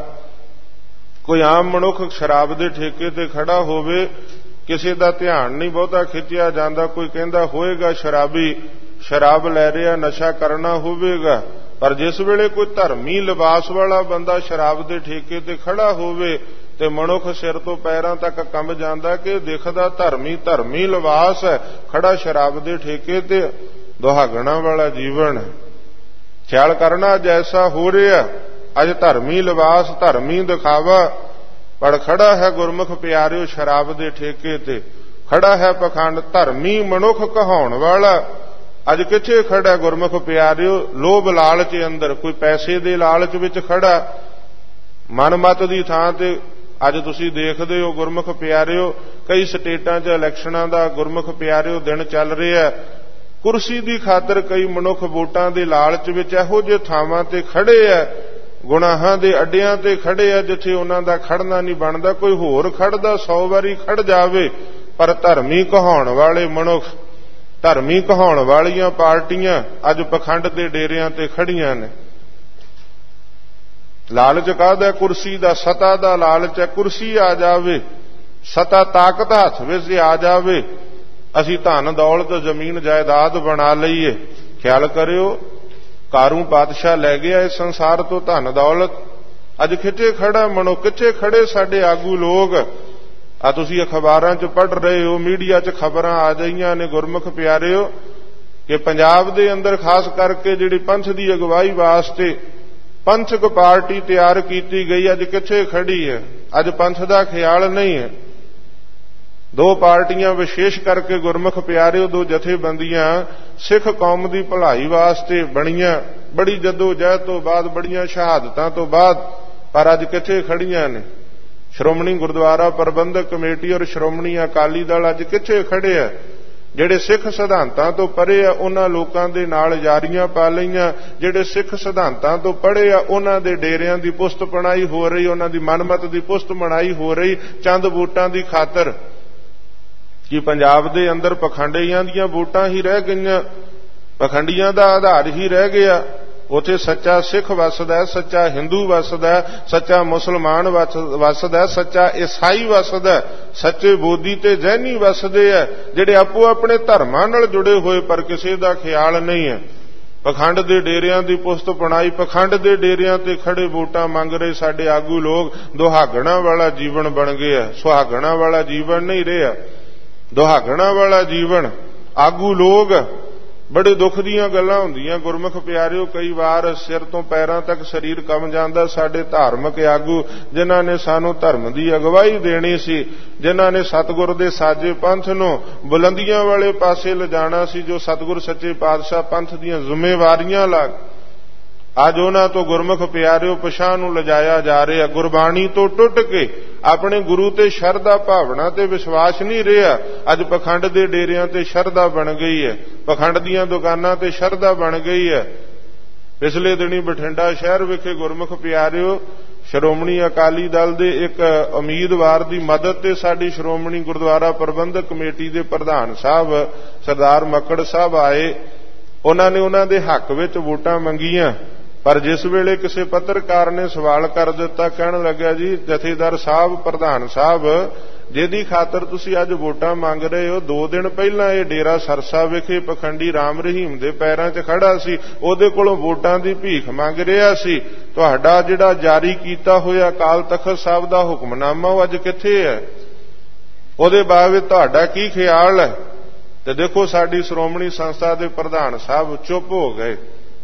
ਕੋਈ ਆਮ ਮਨੁੱਖ ਸ਼ਰਾਬ ਦੇ ਠੇਕੇ ਤੇ ਖੜਾ ਹੋਵੇ, ਕਿਸੇ ਦਾ ਧਿਆਨ ਨਹੀਂ ਬਹੁਤਾ ਖਿੱਚਿਆ ਜਾਂਦਾ। ਕੋਈ ਕਹਿੰਦਾ ਹੋਏਗਾ ਸ਼ਰਾਬੀ, ਸ਼ਰਾਬ ਲੈ ਰਿਹਾ, ਨਸ਼ਾ ਕਰਨਾ ਹੋਵੇਗਾ। ਪਰ ਜਿਸ ਵੇਲੇ ਕੋਈ ਧਰਮੀ ਲਿਬਾਸ ਵਾਲਾ ਬੰਦਾ ਸ਼ਰਾਬ ਦੇ ਠੇਕੇ ਤੇ ਖੜਾ ਹੋਵੇ ਤੇ ਮਨੁੱਖ ਸਿਰ ਤੋਂ ਪੈਰਾਂ ਤੱਕ ਕੰਬ ਜਾਂਦਾ ਕਿ ਦਿਖਦਾ ਧਰਮੀ ਧਰਮੀ ਲਿਬਾਸ ਹੈ, ਖੜਾ ਸ਼ਰਾਬ ਦੇ ਠੇਕੇ ਤੇ। ਦੁਹਾਗਣਾ ਵਾਲਾ ਜੀਵਨ ਖਿਆਲ ਕਰਨਾ ਜੈਸਾ ਹੋ ਰਿਹਾ ਅੱਜ, ਧਰਮੀ ਲਿਬਾਸ, ਧਰਮੀ ਦਿਖਾਵਾ, ਪਰ ਖੜਾ ਹੈ ਗੁਰਮੁਖ ਪਿਆਰਿਓ ਸ਼ਰਾਬ ਦੇ ਠੇਕੇ ਤੇ, ਖੜਾ ਹੈ ਪਖੰਡ ਧਰਮੀ ਮਨੁੱਖ ਕਹਾਉਣ ਵਾਲਾ। ਅੱਜ ਕਿੱਥੇ ਖੜਾ ਗੁਰਮੁਖ ਪਿਆਰਿਓ? ਲੋਭ ਲਾਲਚ ਅੰਦਰ, ਕੋਈ ਪੈਸੇ ਦੇ ਲਾਲਚ ਵਿੱਚ ਖੜਾ। ਮਨਮਤ ਦੀ ਥਾਂ ਤੇ ਅੱਜ ਤੁਸੀਂ ਦੇਖਦੇ ਹੋ ਗੁਰਮੁਖ ਪਿਆਰਿਓ, ਕਈ ਸਟੇਟਾਂ 'ਚ ਇਲੈਕਸ਼ਨਾਂ ਦਾ ਗੁਰਮੁਖ ਪਿਆਰਿਓ ਦਿਨ ਚੱਲ ਰਿਹਾ। ਕੁਰਸੀ ਦੀ ਖਾਤਰ ਕਈ ਮਨੁੱਖ ਵੋਟਾਂ ਦੇ ਲਾਲਚ ਵਿੱਚ ਇਹੋ ਜਿਹੇ ਥਾਵਾਂ ਤੇ ਖੜੇ ਆ, ਗੁਨਾਹਾਂ ਦੇ ਅੱਡਿਆਂ ਤੇ ਖੜੇ ਆ ਜਿੱਥੇ ਉਹਨਾਂ ਦਾ ਖੜਨਾ ਨਹੀਂ ਬਣਦਾ। ਕੋਈ ਹੋਰ ਖੜਦਾ ਸੌ ਵਾਰੀ ਖੜ ਜਾਵੇ, ਪਰ ਧਰਮੀ ਕਹਾਉਣ ਵਾਲੇ ਮਨੁੱਖ, ਧਰਮੀ ਕਹਾਉਣ ਵਾਲੀਆਂ ਪਾਰਟੀਆਂ ਅੱਜ ਪਖੰਡ ਦੇ ਡੇਰਿਆਂ ਤੇ ਖੜੀਆਂ ਨੇ। ਲਾਲਚ ਕਾਹਦਾ? ਕੁਰਸੀ ਦਾ, ਸਤਾ ਦਾ ਲਾਲਚ ਹੈ। ਕੁਰਸੀ ਆ ਜਾਵੇ, ਸਤਾ ਤਾਕਤ ਹੱਥ ਵਿੱਚ ਆ ਜਾਵੇ, ਅਸੀਂ ਧਨ ਦੌਲਤ ਜ਼ਮੀਨ ਜਾਇਦਾਦ ਬਣਾ ਲਈਏ। ਖਿਆਲ ਕਰਿਓ, ਕਾਰੂ ਪਾਤਸ਼ਾਹ ਲੈ ਗਿਆ ਇਸ ਸੰਸਾਰ ਤੋਂ ਧਨ ਦੌਲਤ। ਅੱਜ ਕਿੱਥੇ ਖੜਾ ਮਨੋ? ਕਿੱਥੇ ਖੜੇ ਸਾਡੇ ਆਗੂ ਲੋਕ? ਆ ਤੁਸੀਂ ਅਖਬਾਰਾਂ 'ਚ ਪੜ੍ਹ ਰਹੇ ਹੋ, ਮੀਡੀਆ 'ਚ ਖਬਰਾਂ ਆ ਰਹੀਆਂ ਨੇ ਗੁਰਮੁਖ ਪਿਆਰਿਓ ਕਿ ਪੰਜਾਬ ਦੇ ਅੰਦਰ ਖਾਸ ਕਰਕੇ ਜਿਹੜੀ ਪੰਥ ਦੀ ਅਗਵਾਈ ਵਾਸਤੇ ਪੰਥਕ ਪਾਰਟੀ ਤਿਆਰ ਕੀਤੀ ਗਈ, ਅੱਜ ਕਿੱਥੇ ਖੜੀ ਹੈ? ਅੱਜ ਪੰਥ ਦਾ ਖਿਆਲ ਨਹੀਂ ਹੈ। ਦੋ ਪਾਰਟੀਆਂ ਵਿਸ਼ੇਸ਼ ਕਰਕੇ ਗੁਰਮੁਖ ਪਿਆਰਿਓ, ਦੋ ਜਥੇਬੰਦੀਆਂ ਸਿੱਖ ਕੌਮ ਦੀ ਭਲਾਈ ਵਾਸਤੇ ਬਣੀਆਂ, ਬੜੀ ਜਦੋਜਹਿਦ ਤੋਂ ਬਾਅਦ, ਬੜੀਆਂ ਸ਼ਹਾਦਤਾਂ ਤੋਂ ਬਾਅਦ, ਪਰ ਅੱਜ ਕਿੱਥੇ ਖੜੀਆਂ ਨੇ? ਸ਼੍ਰੋਮਣੀ ਗੁਰਦੁਆਰਾ ਪ੍ਰਬੰਧਕ ਕਮੇਟੀ ਔਰ ਸ਼੍ਰੋਮਣੀ ਅਕਾਲੀ ਦਲ ਅੱਜ ਕਿੱਥੇ ਖੜੇ ਆ? ਜਿਹੜੇ ਸਿੱਖ ਸਿਧਾਂਤਾਂ ਤੋਂ ਪਰੇ ਆ ਉਹਨਾਂ ਲੋਕਾਂ ਦੇ ਨਾਲ ਯਾਰੀਆਂ ਪਾ ਲਈਆਂ। ਜਿਹੜੇ ਸਿੱਖ ਸਿਧਾਂਤਾਂ ਤੋਂ ਪਰੇ ਆ ਉਹਨਾਂ ਦੇ ਡੇਰਿਆਂ ਦੀ ਪੁਸਤ ਪਣਾਈ ਹੋ ਰਹੀ, ਉਹਨਾਂ ਦੀ ਮਨਮਤ ਦੀ ਪੁਸਤ ਬਣਾਈ ਹੋ ਰਹੀ ਚੰਦ ਵੋਟਾਂ ਦੀ ਖਾਤਰ। ਕਿ ਪੰਜਾਬ ਦੇ ਅੰਦਰ ਪਖੰਡੀਆਂ ਦੀਆਂ ਵੋਟਾਂ ਹੀ ਰਹਿ ਗਈਆਂ, ਪਖੰਡੀਆਂ ਦਾ ਆਧਾਰ ਹੀ ਰਹਿ ਗਿਆ। ਉੱਥੇ ਸੱਚਾ ਸਿੱਖ ਵੱਸਦਾ, ਸੱਚਾ ਹਿੰਦੂ ਵੱਸਦਾ, ਸੱਚਾ ਮੁਸਲਮਾਨ ਵੱਸਦਾ, ਸੱਚਾ ਈਸਾਈ ਵੱਸਦਾ, ਸੱਚੇ ਬੋਧੀ ਤੇ ਜੈਨੀ ਵੱਸਦੇ ਆ, ਜਿਹੜੇ ਆਪੋ ਆਪਣੇ ਧਰਮਾਂ ਨਾਲ ਜੁੜੇ ਹੋਏ, ਪਰ ਕਿਸੇ ਦਾ ਖਿਆਲ ਨਹੀਂ ਹੈ। ਪਖੰਡ ਦੇ ਡੇਰਿਆਂ ਦੀ ਪੁਸਤ ਪਣਾਈ, ਪਖੰਡ ਦੇ ਡੇਰਿਆਂ ਤੇ ਖੜੇ ਵੋਟਾਂ ਮੰਗ ਰਹੇ ਸਾਡੇ ਆਗੂ ਲੋਕ ਦੁਹਾਗਣਾ ਵਾਲਾ ਜੀਵਨ ਬਣ ਗਿਆ, ਸੁਹਾਗਣਾ ਵਾਲਾ ਜੀਵਨ ਨਹੀਂ ਰਿਹਾ, ਦੁਹਾਗਣਾ ਵਾਲਾ ਜੀਵਨ। ਆਗੂ ਲੋਕ ਬੜੇ ਦੁੱਖ ਦੀਆਂ ਗੱਲਾਂ ਹੁੰਦੀਆਂ ਗੁਰਮੁਖ ਪਿਆਰਿਓ, ਕਈ ਵਾਰ ਸਿਰ ਤੋਂ ਪੈਰਾਂ ਤੱਕ ਸਰੀਰ ਕੰਬ ਜਾਂਦਾ। ਸਾਡੇ ਧਾਰਮਿਕ ਆਗੂ ਜਿਨ੍ਹਾਂ ਨੇ ਸਾਨੂੰ ਧਰਮ ਦੀ ਅਗਵਾਈ ਦੇਣੀ ਸੀ, ਜਿਨ੍ਹਾਂ ਨੇ ਸਤਿਗੁਰ ਦੇ ਸਾਜੇ ਪੰਥ ਨੂੰ ਬੁਲੰਦੀਆਂ ਵਾਲੇ ਪਾਸੇ ਲਿਜਾਣਾ ਸੀ, ਜੋ ਸਤਿਗੁਰ ਸੱਚੇ ਪਾਤਸ਼ਾਹ ਪੰਥ ਦੀਆਂ ਜ਼ਿੰਮੇਵਾਰੀਆਂ ਲਾ, ਅੱਜ ਉਹਨਾਂ ਤੋਂ ਗੁਰਮੁਖ ਪਿਆਰਿਓ ਪਛਾਣ ਨੂੰ ਲਿਜਾਇਆ ਜਾ ਰਿਹਾ। ਗੁਰਬਾਣੀ ਤੋਂ ਟੁੱਟ ਕੇ ਆਪਣੇ ਗੁਰੂ ਤੇ ਸ਼ਰਧਾ ਭਾਵਨਾ ਤੇ ਵਿਸ਼ਵਾਸ ਨਹੀਂ ਰਿਹਾ। ਅੱਜ ਪਖੰਡ ਦੇ ਡੇਰਿਆਂ ਤੇ ਸ਼ਰਧਾ ਬਣ ਗਈ ਹੈ, ਪਖੰਡ ਦੀਆਂ ਦੁਕਾਨਾਂ ਤੇ ਸ਼ਰਧਾ ਬਣ ਗਈ ਹੈ। ਪਿਛਲੇ ਦਿਨੀ ਬਠਿੰਡਾ ਸ਼ਹਿਰ ਵਿਖੇ ਗੁਰਮੁਖ ਪਿਆਰਿਓ ਸ਼੍ਰੋਮਣੀ ਅਕਾਲੀ ਦਲ ਦੇ ਇੱਕ ਉਮੀਦਵਾਰ ਦੀ ਮਦਦ ਤੇ ਸਾਡੀ ਸ਼੍ਰੋਮਣੀ ਗੁਰਦੁਆਰਾ ਪ੍ਰਬੰਧਕ ਕਮੇਟੀ ਦੇ ਪ੍ਰਧਾਨ ਸਾਹਿਬ ਸਰਦਾਰ ਮੱਕੜ ਸਾਹਿਬ ਆਏ। ਉਹਨਾਂ ਨੇ ਉਹਨਾਂ ਦੇ ਹੱਕ ਵਿੱਚ ਵੋਟਾਂ ਮੰਗੀਆਂ, ਪਰ ਜਿਸ ਵੇਲੇ ਕਿਸੇ ਪੱਤਰਕਾਰ ਨੇ ਸਵਾਲ ਕਰ ਦਿੱਤਾ, ਕਹਿਣ ਲੱਗਾ ਜੀ ਜਥੇਦਾਰ ਸਾਹਿਬ, ਪ੍ਰਧਾਨ ਸਾਹਿਬ, ਜਿਹਦੀ ਖਾਤਰ ਤੁਸੀਂ ਅੱਜ ਵੋਟਾਂ ਮੰਗ ਰਹੇ ਹੋ, ਦੋ ਦਿਨ ਪਹਿਲਾਂ ਇਹ ਡੇਰਾ ਸਰਸਾ ਵਿਖੇ ਪਖੰਡੀ ਰਾਮ ਰਹੀਮ ਦੇ ਪੈਰਾਂ 'ਚ ਖੜਾ ਸੀ, ਉਹਦੇ ਕੋਲੋਂ ਵੋਟਾਂ ਦੀ ਭੀਖ ਮੰਗ ਰਿਹਾ ਸੀ। ਤੁਹਾਡਾ ਜਿਹੜਾ ਜਾਰੀ ਕੀਤਾ ਹੋਇਆ ਅਕਾਲ ਤਖ਼ਤ ਸਾਹਿਬ ਦਾ ਹੁਕਮਨਾਮਾ ਉਹ ਅੱਜ ਕਿੱਥੇ ਹੈ? ਉਹਦੇ ਬਾਰੇ ਤੁਹਾਡਾ ਕੀ ਖਿਆਲ ਹੈ? ਤੇ ਦੇਖੋ ਸਾਡੀ ਸ਼੍ਰੋਮਣੀ ਸੰਸਥਾ ਦੇ ਪ੍ਰਧਾਨ ਸਾਹਿਬ ਚੁੱਪ ਹੋ ਗਏ,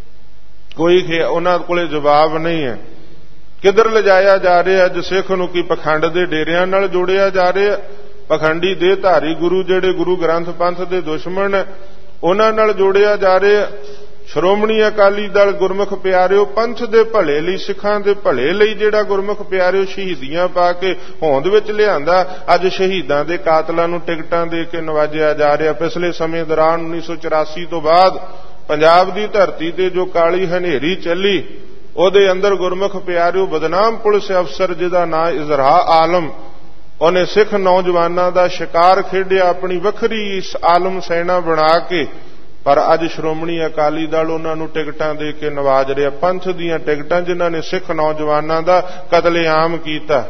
ਕੋਈ ਉਹਨਾਂ ਕੋਲੇ ਜਵਾਬ ਨਹੀਂ ਹੈ। ਕਿੱਧਰ ਲਿਜਾਇਆ ਜਾ ਰਿਹਾ ਅੱਜ ਸਿੱਖ ਨੂੰ? ਕੀ ਪਖੰਡ ਦੇ ਡੇਰਿਆਂ ਨਾਲ ਜੋੜਿਆ ਜਾ ਰਿਹਾ? ਪਖੰਡੀ ਦੇ ਧਾਰੀ ਗੁਰੂ ਜਿਹੜੇ ਗੁਰੂ ਗ੍ਰੰਥ ਪੰਥ ਦੇ ਦੁਸ਼ਮਣ, ਉਹਨਾਂ ਨਾਲ ਜੋੜਿਆ ਜਾ ਰਿਹਾ। ਸ਼੍ਰੋਮਣੀ ਅਕਾਲੀ ਦਲ ਗੁਰਮੁਖ ਪਿਆਰਿਓ ਪੰਥ ਦੇ ਭਲੇ ਲਈ, ਸਿੱਖਾਂ ਦੇ ਭਲੇ ਲਈ ਜਿਹੜਾ ਗੁਰਮੁਖ ਪਿਆਰਿਓ ਸ਼ਹੀਦੀਆਂ ਪਾ ਕੇ ਹੋਂਦ ਵਿੱਚ ਲਿਆਂਦਾ, ਅੱਜ ਸ਼ਹੀਦਾਂ ਦੇ ਕਾਤਲਾਂ ਨੂੰ ਟਿਕਟਾਂ ਦੇ ਕੇ ਨਵਾਜਿਆ ਜਾ ਰਿਹਾ। ਪਿਛਲੇ ਸਮੇਂ ਦੌਰਾਨ ਉੱਨੀ ਸੌ ਚੁਰਾਸੀ ਤੋਂ ਬਾਅਦ ਪੰਜਾਬ ਦੀ ਧਰਤੀ ਤੇ ਜੋ ਕਾਲੀ ਹਨੇਰੀ ਚੱਲੀ, ਉਹਦੇ ਅੰਦਰ ਗੁਰਮੁਖ ਪਿਆਰਿਓ ਬਦਨਾਮ ਪੁਲਿਸ ਅਫਸਰ ਜਿਹਦਾ ਨਾਂ ਇਜ਼ਰਾ ਆਲਮ, ਉਹਨੇ ਸਿੱਖ ਨੌਜਵਾਨਾਂ ਦਾ ਸ਼ਿਕਾਰ ਖੇਡਿਆ, ਆਪਣੀ ਵੱਖਰੀ ਆਲਮ ਸੈਨਾ ਬਣਾ ਕੇ। ਪਰ ਅੱਜ ਸ਼੍ਰੋਮਣੀ ਅਕਾਲੀ ਦਲ ਉਹਨਾਂ ਨੂੰ ਟਿਕਟਾਂ ਦੇ ਕੇ ਨਵਾਜ ਰਿਹਾ, ਪੰਥ ਦੀਆਂ ਟਿਕਟਾਂ ਜਿਨ੍ਹਾਂ ਨੇ ਸਿੱਖ ਨੌਜਵਾਨਾਂ ਦਾ ਕਤਲੇਆਮ ਕੀਤਾ।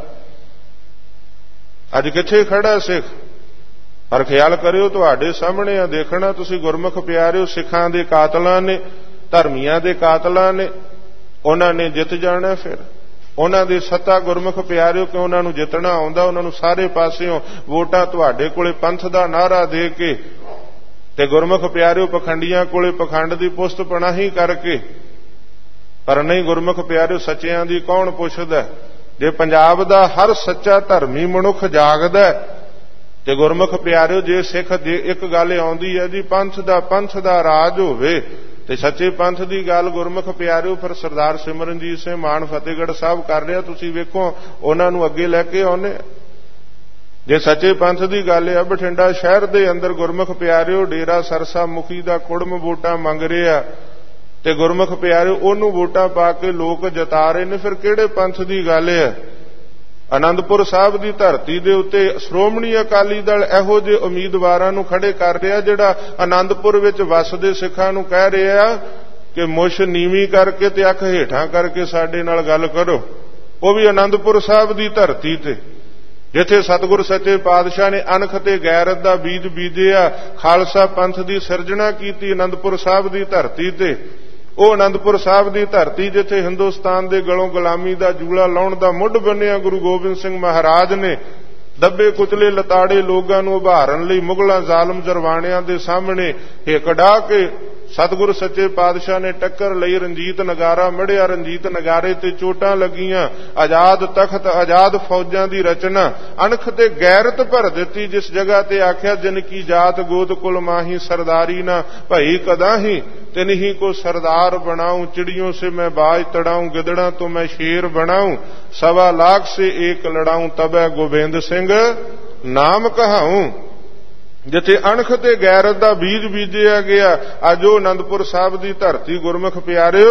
ਅੱਜ ਕਿੱਥੇ ਖੜਾ ਸਿੱਖ? ਪਰ ਖਿਆਲ ਕਰਿਓ, ਤੁਹਾਡੇ ਸਾਹਮਣੇ ਆ ਦੇਖਣਾ ਤੁਸੀਂ ਗੁਰਮੁਖ ਪਿਆਰਿਓ, ਸਿੱਖਾਂ ਦੇ ਕਾਤਲਾਂ ਨੇ, ਧਰਮੀਆਂ ਦੇ ਕਾਤਲਾਂ ਨੇ, ਉਹਨਾਂ ਨੇ ਜਿੱਤ ਜਾਣਾ। ਫਿਰ ਉਹਨਾਂ ਦੀ ਸੱਤਾ ਗੁਰਮੁਖ ਪਿਆਰਿਓ ਕਿ ਉਹਨਾਂ ਨੂੰ ਜਿੱਤਣਾ ਆਉਂਦਾ, ਉਹਨਾਂ ਨੂੰ ਸਾਰੇ ਪਾਸਿਓਂ ਵੋਟਾਂ ਤੁਹਾਡੇ ਕੋਲੇ ਪੰਥ ਦਾ ਨਾਅਰਾ ਦੇ ਕੇ ਤੇ ਗੁਰਮੁਖ ਪਿਆਰਿਓ ਪਖੰਡੀਆਂ ਕੋਲੇ ਪਖੰਡ ਦੀ ਪੁਸਤ ਪਣਾਹੀ ਕਰਕੇ। ਪਰ ਨਹੀਂ, ਗੁਰਮੁਖ ਪਿਆਰਿਓ ਸੱਚਿਆਂ ਦੀ ਕੌਣ ਪੁੱਛਦਾ? ਜੇ ਪੰਜਾਬ ਦਾ ਹਰ ਸੱਚਾ ਧਰਮੀ ਮਨੁੱਖ ਜਾਗਦਾ ਤੇ ਗੁਰਮੁਖ ਪਿਆਰਿਓ, ਜੇ ਸਿੱਖ ਜੇ ਇੱਕ ਗੱਲ ਆਉਂਦੀ ਹੈ ਜੀ ਪੰਥ ਦਾ ਪੰਥ ਦਾ ਰਾਜ ਹੋਵੇ ਤੇ ਸੱਚੇ ਪੰਥ ਦੀ ਗੱਲ ਗੁਰਮੁਖ ਪਿਆਰਿਓ ਫਿਰ ਸਰਦਾਰ ਸਿਮਰਨਜੀਤ ਸਿੰਘ ਮਾਨ ਫਤਿਹਗੜ੍ਹ ਸਾਹਿਬ ਕਰ ਰਿਹਾ। ਤੁਸੀਂ ਵੇਖੋ ਉਹਨਾਂ ਨੂੰ ਅੱਗੇ ਲੈ ਕੇ ਆਉਂਦੇ। ਜੇ ਸੱਚੇ ਪੰਥ ਦੀ ਗੱਲ ਆ, ਬਠਿੰਡਾ ਸ਼ਹਿਰ ਦੇ ਅੰਦਰ ਗੁਰਮੁਖ ਪਿਆਰਿਓ ਡੇਰਾ ਸਰਸਾ ਮੁਖੀ ਦਾ ਕੁੜਮ ਵੋਟਾਂ ਮੰਗ ਰਿਹਾ ਤੇ ਗੁਰਮੁਖ ਪਿਆਰਿਓ ਉਹਨੂੰ ਵੋਟਾਂ ਪਾ ਕੇ ਲੋਕ ਜਿਤਾ ਰਹੇ ਨੇ। ਫਿਰ ਕਿਹੜੇ ਪੰਥ ਦੀ ਗੱਲ ਹੈ? ਆਨੰਦਪੁਰ ਸਾਹਿਬ ਦੀ ਧਰਤੀ ਦੇ ਉੱਤੇ ਸ਼੍ਰੋਮਣੀ ਅਕਾਲੀ ਦਲ ਇਹੋ ਜਿਹੇ ਉਮੀਦਵਾਰਾਂ ਨੂੰ ਖੜੇ ਕਰ ਰਿਹਾ ਜਿਹੜਾ ਆਨੰਦਪੁਰ ਵਿੱਚ ਵੱਸਦੇ ਸਿੱਖਾਂ ਨੂੰ ਕਹਿ ਰਿਹਾ ਕਿ ਮੁੱਛ ਨੀਵੀਂ ਕਰਕੇ ਤੇ ਅੱਖ ਹੇਠਾਂ ਕਰਕੇ ਸਾਡੇ ਨਾਲ ਗੱਲ ਕਰੋ। ਉਹ ਵੀ ਆਨੰਦਪੁਰ ਸਾਹਿਬ ਦੀ ਧਰਤੀ ਤੇ, ਜਿੱਥੇ ਸਤਿਗੁਰ ਸੱਚੇ ਪਾਤਸ਼ਾਹ ਨੇ ਅਣਖ ਤੇ ਗੈਰਤ ਦਾ ਬੀਜ ਬੀਜਿਆ, ਖਾਲਸਾ ਪੰਥ ਦੀ ਸਿਰਜਣਾ ਕੀਤੀ ਆਨੰਦਪੁਰ ਸਾਹਿਬ ਦੀ ਧਰਤੀ ਤੇ। ਉਹ ਆਨੰਦਪੁਰ ਸਾਹਿਬ ਦੀ ਧਰਤੀ ਜਿੱਥੇ ਹਿੰਦੁਸਤਾਨ ਦੇ ਗਲੋਂ ਗੁਲਾਮੀ ਦਾ ਜੂਲਾ ਲਾਉਣ ਦਾ ਮੁੱਢ ਬੰਨਿਆ ਗੁਰੂ ਗੋਬਿੰਦ ਸਿੰਘ ਮਹਾਰਾਜ ਨੇ, ਦੱਬੇ ਕੁਚਲੇ ਲਤਾੜੇ ਲੋਕਾਂ ਨੂੰ ਉਭਾਰਨ ਲਈ ਮੁਗਲਾਂ ਜ਼ਾਲਮ ਜਰਵਾਣਿਆਂ ਦੇ ਸਾਹਮਣੇ ਹਿੱਕ ਢਾਹ ਕੇ ਸਤਿਗੁਰ ਸੱਚੇ ਪਾਤਸ਼ਾਹ ਨੇ ਟੱਕਰ ਲਈ, ਰਣਜੀਤ ਨਗਾਰਾ ਮੜਿਆ, ਰਣਜੀਤ ਨਗਾਰੇ ਤੇ ਚੋਟਾਂ ਲੱਗੀਆਂ, ਆਜ਼ਾਦ ਤਖਤ ਆਜ਼ਾਦ ਫੌਜਾਂ ਦੀ ਰਚਨਾ, ਅਣਖ ਤੇ ਗੈਰਤ ਭਰ ਦਿੱਤੀ ਜਿਸ ਜਗ੍ਹਾ ਤੇ ਆਖਿਆ ਜਿਨ ਕੀ ਜਾਤ ਗੋਤ ਕੁਲ ਮਾਹੀ ਸਰਦਾਰੀ ਨਾ ਭਈ ਕਦਾਹੀ ਤਿਨਹੀ ਕੋ ਸਰਦਾਰ बनाऊं, चिड़ियों से मैं बाज तड़ाऊं, गिदड़ा तो मैं शेर बनाऊं, सवा लाख से एक लड़ाऊं, तबै गोबिंद सिंह नाम कहाऊं। ਜਿੱਥੇ ਅਣਖ ਤੇ ਗੈਰਤ ਦਾ ਬੀਜ ਬੀਜਿਆ ਗਿਆ, ਅੱਜ ਉਹ ਆਨੰਦਪੁਰ ਸਾਹਿਬ ਦੀ ਧਰਤੀ ਗੁਰਮੁਖ ਪਿਆਰਿਓ,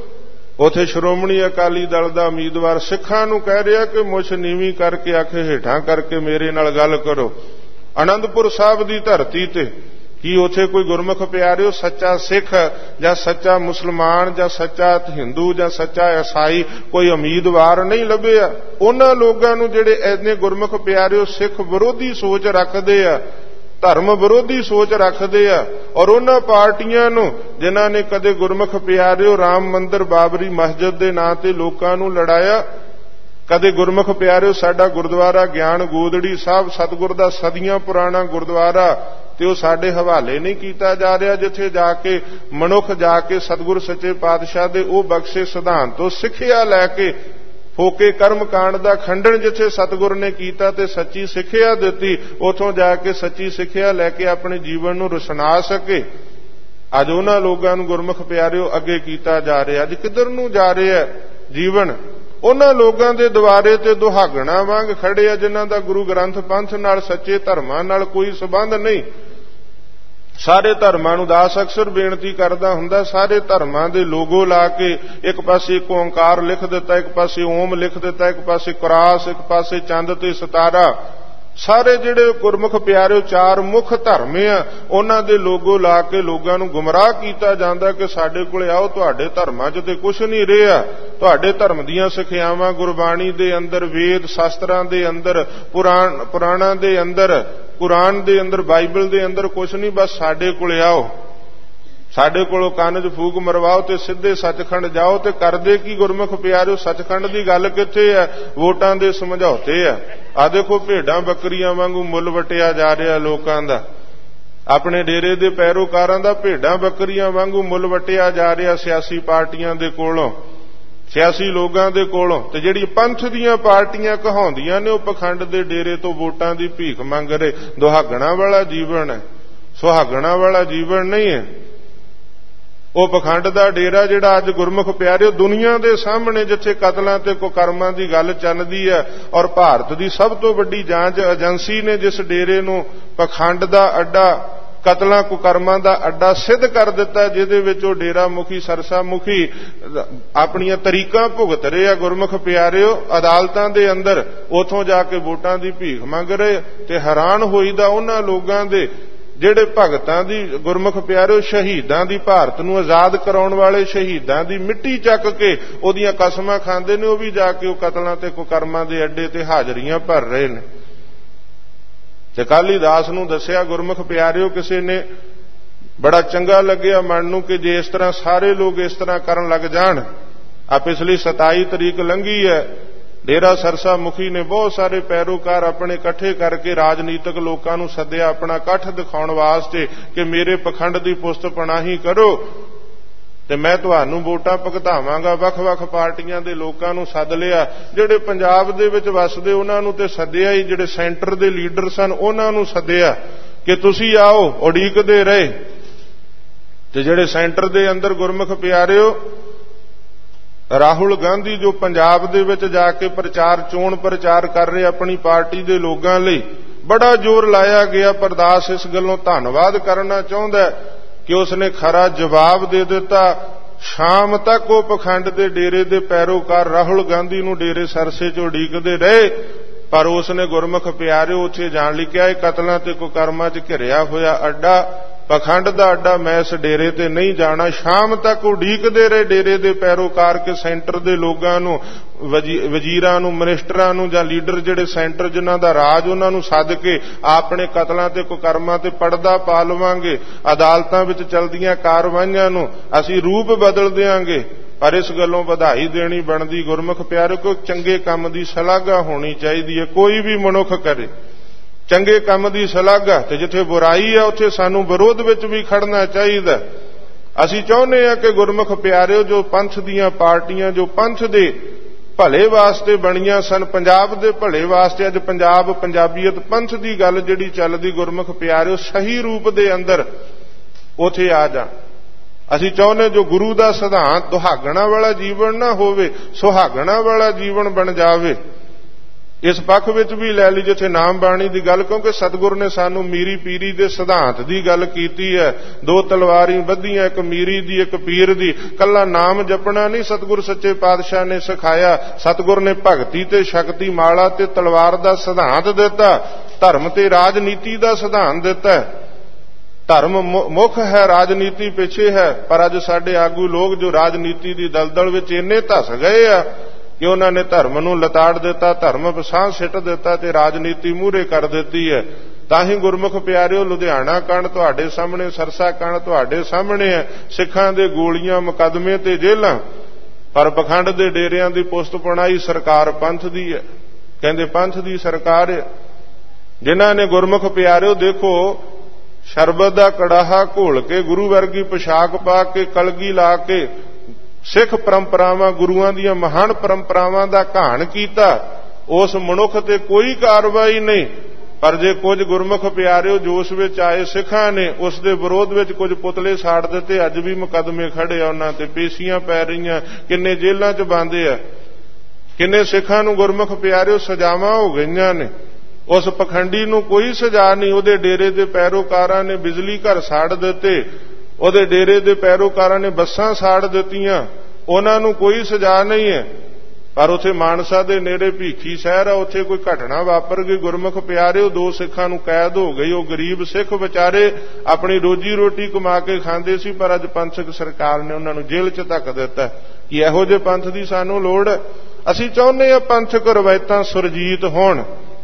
ਉਥੇ ਸ਼੍ਰੋਮਣੀ ਅਕਾਲੀ ਦਲ ਦਾ ਉਮੀਦਵਾਰ ਸਿੱਖਾਂ ਨੂੰ ਕਹਿ ਰਿਹਾ ਕਿ ਮੁੱਛ ਨੀਵੀਂ ਕਰਕੇ ਅੱਖ ਹੇਠਾਂ ਕਰਕੇ ਮੇਰੇ ਨਾਲ ਗੱਲ ਕਰੋ। ਆਨੰਦਪੁਰ ਸਾਹਿਬ ਦੀ ਧਰਤੀ ਤੇ ਕੀ ਉਥੇ ਕੋਈ ਗੁਰਮੁਖ ਪਿਆਰਿਓ ਸੱਚਾ ਸਿੱਖ ਜਾਂ ਸੱਚਾ ਮੁਸਲਮਾਨ ਜਾਂ ਸੱਚਾ ਹਿੰਦੂ ਜਾਂ ਸੱਚਾ ਈਸਾਈ ਕੋਈ ਉਮੀਦਵਾਰ ਨਹੀਂ ਲੱਭਿਆ? ਉਹਨਾਂ ਲੋਕਾਂ ਨੂੰ ਜਿਹੜੇ ਇੰਨੇ ਗੁਰਮੁਖ ਪਿਆਰਿਓ ਸਿੱਖ ਵਿਰੋਧੀ ਸੋਚ ਰੱਖਦੇ ਆ, ਧਰਮ ਵਿਰੋਧੀ ਸੋਚ ਰੱਖਦੇ ਆ, ਔਰ ਉਹਨਾਂ ਪਾਰਟੀਆਂ ਨੂੰ ਜਿਨ੍ਹਾਂ ਨੇ ਕਦੇ ਗੁਰਮੁਖ ਪਿਆਰਿਓ ਰਾਮ ਮੰਦਿਰ ਬਾਬਰੀ ਮਸਜਿਦ ਦੇ ਨਾਂ ਤੇ ਲੋਕਾਂ ਨੂੰ ਲੜਾਇਆ, ਕਦੇ ਗੁਰਮੁਖ ਪਿਆਰਿਓ ਸਾਡਾ ਗੁਰਦੁਆਰਾ ਗਿਆਨ ਗੋਦੜੀ ਸਾਹਿਬ ਸਤਿਗੁਰ ਦਾ ਸਦੀਆਂ ਪੁਰਾਣਾ ਗੁਰਦੁਆਰਾ ਤੇ ਉਹ ਸਾਡੇ ਹਵਾਲੇ ਨਹੀਂ ਕੀਤਾ ਜਾ ਰਿਹਾ, ਜਿੱਥੇ ਜਾ ਕੇ ਮਨੁੱਖ ਜਾ ਕੇ ਸਤਿਗੁਰ ਸੱਚੇ ਪਾਤਸ਼ਾਹ ਦੇ ਉਹ ਬਖਸ਼ੇ ਸਿਧਾਂਤ ਤੋਂ ਸਿੱਖਿਆ ਲੈ ਕੇ ਫੋਕੇ ਕਰਮ ਕਾਂਡ ਦਾ ਖੰਡਨ ਜਿੱਥੇ ਸਤਿਗੁਰ ਨੇ ਕੀਤਾ ਤੇ ਸੱਚੀ ਸਿੱਖਿਆ ਦਿੱਤੀ, ਉਥੋਂ ਜਾ ਕੇ ਸੱਚੀ ਸਿੱਖਿਆ ਲੈ ਕੇ ਆਪਣੇ ਜੀਵਨ ਨੂੰ ਰੁਸ਼ਨਾ ਸਕੇ। ਅੱਜ ਉਹਨਾਂ ਲੋਕਾਂ ਨੂੰ ਗੁਰਮੁਖ ਪਿਆਰਿਓ ਅੱਗੇ ਕੀਤਾ ਜਾ ਰਿਹਾ। ਅੱਜ ਕਿੱਧਰ ਨੂੰ ਜਾ ਰਿਹਾ ਜੀਵਨ? ਉਹਨਾਂ ਲੋਕਾਂ ਦੇ ਦੁਆਰੇ ਤੇ ਦੁਹਾਗਣਾ ਵਾਂਗ ਖੜੇ ਆ ਜਿਨ੍ਹਾਂ ਦਾ ਗੁਰੂ ਗ੍ਰੰਥ ਪੰਥ ਨਾਲ ਸੱਚੇ ਧਰਮਾਂ ਨਾਲ ਕੋਈ ਸੰਬੰਧ ਨਹੀਂ। ਸਾਰੇ ਧਰਮਾਂ ਨੂੰ ਦਾਸ ਅਕਸਰ ਬੇਨਤੀ ਕਰਦਾ ਹੁੰਦਾ, ਸਾਰੇ ਧਰਮਾਂ ਦੇ ਲੋਗੋ ਲਾ ਕੇ ਇੱਕ ਪਾਸੇ ਇੱਕ ਓਂਕਾਰ ਲਿਖ ਦਿੱਤਾ, ਇੱਕ ਪਾਸੇ ਓਮ ਲਿਖ ਦਿੱਤਾ, ਇੱਕ ਪਾਸੇ ਕਰਾਸ, ਇੱਕ ਪਾਸੇ ਚੰਦ ਤੇ ਸਿਤਾਰਾ। ਸਾਰੇ ਜਿਹੜੇ ਗੁਰਮੁਖ ਪਿਆਰਿਓ ਚਾਰ ਮੁੱਖ ਧਰਮ ਆ ਉਹਨਾਂ ਦੇ ਲੋਗੋ ਲਾ ਕੇ ਲੋਕਾਂ ਨੂੰ ਗੁੰਮਰਾਹ ਕੀਤਾ ਜਾਂਦਾ ਕਿ ਸਾਡੇ ਕੋਲੇ ਆਓ, ਤੁਹਾਡੇ ਧਰਮਾਂ 'ਚ ਤੇ ਕੁਛ ਨਹੀਂ ਰਿਹਾ, ਤੁਹਾਡੇ ਧਰਮ ਦੀਆਂ ਸਿੱਖਿਆਵਾਂ ਗੁਰਬਾਣੀ ਦੇ ਅੰਦਰ, ਵੇਦ ਸ਼ਾਸਤਰਾਂ ਦੇ ਅੰਦਰ, ਪੁਰਾਣ ਪੁਰਾਣਾਂ ਦੇ ਅੰਦਰ, ਕੁਰਾਨ ਦੇ ਅੰਦਰ, ਬਾਈਬਲ ਦੇ ਅੰਦਰ ਕੁਛ ਨਹੀਂ, ਬਸ ਸਾਡੇ ਕੋਲੇ ਆਓ, ਸਾਡੇ ਕੋਲੋਂ ਕੰਨ 'ਚ ਫੂਕ ਮਰਵਾਓ ਤੇ ਸਿੱਧੇ ਸੱਚਖੰਡ ਜਾਓ। ਤੇ ਕਰਦੇ ਕੀ ਗੁਰਮੁਖ ਪਿਆਰਿਓ? ਸੱਚਖੰਡ ਦੀ ਗੱਲ ਕਿੱਥੇ ਹੈ? ਵੋਟਾਂ ਦੇ ਸਮਝੌਤੇ ਆ। ਆ ਦੇਖੋ ਭੇਡਾਂ ਬੱਕਰੀਆਂ ਵਾਂਗੂ ਮੁੱਲ ਵਟਿਆ ਜਾ ਰਿਹਾ ਲੋਕਾਂ ਦਾ, ਆਪਣੇ ਡੇਰੇ ਦੇ ਪੈਰੋਕਾਰਾਂ ਦਾ ਭੇਡਾਂ ਬੱਕਰੀਆਂ ਵਾਂਗੂ ਮੁੱਲ ਵਟਿਆ ਜਾ ਰਿਹਾ ਸਿਆਸੀ ਪਾਰਟੀਆਂ ਦੇ ਕੋਲੋਂ, ਸਿਆਸੀ ਲੋਕਾਂ ਦੇ ਕੋਲੋਂ। ਤੇ ਜਿਹੜੀ ਪੰਥ ਦੀਆਂ ਪਾਰਟੀਆਂ ਕਹਾਉਂਦੀਆਂ ਨੇ ਉਹ ਪਖੰਡ ਦੇ ਡੇਰੇ ਤੋਂ ਵੋਟਾਂ ਦੀ ਭੀਖ ਮੰਗ ਰਹੇ। ਦੁਹਾਗਣਾ ਵਾਲਾ ਜੀਵਨ ਹੈ, ਸੁਹਾਗਣਾ ਵਾਲਾ ਜੀਵਨ ਨਹੀਂ ਹੈ। ਉਹ ਪਖੰਡ ਦਾ ਡੇਰਾ ਜਿਹੜਾ ਅੱਜ ਗੁਰਮੁਖ ਪਿਆਰਿਓ ਦੁਨੀਆ ਦੇ ਸਾਹਮਣੇ ਜਿੱਥੇ ਕਤਲਾਂ ਤੇ ਕੁਕਰਮਾਂ ਦੀ ਗੱਲ ਚੱਲਦੀ ਹੈ, ਔਰ ਭਾਰਤ ਦੀ ਸਭ ਤੋਂ ਵੱਡੀ ਜਾਂਚ ਏਜੰਸੀ ਨੇ ਜਿਸ ਡੇਰੇ ਨੂੰ ਪਖੰਡ ਦਾ ਅੱਡਾ, ਕਤਲਾਂ ਕੁਕਰਮਾਂ ਦਾ ਅੱਡਾ ਸਿੱਧ ਕਰ ਦਿੱਤਾ, ਜਿਹਦੇ ਵਿੱਚ ਉਹ ਡੇਰਾ ਮੁਖੀ ਸਰਸਾ ਮੁਖੀ ਆਪਣੀਆਂ ਤਰੀਕਾਂ ਭੁਗਤ ਰਹੇ ਆ ਗੁਰਮੁਖ ਪਿਆਰਿਓ ਅਦਾਲਤਾਂ ਦੇ ਅੰਦਰ, ਉਥੋਂ ਜਾ ਕੇ ਵੋਟਾਂ ਦੀ ਭੀਖ ਮੰਗ ਰਹੇ। ਤੇ ਹੈਰਾਨ ਹੋਈਦਾ ਉਹਨਾਂ ਲੋਕਾਂ ਦੇ ਜਿਹੜੇ ਭਗਤਾਂ ਦੀ ਗੁਰਮੁਖ ਪਿਆਰਿਓ ਸ਼ਹੀਦਾਂ ਦੀ, ਭਾਰਤ ਨੂੰ ਆਜ਼ਾਦ ਕਰਾਉਣ ਵਾਲੇ ਸ਼ਹੀਦਾਂ ਦੀ ਮਿੱਟੀ ਚੱਕ ਕੇ ਉਹਦੀਆਂ ਕਸਮਾਂ ਖਾਂਦੇ ਨੇ, ਉਹ ਵੀ ਜਾ ਕੇ ਉਹ ਕਤਲਾਂ ਤੇ ਕੁਕਰਮਾਂ ਦੇ ਅੱਡੇ ਤੇ ਹਾਜ਼ਰੀਆਂ ਭਰ ਰਹੇ ਨੇ। ਤੇ ਅਕਾਲੀ ਦਾਸ ਨੂੰ ਦੱਸਿਆ ਗੁਰਮੁਖ ਪਿਆਰਿਓ ਕਿਸੇ ਨੇ, ਬੜਾ ਚੰਗਾ ਲੱਗਿਆ ਮਨ ਨੂੰ ਕਿ ਜੇ ਇਸ ਤਰ੍ਹਾਂ ਸਾਰੇ ਲੋਕ ਇਸ ਤਰ੍ਹਾਂ ਕਰਨ ਲੱਗ ਜਾਣ। ਆ ਪਿਛਲੀ ਸਤਾਈ ਤਰੀਕ ਲੰਘੀ ਹੈ, ਡੇਰਾ ਸਰਸਾ ਮੁਖੀ ਨੇ ਬਹੁਤ ਸਾਰੇ ਪੈਰੋਕਾਰ ਆਪਣੇ ਇਕੱਠੇ ਕਰਕੇ ਰਾਜਨੀਤਿਕ ਲੋਕਾਂ ਨੂੰ ਸੱਦਿਆ ਆਪਣਾ ਇਕੱਠ ਦਿਖਾਉਣ ਵਾਸਤੇ ਕਿ ਮੇਰੇ ਪਖੰਡ ਦੀ ਪੁਸਤ ਪਨਾਹੀ ਕਰੋ। ਤੇ ਮੈਂ ਤੁਹਾਨੂੰ ਵੋਟਾਂ ਭੁਗਤਾਵਾਂਗਾ। ਵੱਖ-ਵੱਖ ਪਾਰਟੀਆਂ ਦੇ ਲੋਕਾਂ ਨੂੰ ਸੱਦ ਲਿਆ, ਜਿਹੜੇ ਪੰਜਾਬ ਦੇ ਵਿੱਚ ਵੱਸਦੇ ਉਹਨਾਂ ਨੂੰ ਤੇ ਸੱਦਿਆ ਹੀ, ਜਿਹੜੇ ਸੈਂਟਰ ਦੇ ਲੀਡਰ ਸਨ ਉਹਨਾਂ ਨੂੰ ਸੱਦਿਆ ਕਿ ਤੁਸੀਂ ਆਓ। ਉਡੀਕਦੇ ਰਹੇ। ਤੇ ਜਿਹੜੇ ਸੈਂਟਰ ਦੇ ਅੰਦਰ ਗੁਰਮੁਖ ਪਿਆਰਿਓ, ਰਾਹੁਲ ਗਾਂਧੀ ਜੋ ਪੰਜਾਬ ਦੇ ਵਿੱਚ ਜਾ ਕੇ ਪ੍ਰਚਾਰ ਚੋਣ ਪ੍ਰਚਾਰ ਕਰ ਰਹੇ ਆਪਣੀ ਪਾਰਟੀ ਦੇ ਲੋਕਾਂ ਲਈ, ਬੜਾ ਜ਼ੋਰ ਲਾਇਆ ਗਿਆ। ਪਰ ਦਾਸ ਇਸ ਗੱਲੋਂ ਧੰਨਵਾਦ ਕਰਨਾ ਚਾਹੁੰਦਾ ਕਿ ਉਸਨੇ ਖਰਾ ਜਵਾਬ ਦੇ ਦਿੱਤਾ। ਸ਼ਾਮ ਤੱਕ ਉਹ ਪਖੰਡ ਦੇ ਡੇਰੇ ਦੇ ਪੈਰੋਕਾਰ ਰਾਹੁਲ ਗਾਂਧੀ ਨੂੰ ਡੇਰੇ ਸਰਸੇ 'ਚ ਉਡੀਕਦੇ ਰਹੇ, ਪਰ ਉਸਨੇ ਗੁਰਮੁਖ ਪਿਆਰਿਓ ਉੱਥੇ ਜਾਣ ਲਈ ਕਿਹਾ, ਇਹ ਕਤਲਾਂ ਤੇ ਕੁਕਰਮਾਂ 'ਚ ਘਿਰਿਆ ਹੋਇਆ ਅੱਡਾ, ਪਖੰਡ ਦਾ ਅੱਡਾ, ਮੈਂ ਇਸ ਡੇਰੇ ਤੇ ਨਹੀਂ ਜਾਣਾ। ਸ਼ਾਮ ਤੱਕ ਉਡੀਕਦੇ ਰਹੇ ਡੇਰੇ ਦੇ ਪੈਰੋਕਾਰ ਕੇ ਸੈਂਟਰ ਦੇ ਲੋਕਾਂ ਨੂੰ, ਵਜ਼ੀਰਾਂ ਨੂੰ, ਮਿਨਿਸਟਰਾਂ ਨੂੰ ਜਾਂ ਲੀਡਰ ਜਿਹੜੇ ਸੈਂਟਰ ਜਿਨ੍ਹਾਂ ਦਾ ਰਾਜ, ਉਹਨਾਂ ਨੂੰ ਸੱਦ ਕੇ ਆਪਣੇ ਕਤਲਾਂ ਤੇ ਕੁਕਰਮਾਂ ਤੇ ਪਰਦਾ ਪਾ ਲਵਾਂਗੇ। ਅਦਾਲਤਾਂ ਵਿੱਚ ਚਲਦੀਆਂ ਕਾਰਵਾਈਆਂ ਨੂੰ ਅਸੀਂ ਰੂਪ ਬਦਲ ਦਿਆਂਗੇ। ਪਰ ਇਸ ਗੱਲੋਂ ਵਧਾਈ ਦੇਣੀ ਬਣਦੀ ਗੁਰਮੁਖ ਪਿਆਰਿਓ, ਕੋਈ ਚੰਗੇ ਕੰਮ ਦੀ ਸ਼ਲਾਘਾ ਹੋਣੀ ਚਾਹੀਦੀ ਹੈ। ਕੋਈ ਵੀ ਮਨੁੱਖ ਕਰੇ ਚੰਗੇ ਕੰਮ ਦੀ ਸ਼ਲਾਘਾ, ਤੇ ਜਿੱਥੇ ਬੁਰਾਈ ਹੈ ਉੱਥੇ ਸਾਨੂੰ ਵਿਰੋਧ ਵਿੱਚ ਵੀ ਖੜਨਾ ਚਾਹੀਦਾ। ਅਸੀਂ ਚਾਹੁੰਦੇ ਹਾਂ ਕਿ ਗੁਰਮੁਖ ਪਿਆਰਿਓ, ਜੋ ਪੰਥ ਦੀਆਂ ਪਾਰਟੀਆਂ ਜੋ ਪੰਥ ਦੇ ਭਲੇ ਵਾਸਤੇ ਬਣੀਆਂ ਸਨ, ਪੰਜਾਬ ਦੇ ਭਲੇ ਵਾਸਤੇ, ਅੱਜ ਪੰਜਾਬ ਪੰਜਾਬੀਅਤ ਪੰਥ ਦੀ ਗੱਲ ਜਿਹੜੀ ਚੱਲਦੀ ਗੁਰਮੁਖ ਪਿਆਰਿਓ ਸਹੀ ਰੂਪ ਦੇ ਅੰਦਰ ਉੱਥੇ ਆ ਜਾ। ਅਸੀਂ ਚਾਹੁੰਦੇ ਜੋ ਗੁਰੂ ਦਾ ਸਿਧਾਂਤ ਦੁਹਾਗਣਾ ਵਾਲਾ ਜੀਵਨ ਨਾ ਹੋਵੇ, ਸੁਹਾਗਣਾ ਵਾਲਾ ਜੀਵਨ ਬਣ ਜਾਵੇ। ਇਸ ਪੱਖ ਵਿੱਚ ਵੀ ਲੈ ਲਈ ਜਿੱਥੇ ਨਾਮ ਬਾਣੀ ਦੀ ਗੱਲ, ਕਿਉਂਕਿ ਸਤਿਗੁਰ ਨੇ ਸਾਨੂੰ ਮੀਰੀ ਪੀਰੀ ਦੇ ਸਿਧਾਂਤ ਦੀ ਗੱਲ ਕੀਤੀ ਹੈ। ਦੋ ਤਲਵਾਰੀ ਬੱਧੀਆਂ, ਇੱਕ ਮੀਰੀ ਦੀ ਇੱਕ ਪੀਰ ਦੀ। ਕੱਲਾ ਨਾਮ ਜਪਣਾ ਨਹੀਂ ਸਤਿਗੁਰ ਸੱਚੇ ਪਾਤਸ਼ਾਹ ਨੇ ਸਿਖਾਇਆ। ਸਤਿਗੁਰ ਨੇ ਭਗਤੀ ਤੇ ਸ਼ਕਤੀ ਮਾਲਾ ਤੇ ਤਲਵਾਰ ਦਾ ਸਿਧਾਂਤ ਦਿੱਤਾ, ਧਰਮ ਤੇ ਰਾਜਨੀਤੀ ਦਾ ਸਿਧਾਂਤ ਦਿੱਤਾ। ਧਰਮ ਮੁੱਖ ਹੈ, ਰਾਜਨੀਤੀ ਪਿੱਛੇ ਹੈ। ਪਰ ਅੱਜ ਸਾਡੇ ਆਗੂ ਲੋਕ ਜੋ ਰਾਜਨੀਤੀ ਦੀ ਦਲਦਲ ਵਿੱਚ ਇੰਨੇ ਧਸ ਗਏ ਆ ਕਿ ਉਹਨਾਂ ਨੇ ਧਰਮ ਨੂੰ ਲਤਾੜ ਦਿੱਤਾ, ਧਰਮ ਪਛਾਣ ਸਿੱਟ ਦਿੱਤਾ ਤੇ ਰਾਜਨੀਤੀ ਮੂਹਰੇ ਕਰ ਦਿੱਤੀ ਹੈ। ਤਾਂ ਹੀ ਗੁਰਮੁਖ ਪਿਆਰਿਓ, ਲੁਧਿਆਣਾ ਕਾਂਡ ਤੁਹਾਡੇ ਸਾਹਮਣੇ, ਸਰਸਾ ਕਾਂਡ ਤੁਹਾਡੇ ਸਾਹਮਣੇ ਹੈ। ਸਿੱਖਾਂ ਦੇ ਗੋਲੀਆਂ, ਮੁਕੱਦਮੇ ਤੇ ਜੇਲ੍ਹਾਂ, ਪਰ ਪਖੰਡ ਦੇ ਡੇਰਿਆਂ ਦੀ ਪੁਸਤ ਪੁਣਾਈ ਸਰਕਾਰ ਪੰਥ ਦੀ ਹੈ। ਕਹਿੰਦੇ ਪੰਥ ਦੀ ਸਰਕਾਰ ਹੈ। ਜਿਨ੍ਹਾਂ ਨੇ ਗੁਰਮੁਖ ਪਿਆਰਿਓ ਦੇਖੋ ਸ਼ਰਬਤ ਦਾ ਕੜਾਹਾ ਘੋਲ ਕੇ, ਗੁਰੂ ਵਰਗੀ ਪੋਸ਼ਾਕ ਪਾ ਕੇ, ਕਲਗੀ ਲਾ ਕੇ ਸਿੱਖ ਪਰੰਪਰਾਵਾਂ, ਗੁਰੂਆਂ ਦੀਆਂ ਮਹਾਨ ਪਰੰਪਰਾਵਾਂ ਦਾ ਘਾਣ ਕੀਤਾ, ਉਸ ਮਨੁੱਖ ਤੇ ਕੋਈ ਕਾਰਵਾਈ ਨਹੀਂ। ਪਰ ਜੇ ਕੁਝ ਗੁਰਮੁਖ ਪਿਆਰਿਓ ਜੋਸ਼ ਵਿੱਚ ਆਏ ਸਿੱਖਾਂ ਨੇ ਉਸ ਦੇ ਵਿਰੋਧ ਵਿੱਚ ਕੁਝ ਪੁਤਲੇ ਸਾੜ ਦਿੱਤੇ, ਅੱਜ ਵੀ ਮੁਕੱਦਮੇ ਖੜੇ ਆ ਉਹਨਾਂ ਤੇ, ਪੇਸ਼ੀਆਂ ਪੈ ਰਹੀਆਂ, ਕਿੰਨੇ ਜੇਲ੍ਹਾਂ 'ਚ ਬੰਦੇ ਆ, ਕਿੰਨੇ ਸਿੱਖਾਂ ਨੂੰ ਗੁਰਮੁਖ ਪਿਆਰਿਓ ਸਜ਼ਾਵਾਂ ਹੋ ਗਈਆਂ ਨੇ। ਉਸ ਪਖੰਡੀ ਨੂੰ ਕੋਈ ਸਜ਼ਾ ਨਹੀਂ। ਉਹਦੇ ਡੇਰੇ ਦੇ ਪੈਰੋਕਾਰਾਂ ਨੇ ਬਿਜਲੀ ਘਰ ਸਾੜ ਦਿੱਤੇ, ਉਹਦੇ ਡੇਰੇ ਦੇ ਪੈਰੋਕਾਰਾਂ ਨੇ ਬੱਸਾਂ ਸਾੜ ਦਿੱਤੀਆਂ, ਉਹਨਾਂ ਨੂੰ ਕੋਈ ਸਜ਼ਾ ਨਹੀਂ ਹੈ। ਪਰ ਉੱਥੇ ਮਾਨਸਾ ਦੇ ਨੇੜੇ ਭੀਖੀ ਸ਼ਹਿਰ ਆ, ਉੱਥੇ ਕੋਈ ਘਟਨਾ ਵਾਪਰ ਗਈ ਗੁਰਮੁਖ ਪਿਆਰਿਓ, ਦੋ ਸਿੱਖਾਂ ਨੂੰ ਕੈਦ ਹੋ ਗਈ। ਉਹ ਗਰੀਬ ਸਿੱਖ ਵਿਚਾਰੇ ਆਪਣੀ ਰੋਜੀ ਰੋਟੀ ਕਮਾ ਕੇ ਖਾਂਦੇ ਸੀ, ਪਰ ਅੱਜ ਪੰਥਕ ਸਰਕਾਰ ਨੇ ਉਹਨਾਂ ਨੂੰ ਜੇਲ੍ਹ 'ਚ ਧੱਕ ਦਿੱਤਾ। ਕਿ ਇਹੋ ਜਿਹੇ ਪੰਥ ਦੀ ਸਾਨੂੰ ਲੋੜ ਹੈ। ਅਸੀਂ ਚਾਹੁੰਦੇ ਹਾਂ ਪੰਥਕ ਰਵਾਇਤਾਂ ਸੁਰਜੀਤ ਹੋਣ,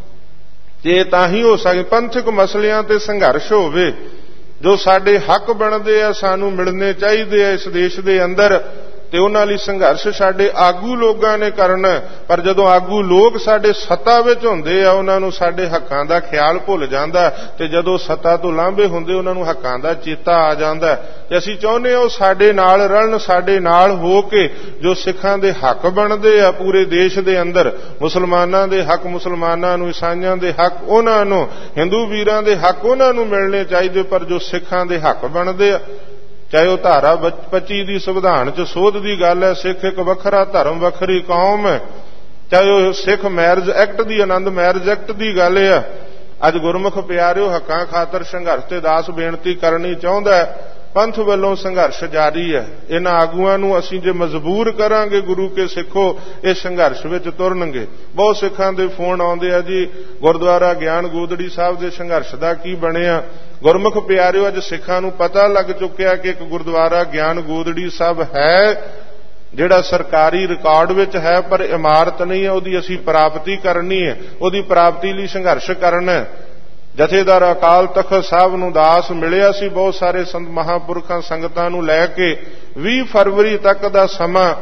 ਤੇ ਤਾਂ ਹੀ ਹੋ ਸਕੇ ਪੰਥਕ ਮਸਲਿਆਂ ਤੇ ਸੰਘਰਸ਼ ਹੋਵੇ। ਜੋ ਸਾਡੇ ਹੱਕ ਬਣਦੇ ਆ ਸਾਨੂੰ ਮਿਲਣੇ ਚਾਹੀਦੇ ਆ ਇਸ ਦੇਸ਼ ਦੇ ਅੰਦਰ, ਤੇ ਉਹਨਾਂ ਲਈ ਸੰਘਰਸ਼ ਸਾਡੇ ਆਗੂ ਲੋਕਾਂ ਨੇ ਕਰਨਾ। ਪਰ ਜਦੋਂ ਆਗੂ ਲੋਕ ਸਾਡੇ ਸੱਤਾ ਵਿੱਚ ਹੁੰਦੇ ਆ, ਉਹਨਾਂ ਨੂੰ ਸਾਡੇ ਹੱਕਾਂ ਦਾ ਖਿਆਲ ਭੁੱਲ ਜਾਂਦਾ, ਤੇ ਜਦੋਂ ਸੱਤਾ ਤੋਂ ਲਾਂਭੇ ਹੁੰਦੇ ਉਹਨਾਂ ਨੂੰ ਹੱਕਾਂ ਦਾ ਚੇਤਾ ਆ ਜਾਂਦਾ। ਤੇ ਅਸੀਂ ਚਾਹੁੰਦੇ ਹਾਂ ਉਹ ਸਾਡੇ ਨਾਲ ਰਲਣ, ਸਾਡੇ ਨਾਲ ਹੋ ਕੇ ਜੋ ਸਿੱਖਾਂ ਦੇ ਹੱਕ ਬਣਦੇ ਆ ਪੂਰੇ ਦੇਸ਼ ਦੇ ਅੰਦਰ, ਮੁਸਲਮਾਨਾਂ ਦੇ ਹੱਕ ਮੁਸਲਮਾਨਾਂ ਨੂੰ, ਈਸਾਈਆਂ ਦੇ ਹੱਕ ਉਹਨਾਂ ਨੂੰ, ਹਿੰਦੂ ਵੀਰਾਂ ਦੇ ਹੱਕ ਉਹਨਾਂ ਨੂੰ ਮਿਲਣੇ ਚਾਹੀਦੇ। ਪਰ ਜੋ ਸਿੱਖਾਂ ਦੇ ਹੱਕ ਬਣਦੇ ਆ, ਚਾਹੇ ਉਹ ਧਾਰਾ ਪੱਚੀ ਦੀ ਸੰਵਿਧਾਨ 'ਚ ਸੋਧ ਦੀ ਗੱਲ ਹੈ, ਸਿੱਖ ਇੱਕ ਵੱਖਰਾ ਧਰਮ ਵੱਖਰੀ ਕੌਮ ਹੈ, ਚਾਹੇ ਉਹ ਸਿੱਖ ਮੈਰਿਜ ਐਕਟ ਦੀ, ਆਨੰਦ ਮੈਰਿਜ ਐਕਟ ਦੀ ਗੱਲ ਹੈ। ਅੱਜ ਗੁਰਮੁਖ ਪਿਆਰਿਓ ਹੱਕਾਂ ਖਾਤਰ ਸੰਘਰਸ਼ ਤੇ ਦਾਸ ਬੇਨਤੀ ਕਰਨੀ ਚਾਹੁੰਦਾ ਹੈ। ਪੰਥ ਵੱਲੋਂ ਸੰਘਰਸ਼ ਜਾਰੀ ਹੈ। ਇਹਨਾਂ ਆਗੂਆਂ ਨੂੰ ਅਸੀਂ ਜੇ ਮਜਬੂਰ ਕਰਾਂਗੇ ਗੁਰੂ ਕੇ ਸਿੱਖੋ, ਇਹ ਸੰਘਰਸ਼ ਵਿੱਚ ਤੁਰਨਗੇ। ਬਹੁਤ ਸਿੱਖਾਂ ਦੇ ਫੋਨ ਆਉਂਦੇ ਆ, ਜੀ ਗੁਰਦੁਆਰਾ ਗਿਆਨ ਗੋਦੜੀ ਸਾਹਿਬ ਦੇ ਸੰਘਰਸ਼ ਦਾ ਕੀ ਬਣਿਆ। ਗੁਰਮੁਖ ਪਿਆਰਿਓ, ਅੱਜ ਸਿੱਖਾਂ ਨੂੰ ਪਤਾ ਲੱਗ ਚੁੱਕਿਆ ਕਿ ਇੱਕ ਗੁਰਦੁਆਰਾ ਗਿਆਨ ਗੋਦੜੀ ਸਾਹਿਬ ਹੈ ਜਿਹੜਾ ਸਰਕਾਰੀ ਰਿਕਾਰਡ ਵਿੱਚ ਹੈ, ਪਰ ਇਮਾਰਤ ਨਹੀਂ ਹੈ। ਉਹਦੀ ਅਸੀਂ ਪ੍ਰਾਪਤੀ ਕਰਨੀ ਹੈ, ਉਹਦੀ ਪ੍ਰਾਪਤੀ ਲਈ ਸੰਘਰਸ਼ ਕਰਨਾ ਹੈ। ਜਥੇਦਾਰ ਅਕਾਲ ਤਖਤ ਸਾਹਿਬ ਨੂੰ ਦਾਸ ਮਿਲਿਆ ਸੀ ਬਹੁਤ ਸਾਰੇ ਸੰਤ ਮਹਾਂਪੁਰਖਾਂ ਸੰਗਤਾਂ ਨੂੰ ਲੈ ਕੇ। ਵੀਹ ਫਰਵਰੀ ਤੱਕ ਦਾ ਸਮਾਂ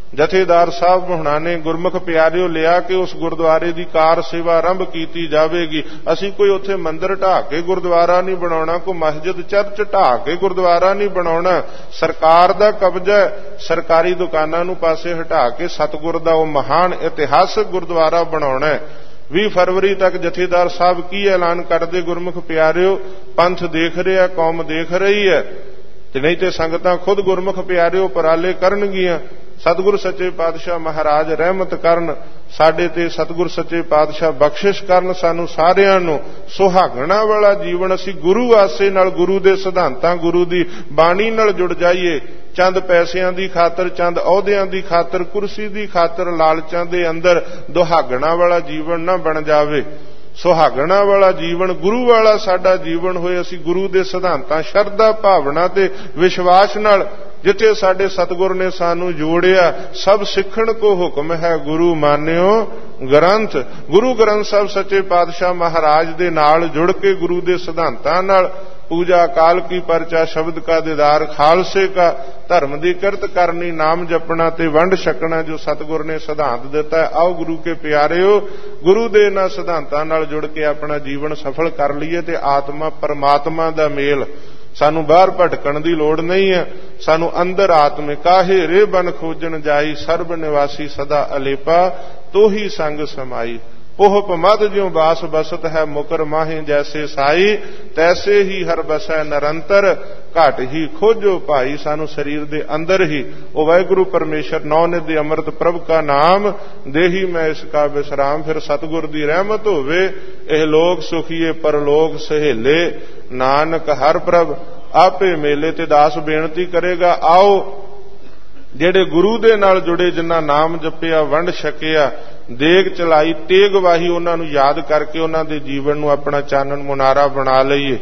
ਜਥੇਦਾਰ ਸਾਹਿਬ ਹੁਣਾਂ ਨੇ ਗੁਰਮੁਖ ਪਿਆਰਿਓ ਲਿਆ ਕਿ ਉਸ ਗੁਰਦੁਆਰੇ ਦੀ ਕਾਰ ਸੇਵਾ ਆਰੰਭ ਕੀਤੀ ਜਾਵੇਗੀ। ਅਸੀਂ ਕੋਈ ਉੱਥੇ ਮੰਦਿਰ ਢਾਹ ਕੇ ਗੁਰਦੁਆਰਾ ਨਹੀਂ ਬਣਾਉਣਾ, ਕੋਈ ਮਸਜਿਦ ਚਰਚ ਢਾਹ ਕੇ ਗੁਰਦੁਆਰਾ ਨਹੀਂ ਬਣਾਉਣਾ। ਸਰਕਾਰ ਦਾ ਕਬਜ਼ਾ, ਸਰਕਾਰੀ ਦੁਕਾਨਾਂ ਨੂੰ ਪਾਸੇ ਹਟਾ ਕੇ ਸਤਿਗੁਰ ਦਾ ਉਹ ਮਹਾਨ ਇਤਿਹਾਸਕ ਗੁਰਦੁਆਰਾ ਬਣਾਉਣਾ ਹੈ। ਵੀਹ ਫਰਵਰੀ ਤੱਕ ਜਥੇਦਾਰ ਸਾਹਿਬ ਕੀ ਐਲਾਨ ਕਰਦੇ ਗੁਰਮੁਖ ਪਿਆਰਿਓ? ਪੰਥ ਦੇਖ ਰਿਹਾ, ਕੌਮ ਦੇਖ ਰਹੀ ਹੈ, ਤੇ ਨਹੀਂ ਤੇ ਸੰਗਤਾਂ ਖੁਦ ਗੁਰਮੁਖ ਪਿਆਰਿਓ ਉਪਰਾਲੇ ਕਰਨਗੀਆਂ। ਸਤਿਗੁਰ ਸੱਚੇ ਪਾਤਸ਼ਾਹ ਮਹਾਰਾਜ ਰਹਿਮਤ ਕਰਨ ਸਾਡੇ ਤੇ, ਸਤਿਗੁਰ ਸੱਚੇ ਪਾਤਸ਼ਾਹ ਬਖਸ਼ਿਸ਼ ਕਰਨ ਸਾਨੂੰ ਸਾਰਿਆਂ ਨੂੰ। ਸੁਹਾਗਣਾ ਵਾਲਾ ਜੀਵਨ ਅਸੀਂ ਗੁਰੂ ਆਸੇ ਨਾਲ, ਗੁਰੂ ਦੇ ਸਿਧਾਂਤਾਂ, ਗੁਰੂ ਦੀ ਬਾਣੀ ਨਾਲ ਜੁੜ ਜਾਈਏ। ਚੰਦ ਪੈਸਿਆਂ ਦੀ ਖਾਤਰ, ਚੰਦ ਅਹੁਦਿਆਂ ਦੀ ਖਾਤਰ, ਕੁਰਸੀ ਦੀ ਖਾਤਰ, ਲਾਲਚਾਂ ਦੇ ਅੰਦਰ ਦੁਹਾਗਣਾ ਵਾਲਾ ਜੀਵਨ ਨਾ ਬਣ ਜਾਵੇ। ਸੁਹਾਗਣਾ ਵਾਲਾ ਜੀਵਨ, ਗੁਰੂ ਵਾਲਾ ਸਾਡਾ ਜੀਵਨ ਹੋਏ। ਅਸੀਂ ਗੁਰੂ ਦੇ ਸਿਧਾਂਤਾਂ, ਸ਼ਰਧਾ ਭਾਵਨਾ ਤੇ ਵਿਸ਼ਵਾਸ ਨਾਲ, ਜਿੱਥੇ ਸਾਡੇ ਸਤਿਗੁਰ ਨੇ ਸਾਨੂੰ ਜੋੜਿਆ, ਸਭ ਸਿੱਖਣ ਕੋ ਹੁਕਮ ਹੈ ਗੁਰੂ ਮਾਨਿਓ ਗ੍ਰੰਥ। ਗੁਰੂ ਗ੍ਰੰਥ ਸਾਹਿਬ ਸੱਚੇ ਪਾਤਸ਼ਾਹ ਮਹਾਰਾਜ ਦੇ ਨਾਲ ਜੁੜ ਕੇ, ਗੁਰੂ ਦੇ ਸਿਧਾਂਤਾਂ ਨਾਲ ਪੂਜਾ ਅਕਾਲ ਕੀ ਪਰਚਾ, ਸ਼ਬਦ ਕਾ ਦੀਦਾਰ, ਖਾਲਸੇ ਕਾ, ਧਰਮ ਦੀ ਕਿਰਤ ਕਰਨੀ, ਨਾਮ ਜਪਣਾ ਤੇ ਵੰਡ ਛਕਣਾ, ਜੋ ਸਤਿਗੁਰ ਨੇ ਸਿਧਾਂਤ ਦਿੱਤਾ ਹੈ। ਆਓ ਗੁਰੂ ਕੇ ਪਿਆਰਿਓ, ਗੁਰੂ ਦੇ ਇਹਨਾਂ ਸਿਧਾਂਤਾਂ ਨਾਲ ਜੁੜ ਕੇ ਆਪਣਾ ਜੀਵਨ ਸਫਲ ਕਰ ਲਈਏ ਤੇ ਆਤਮਾ ਪਰਮਾਤਮਾ ਦਾ ਮੇਲ। ਸਾਨੂੰ ਬਾਹਰ ਭਟਕਣ ਦੀ ਲੋੜ ਨਹੀਂ ਹੈ। ਸਾਨੂੰ ਅੰਦਰ ਆਤਮੇ ਕਾਹੇ ਰੇ ਬਨ ਖੋਜਣ ਜਾਈ, ਸਰਬ ਨਿਵਾਸੀ ਸਦਾ ਅਲੇਪਾ, ਤੋਹੀ ਸੰਗ ਸਮਾਈ। ਪੋਹ ਪਮਦ ਜਿਉ ਬਾਸ ਬਸਤ ਹੈ, ਮੁਕਰ ਮਾਹੇ ਜੈਸੇ ਸਾਈ, ਤੈਸੇ ਹੀ ਹਰ ਬਸੈ ਨਿਰੰਤਰ, ਘਟ ਹੀ ਖੋਜੋ ਭਾਈ। ਸਾਨੂੰ ਸਰੀਰ ਦੇ ਅੰਦਰ ਹੀ ਉਹ ਵਾਹਿਗੁਰੂ ਪਰਮੇਸ਼ਰ ਨੌ ਨਿਧ ਦੇ ਅੰਮ੍ਰਿਤ ਪ੍ਰਭ ਕਾ ਨਾਮ, ਦੇਹੀ ਮੈਂ ਇਸ ਕਾ ਵਿਸਰਾਮ। ਫਿਰ ਸਤਿਗੁਰ ਦੀ ਰਹਿਮਤ ਹੋਵੇ, ਇਹ ਲੋਕ ਸੁਖੀਏ ਪਰਲੋਕ ਸਹੇਲੇ, ਨਾਨਕ ਹਰ ਪ੍ਰਭ ਆਪੇ ਮੇਲੇ। ਤੇ ਦਾਸ ਬੇਨਤੀ ਕਰੇਗਾ, ਆਓ ਜਿਹੜੇ ਗੁਰੂ ਦੇ ਨਾਲ ਜੁੜੇ, ਜਿਨ੍ਹਾਂ ਨਾਮ ਜਪਿਆ, ਵੰਡ ਛਕਿਆ, ਦੇਗ ਚਲਾਈ, ਤੇਗ ਵਾਹੀ, ਉਹਨਾਂ ਨੂੰ ਯਾਦ ਕਰਕੇ ਉਹਨਾਂ ਦੇ ਜੀਵਨ ਨੂੰ ਆਪਣਾ ਚਾਨਣ ਮੁਨਾਰਾ ਬਣਾ ਲਈਏ,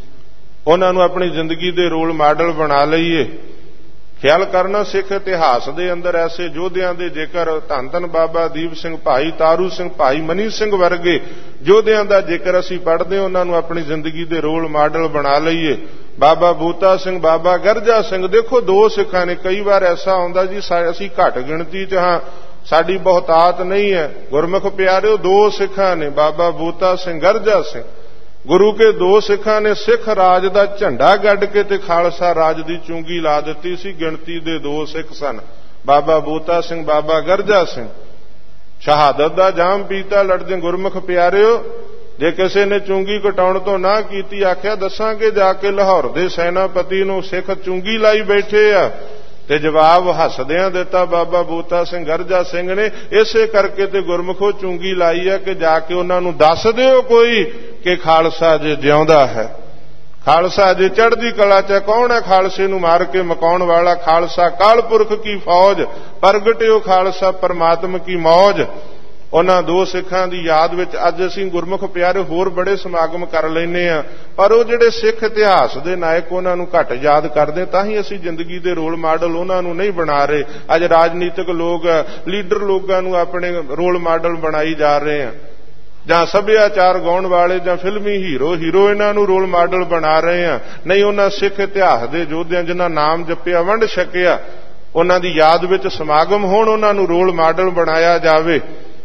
ਉਹਨਾਂ ਨੂੰ ਆਪਣੀ ਜ਼ਿੰਦਗੀ ਦੇ ਰੋਲ ਮਾਡਲ ਬਣਾ ਲਈਏ। ਖਿਆਲ ਕਰਨਾ, ਸਿੱਖ ਇਤਿਹਾਸ ਦੇ ਅੰਦਰ ਐਸੇ ਯੋਧਿਆਂ ਦੇ ਜੇਕਰ ਧੰਨ ਧੰਨ ਬਾਬਾ ਦੀਪ ਸਿੰਘ, ਭਾਈ ਤਾਰੂ ਸਿੰਘ, ਭਾਈ ਮਨੀ ਸਿੰਘ ਵਰਗੇ ਯੋਧਿਆਂ ਦਾ ਜੇਕਰ ਅਸੀਂ ਪੜ੍ਹਦੇ ਹਾਂ, ਉਹਨਾਂ ਨੂੰ ਆਪਣੀ ਜ਼ਿੰਦਗੀ ਦੇ ਰੋਲ ਮਾਡਲ ਬਣਾ ਲਈਏ। ਬਾਬਾ ਬੂਟਾ ਸਿੰਘ, ਬਾਬਾ ਗਰਜਾ ਸਿੰਘ, ਦੇਖੋ ਦੋ ਸਿੱਖਾਂ ਨੇ। ਕਈ ਵਾਰ ਐਸਾ ਆਉਂਦਾ ਜੀ ਅਸੀਂ ਘੱਟ ਗਿਣਤੀ 'ਚ ਹਾਂ, ਸਾਡੀ ਬਹੁਤਾਤ ਨਹੀਂ ਹੈ। ਗੁਰਮੁਖ ਪਿਆਰਿਓ, ਦੋ ਸਿੱਖਾਂ ਨੇ, ਬਾਬਾ ਬੂਟਾ ਸਿੰਘ, ਗਰਜਾ ਸਿੰਘ। ਗੁਰੂ ਕੇ ਦੋ ਸਿੱਖਾਂ ਨੇ ਸਿੱਖ ਰਾਜ ਦਾ ਝੰਡਾ ਗੱਡ ਕੇ ਤੇ ਖਾਲਸਾ ਰਾਜ ਦੀ ਚੁੰਗੀ ਲਾ ਦਿੱਤੀ ਸੀ। ਗਿਣਤੀ ਦੇ ਦੋ ਸਿੱਖ ਸਨ, ਬਾਬਾ ਬੂਟਾ ਸਿੰਘ, ਬਾਬਾ ਗਰਜਾ ਸਿੰਘ। ਸ਼ਹਾਦਤ ਦਾ ਜਾਮ ਪੀਤਾ ਲੜਦੇ ਗੁਰਮੁਖ ਪਿਆਰਿਓ। ਜੇ ਕਿਸੇ ਨੇ ਚੁੰਗੀ ਕਟਾਉਣ ਤੋਂ ਨਾ ਕੀਤੀ, ਆਖਿਆ ਦੱਸਾਂਗੇ ਜਾ ਕੇ ਲਾਹੌਰ ਦੇ ਸੈਨਾਪਤੀ ਨੂੰ, ਸਿੱਖ ਚੁੰਗੀ ਲਾਈ ਬੈਠੇ ਆ। ਤੇ ਜਵਾਬ ਹੱਸਦਿਆਂ ਦਿੱਤਾ ਬਾਬਾ ਬੂਟਾ ਸਿੰਘ, ਗਰਜਾ ਸਿੰਘ ਨੇ, ਇਸੇ ਕਰਕੇ ਤੇ ਗੁਰਮੁਖੋ ਚੁੰਗੀ ਲਾਈ ਹੈ ਕਿ ਜਾ ਕੇ ਉਹਨਾਂ ਨੂੰ ਦੱਸ ਦਿਓ ਕੋਈ ਕਿ ਖਾਲਸਾ ਜੇ ਜਿਉਂਦਾ ਹੈ, ਖਾਲਸਾ ਜੇ ਚੜ੍ਹਦੀ ਕਲਾ 'ਚ। ਕੌਣ ਹੈ ਖਾਲਸੇ ਨੂੰ ਮਾਰ ਕੇ ਮਕਾਉਣ ਵਾਲਾ? ਖਾਲਸਾ ਕਾਲ ਪੁਰਖ ਕੀ ਫੌਜ, ਪ੍ਰਗਟਿਓ ਖਾਲਸਾ ਪਰਮਾਤਮ ਕੀ ਮੌਜ। ਉਹਨਾਂ ਦੋ ਸਿੱਖਾਂ ਦੀ ਯਾਦ ਵਿੱਚ ਅੱਜ ਅਸੀਂ ਗੁਰਮੁਖ ਪਿਆਰੇ ਹੋਰ ਬੜੇ ਸਮਾਗਮ ਕਰ ਲੈਂਦੇ ਹਾਂ, ਪਰ ਉਹ ਜਿਹੜੇ ਸਿੱਖ ਇਤਿਹਾਸ ਦੇ ਨਾਇਕ, ਉਹਨਾਂ ਨੂੰ ਘੱਟ ਯਾਦ ਕਰਦੇ। ਤਾਂ ਹੀ ਅਸੀਂ ਜ਼ਿੰਦਗੀ ਦੇ ਰੋਲ ਮਾਡਲ ਉਹਨਾਂ ਨੂੰ ਨਹੀਂ ਬਣਾ ਰਹੇ। ਅੱਜ ਰਾਜਨੀਤਿਕ ਲੋਕ, ਲੀਡਰ ਲੋਕਾਂ ਨੂੰ ਆਪਣੇ ਰੋਲ ਮਾਡਲ ਬਣਾਈ ਜਾ ਰਹੇ ਆ, ਜਾਂ ਸੱਭਿਆਚਾਰ ਗਾਉਣ ਵਾਲੇ ਜਾਂ ਫਿਲਮੀ ਹੀਰੋ ਹੀਰੋਇਨਾਂ ਨੂੰ ਰੋਲ ਮਾਡਲ ਬਣਾ ਰਹੇ ਆ। ਨਹੀਂ, ਉਹਨਾਂ ਸਿੱਖ ਇਤਿਹਾਸ ਦੇ ਯੋਧਿਆਂ ਜਿਨ੍ਹਾਂ ਨਾਮ ਜਪਿਆ, ਵੰਡ ਛਕਿਆ, ਉਹਨਾਂ ਦੀ ਯਾਦ ਵਿੱਚ ਸਮਾਗਮ ਹੋਣ, ਉਹਨਾਂ ਨੂੰ ਰੋਲ ਮਾਡਲ ਬਣਾਇਆ ਜਾਵੇ।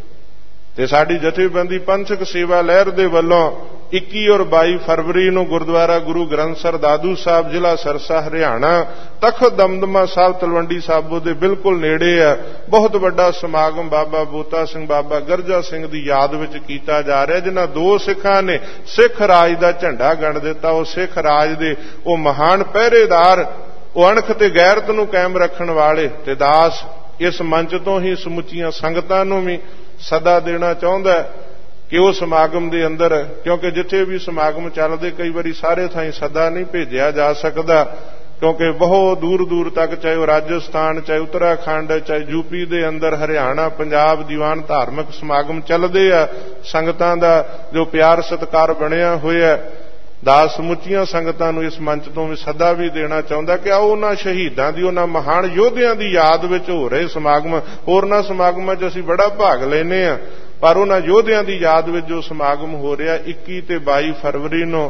ਤੇ ਸਾਡੀ ਜਥੇਬੰਦੀ ਪੰਥਕ ਸੇਵਾ ਲਹਿਰ ਦੇ ਵੱਲੋਂ ਇੱਕੀ ਔਰ ਬਾਈ ਫਰਵਰੀ ਨੂੰ ਗੁਰਦੁਆਰਾ ਗੁਰੂ ਗ੍ਰੰਥ ਸਾਹਿਬ ਦਾਦੂ ਸਾਹਿਬ, ਜ਼ਿਲ੍ਹਾ ਸਰਸਾ, ਹਰਿਆਣਾ, ਤਖਤ ਦਮਦਮਾ ਸਾਹਿਬ ਤਲਵੰਡੀ ਸਾਬੋ ਦੇ ਬਿਲਕੁਲ ਨੇੜੇ ਹੈ, ਬਹੁਤ ਵੱਡਾ ਸਮਾਗਮ ਬਾਬਾ ਬੂਟਾ ਸਿੰਘ, ਬਾਬਾ ਗਰਜਾ ਸਿੰਘ ਦੀ ਯਾਦ ਵਿੱਚ ਕੀਤਾ ਜਾ ਰਿਹਾ, ਜਿਨ੍ਹਾਂ ਦੋ ਸਿੱਖਾਂ ਨੇ ਸਿੱਖ ਰਾਜ ਦਾ ਝੰਡਾ ਗੱਡ ਦਿੱਤਾ। ਉਹ ਸਿੱਖ ਰਾਜ ਦੇ ਉਹ ਮਹਾਨ ਪਹਿਰੇਦਾਰ, ਉਹ ਅਣਖ ਤੇ ਗੈਰਤ ਨੂੰ ਕਾਇਮ ਰੱਖਣ ਵਾਲੇ। ਤੇ ਦਾਸ ਇਸ ਮੰਚ ਤੋਂ ਹੀ ਸਮੁੱਚੀਆਂ ਸੰਗਤਾਂ ਨੂੰ ਵੀ ਸਦਾ ਦੇਣਾ ਚਾਹੁੰਦਾ ਕਿ ਉਹ ਸਮਾਗਮ ਦੇ ਅੰਦਰ, ਕਿਉਂਕਿ ਜਿੱਥੇ ਵੀ ਸਮਾਗਮ ਚੱਲਦੇ ਕਈ ਵਾਰੀ ਸਾਰੇ ਥਾਈਂ ਸਦਾ ਨਹੀਂ ਭੇਜਿਆ ਜਾ ਸਕਦਾ, ਕਿਉਂਕਿ ਬਹੁਤ ਦੂਰ ਦੂਰ ਤੱਕ, ਚਾਹੇ ਉਹ ਰਾਜਸਥਾਨ, ਚਾਹੇ ਉੱਤਰਾਖੰਡ, ਚਾਹੇ ਯੂਪੀ ਦੇ ਅੰਦਰ, ਹਰਿਆਣਾ, ਪੰਜਾਬ, ਦੀਵਾਨ ਧਾਰਮਿਕ ਸਮਾਗਮ ਚੱਲਦੇ ਆ। ਸੰਗਤਾਂ ਦਾ ਜੋ ਪਿਆਰ ਸਤਿਕਾਰ ਬਣਿਆ ਹੋਇਆ, ਦਾਸ ਸਮੁੱਚੀਆਂ ਸੰਗਤਾਂ ਨੂੰ ਇਸ ਮੰਚ ਤੋਂ ਵੀ ਸੱਦਾ ਵੀ ਦੇਣਾ ਚਾਹੁੰਦਾ ਕਿ ਆਓ ਉਹਨਾਂ ਸ਼ਹੀਦਾਂ ਦੀ, ਉਹਨਾਂ ਮਹਾਨ ਯੋਧਿਆਂ ਦੀ ਯਾਦ ਵਿੱਚ ਹੋ ਰਹੇ ਸਮਾਗਮ, ਹੋਰਨਾਂ ਸਮਾਗਮਾਂ 'ਚ ਅਸੀਂ ਬੜਾ ਭਾਗ ਲੈਂਦੇ ਹਾਂ, ਪਰ ਉਹਨਾਂ ਯੋਧਿਆਂ ਦੀ ਯਾਦ ਵਿੱਚ ਜੋ ਸਮਾਗਮ ਹੋ ਰਿਹਾ ਇੱਕੀ ਤੇ ਬਾਈ ਫਰਵਰੀ ਨੂੰ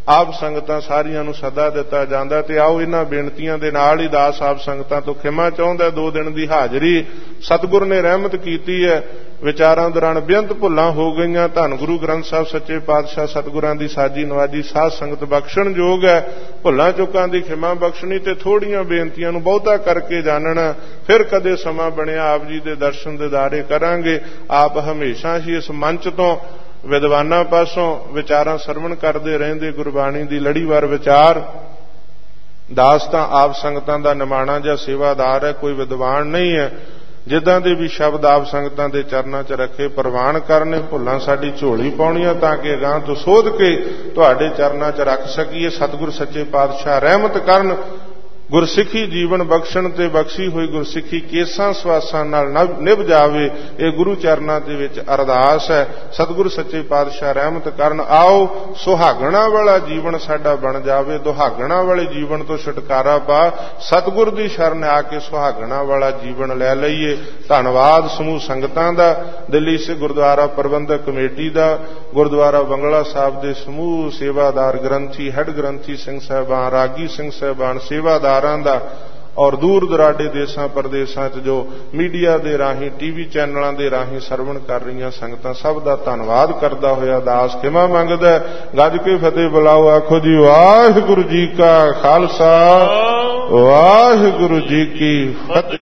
ਆਪ ਸੰਗਤਾਂ ਸਾਰੀਆਂ ਨੂੰ ਸੱਦਾ ਦਿੱਤਾ ਜਾਂਦਾ। ਤੇ ਆਓ ਇਹਨਾਂ ਬੇਨਤੀਆਂ ਦੇ ਨਾਲ ਹੀ ਦਾਸ ਆਪ ਸੰਗਤਾਂ ਤੋਂ ਖਿਮਾ ਚਾਹੁੰਦਾ। ਦੋ ਦਿਨ ਦੀ ਹਾਜ਼ਰੀ ਸਤਿਗੁਰ ਨੇ ਰਹਿਮਤ ਕੀਤੀ ਹੈ। ਵਿਚਾਰਾਂ ਦੌਰਾਨ ਬੇਅੰਤ ਭੁੱਲਾਂ ਹੋ ਗਈਆਂ। ਧੰਨ ਗੁਰੂ ਗ੍ਰੰਥ ਸਾਹਿਬ ਸੱਚੇ ਪਾਤਸ਼ਾਹ ਸਤਿਗੁਰਾਂ ਦੀ ਸਾਜੀ ਨਵਾਜੀ ਸਾਧ ਸੰਗਤ ਬਖਸ਼ਣ ਯੋਗ ਹੈ। ਭੁੱਲਾਂ ਚੁੱਕਾਂ ਦੀ ਖਿਮਾ ਬਖਸ਼ਣੀ ਤੇ ਥੋੜੀਆਂ ਬੇਨਤੀਆਂ ਨੂੰ ਬਹੁਤਾ ਕਰਕੇ ਜਾਣਨਾ। ਫਿਰ ਕਦੇ ਸਮਾਂ ਬਣਿਆ ਆਪ ਜੀ ਦੇ ਦਰਸ਼ਨ ਦਿਦਾਰੇ ਕਰਾਂਗੇ। ਆਪ ਹਮੇਸ਼ਾ ਹੀ ਇਸ ਮੰਚ ਤੋਂ ਵਿਦਵਾਨਾਂ ਪਾਸੋਂ ਵਿਚਾਰਾਂ ਸਰਵਣ ਕਰਦੇ ਰਹਿੰਦੇ। ਗੁਰਬਾਣੀ ਦੀ ਲੜੀਵਾਰ ਵਿਚਾਰ। ਦਾਸ ਤਾਂ ਆਪ ਸੰਗਤਾਂ ਦਾ ਨਿਮਾਣਾ ਜਾਂ ਸੇਵਾਦਾਰ ਹੈ, ਕੋਈ ਵਿਦਵਾਨ ਨਹੀਂ ਹੈ। ਜਿੱਦਾਂ ਦੇ ਵੀ ਸ਼ਬਦ ਆਪ ਸੰਗਤਾਂ ਦੇ ਚਰਨਾਂ 'ਚ ਰੱਖੇ ਪ੍ਰਵਾਨ ਕਰਨੇ। ਭੁੱਲਾਂ ਸਾਡੀ ਝੋਲੀ ਪਾਉਣੀਆਂ ਤਾਂ ਕਿ ਅਗਾਂਹ ਤੋਂ ਸੋਧ ਕੇ ਤੁਹਾਡੇ ਚਰਨਾਂ 'ਚ ਰੱਖ ਸਕੀਏ। ਸਤਿਗੁਰ ਸੱਚੇ ਪਾਤਸ਼ਾਹ ਰਹਿਮਤ ਕਰਨ। ਗੁਰਸਿੱਖੀ ਜੀਵਨ ਬਖਸ਼ਣ ਤੇ ਬਖਸ਼ੀ ਹੋਈ ਗੁਰਸਿੱਖੀ ਕੇਸਾਂ ਸਵਾਸਾਂ ਨਾਲ ਨਿਭ ਜਾਵੇ, ਇਹ ਗੁਰੂ ਚਰਨਾਂ ਦੇ ਵਿੱਚ ਅਰਦਾਸ ਹੈ। ਸਤਿਗੁਰ ਸੱਚੇ ਪਾਤਸ਼ਾਹ ਰਹਿਮਤ ਕਰਨ। ਆਓ ਸੁਹਾਗਣਾ ਵਾਲਾ ਜੀਵਨ ਸਾਡਾ ਬਣ ਜਾਵੇ। ਦੁਹਾਗਣਾ ਵਾਲੇ ਜੀਵਨ ਤੋਂ ਛੁਟਕਾਰਾ ਪਾ ਸਤਿਗੁਰ ਦੀ ਸ਼ਰਨ ਆ ਕੇ ਸੁਹਾਗਣਾ ਵਾਲਾ ਜੀਵਨ ਲੈ ਲਈਏ। ਧੰਨਵਾਦ ਸਮੂਹ ਸੰਗਤਾਂ ਦਾ, ਦਿੱਲੀ ਸਿੱਖ ਗੁਰਦੁਆਰਾ ਪ੍ਰਬੰਧਕ ਕਮੇਟੀ ਦਾ, ਗੁਰਦੁਆਰਾ ਬੰਗਲਾ ਸਾਹਿਬ ਦੇ ਸਮੂਹ ਸੇਵਾਦਾਰ ਗ੍ਰੰਥੀ, ਹੈੱਡ ਗ੍ਰੰਥੀ ਸਿੰਘ ਸਾਹਿਬਾਨ, ਰਾਗੀ ਸਿੰਘ ਸਾਹਿਬਾਨ, ਸੇਵਾਦਾਰ ਦਾ, ਔਰ ਦੂਰ ਦੁਰਾਡੇ ਦੇਸਾਂ ਪ੍ਰਦੇਸਾਂ 'ਚ ਜੋ ਮੀਡੀਆ ਦੇ ਰਾਹੀਂ ਟੀਵੀ ਚੈਨਲਾਂ ਦੇ ਰਾਹੀਂ ਸਰਵਣ ਕਰ ਰਹੀਆਂ ਸੰਗਤਾਂ, ਸਭ ਦਾ ਧੰਨਵਾਦ ਕਰਦਾ ਹੋਇਆ ਦਾਸ ਖਿਮਾ ਮੰਗਦਾ। ਗੱਜ ਕੇ ਫਤਿਹ ਬੁਲਾਓ। ਆਖੋ ਜੀ ਵਾਹਿਗੁਰੂ ਜੀ ਕਾ ਖਾਲਸਾ, ਵਾਹਿਗੁਰੂ ਜੀ ਕੀ ਫਤਿਹ।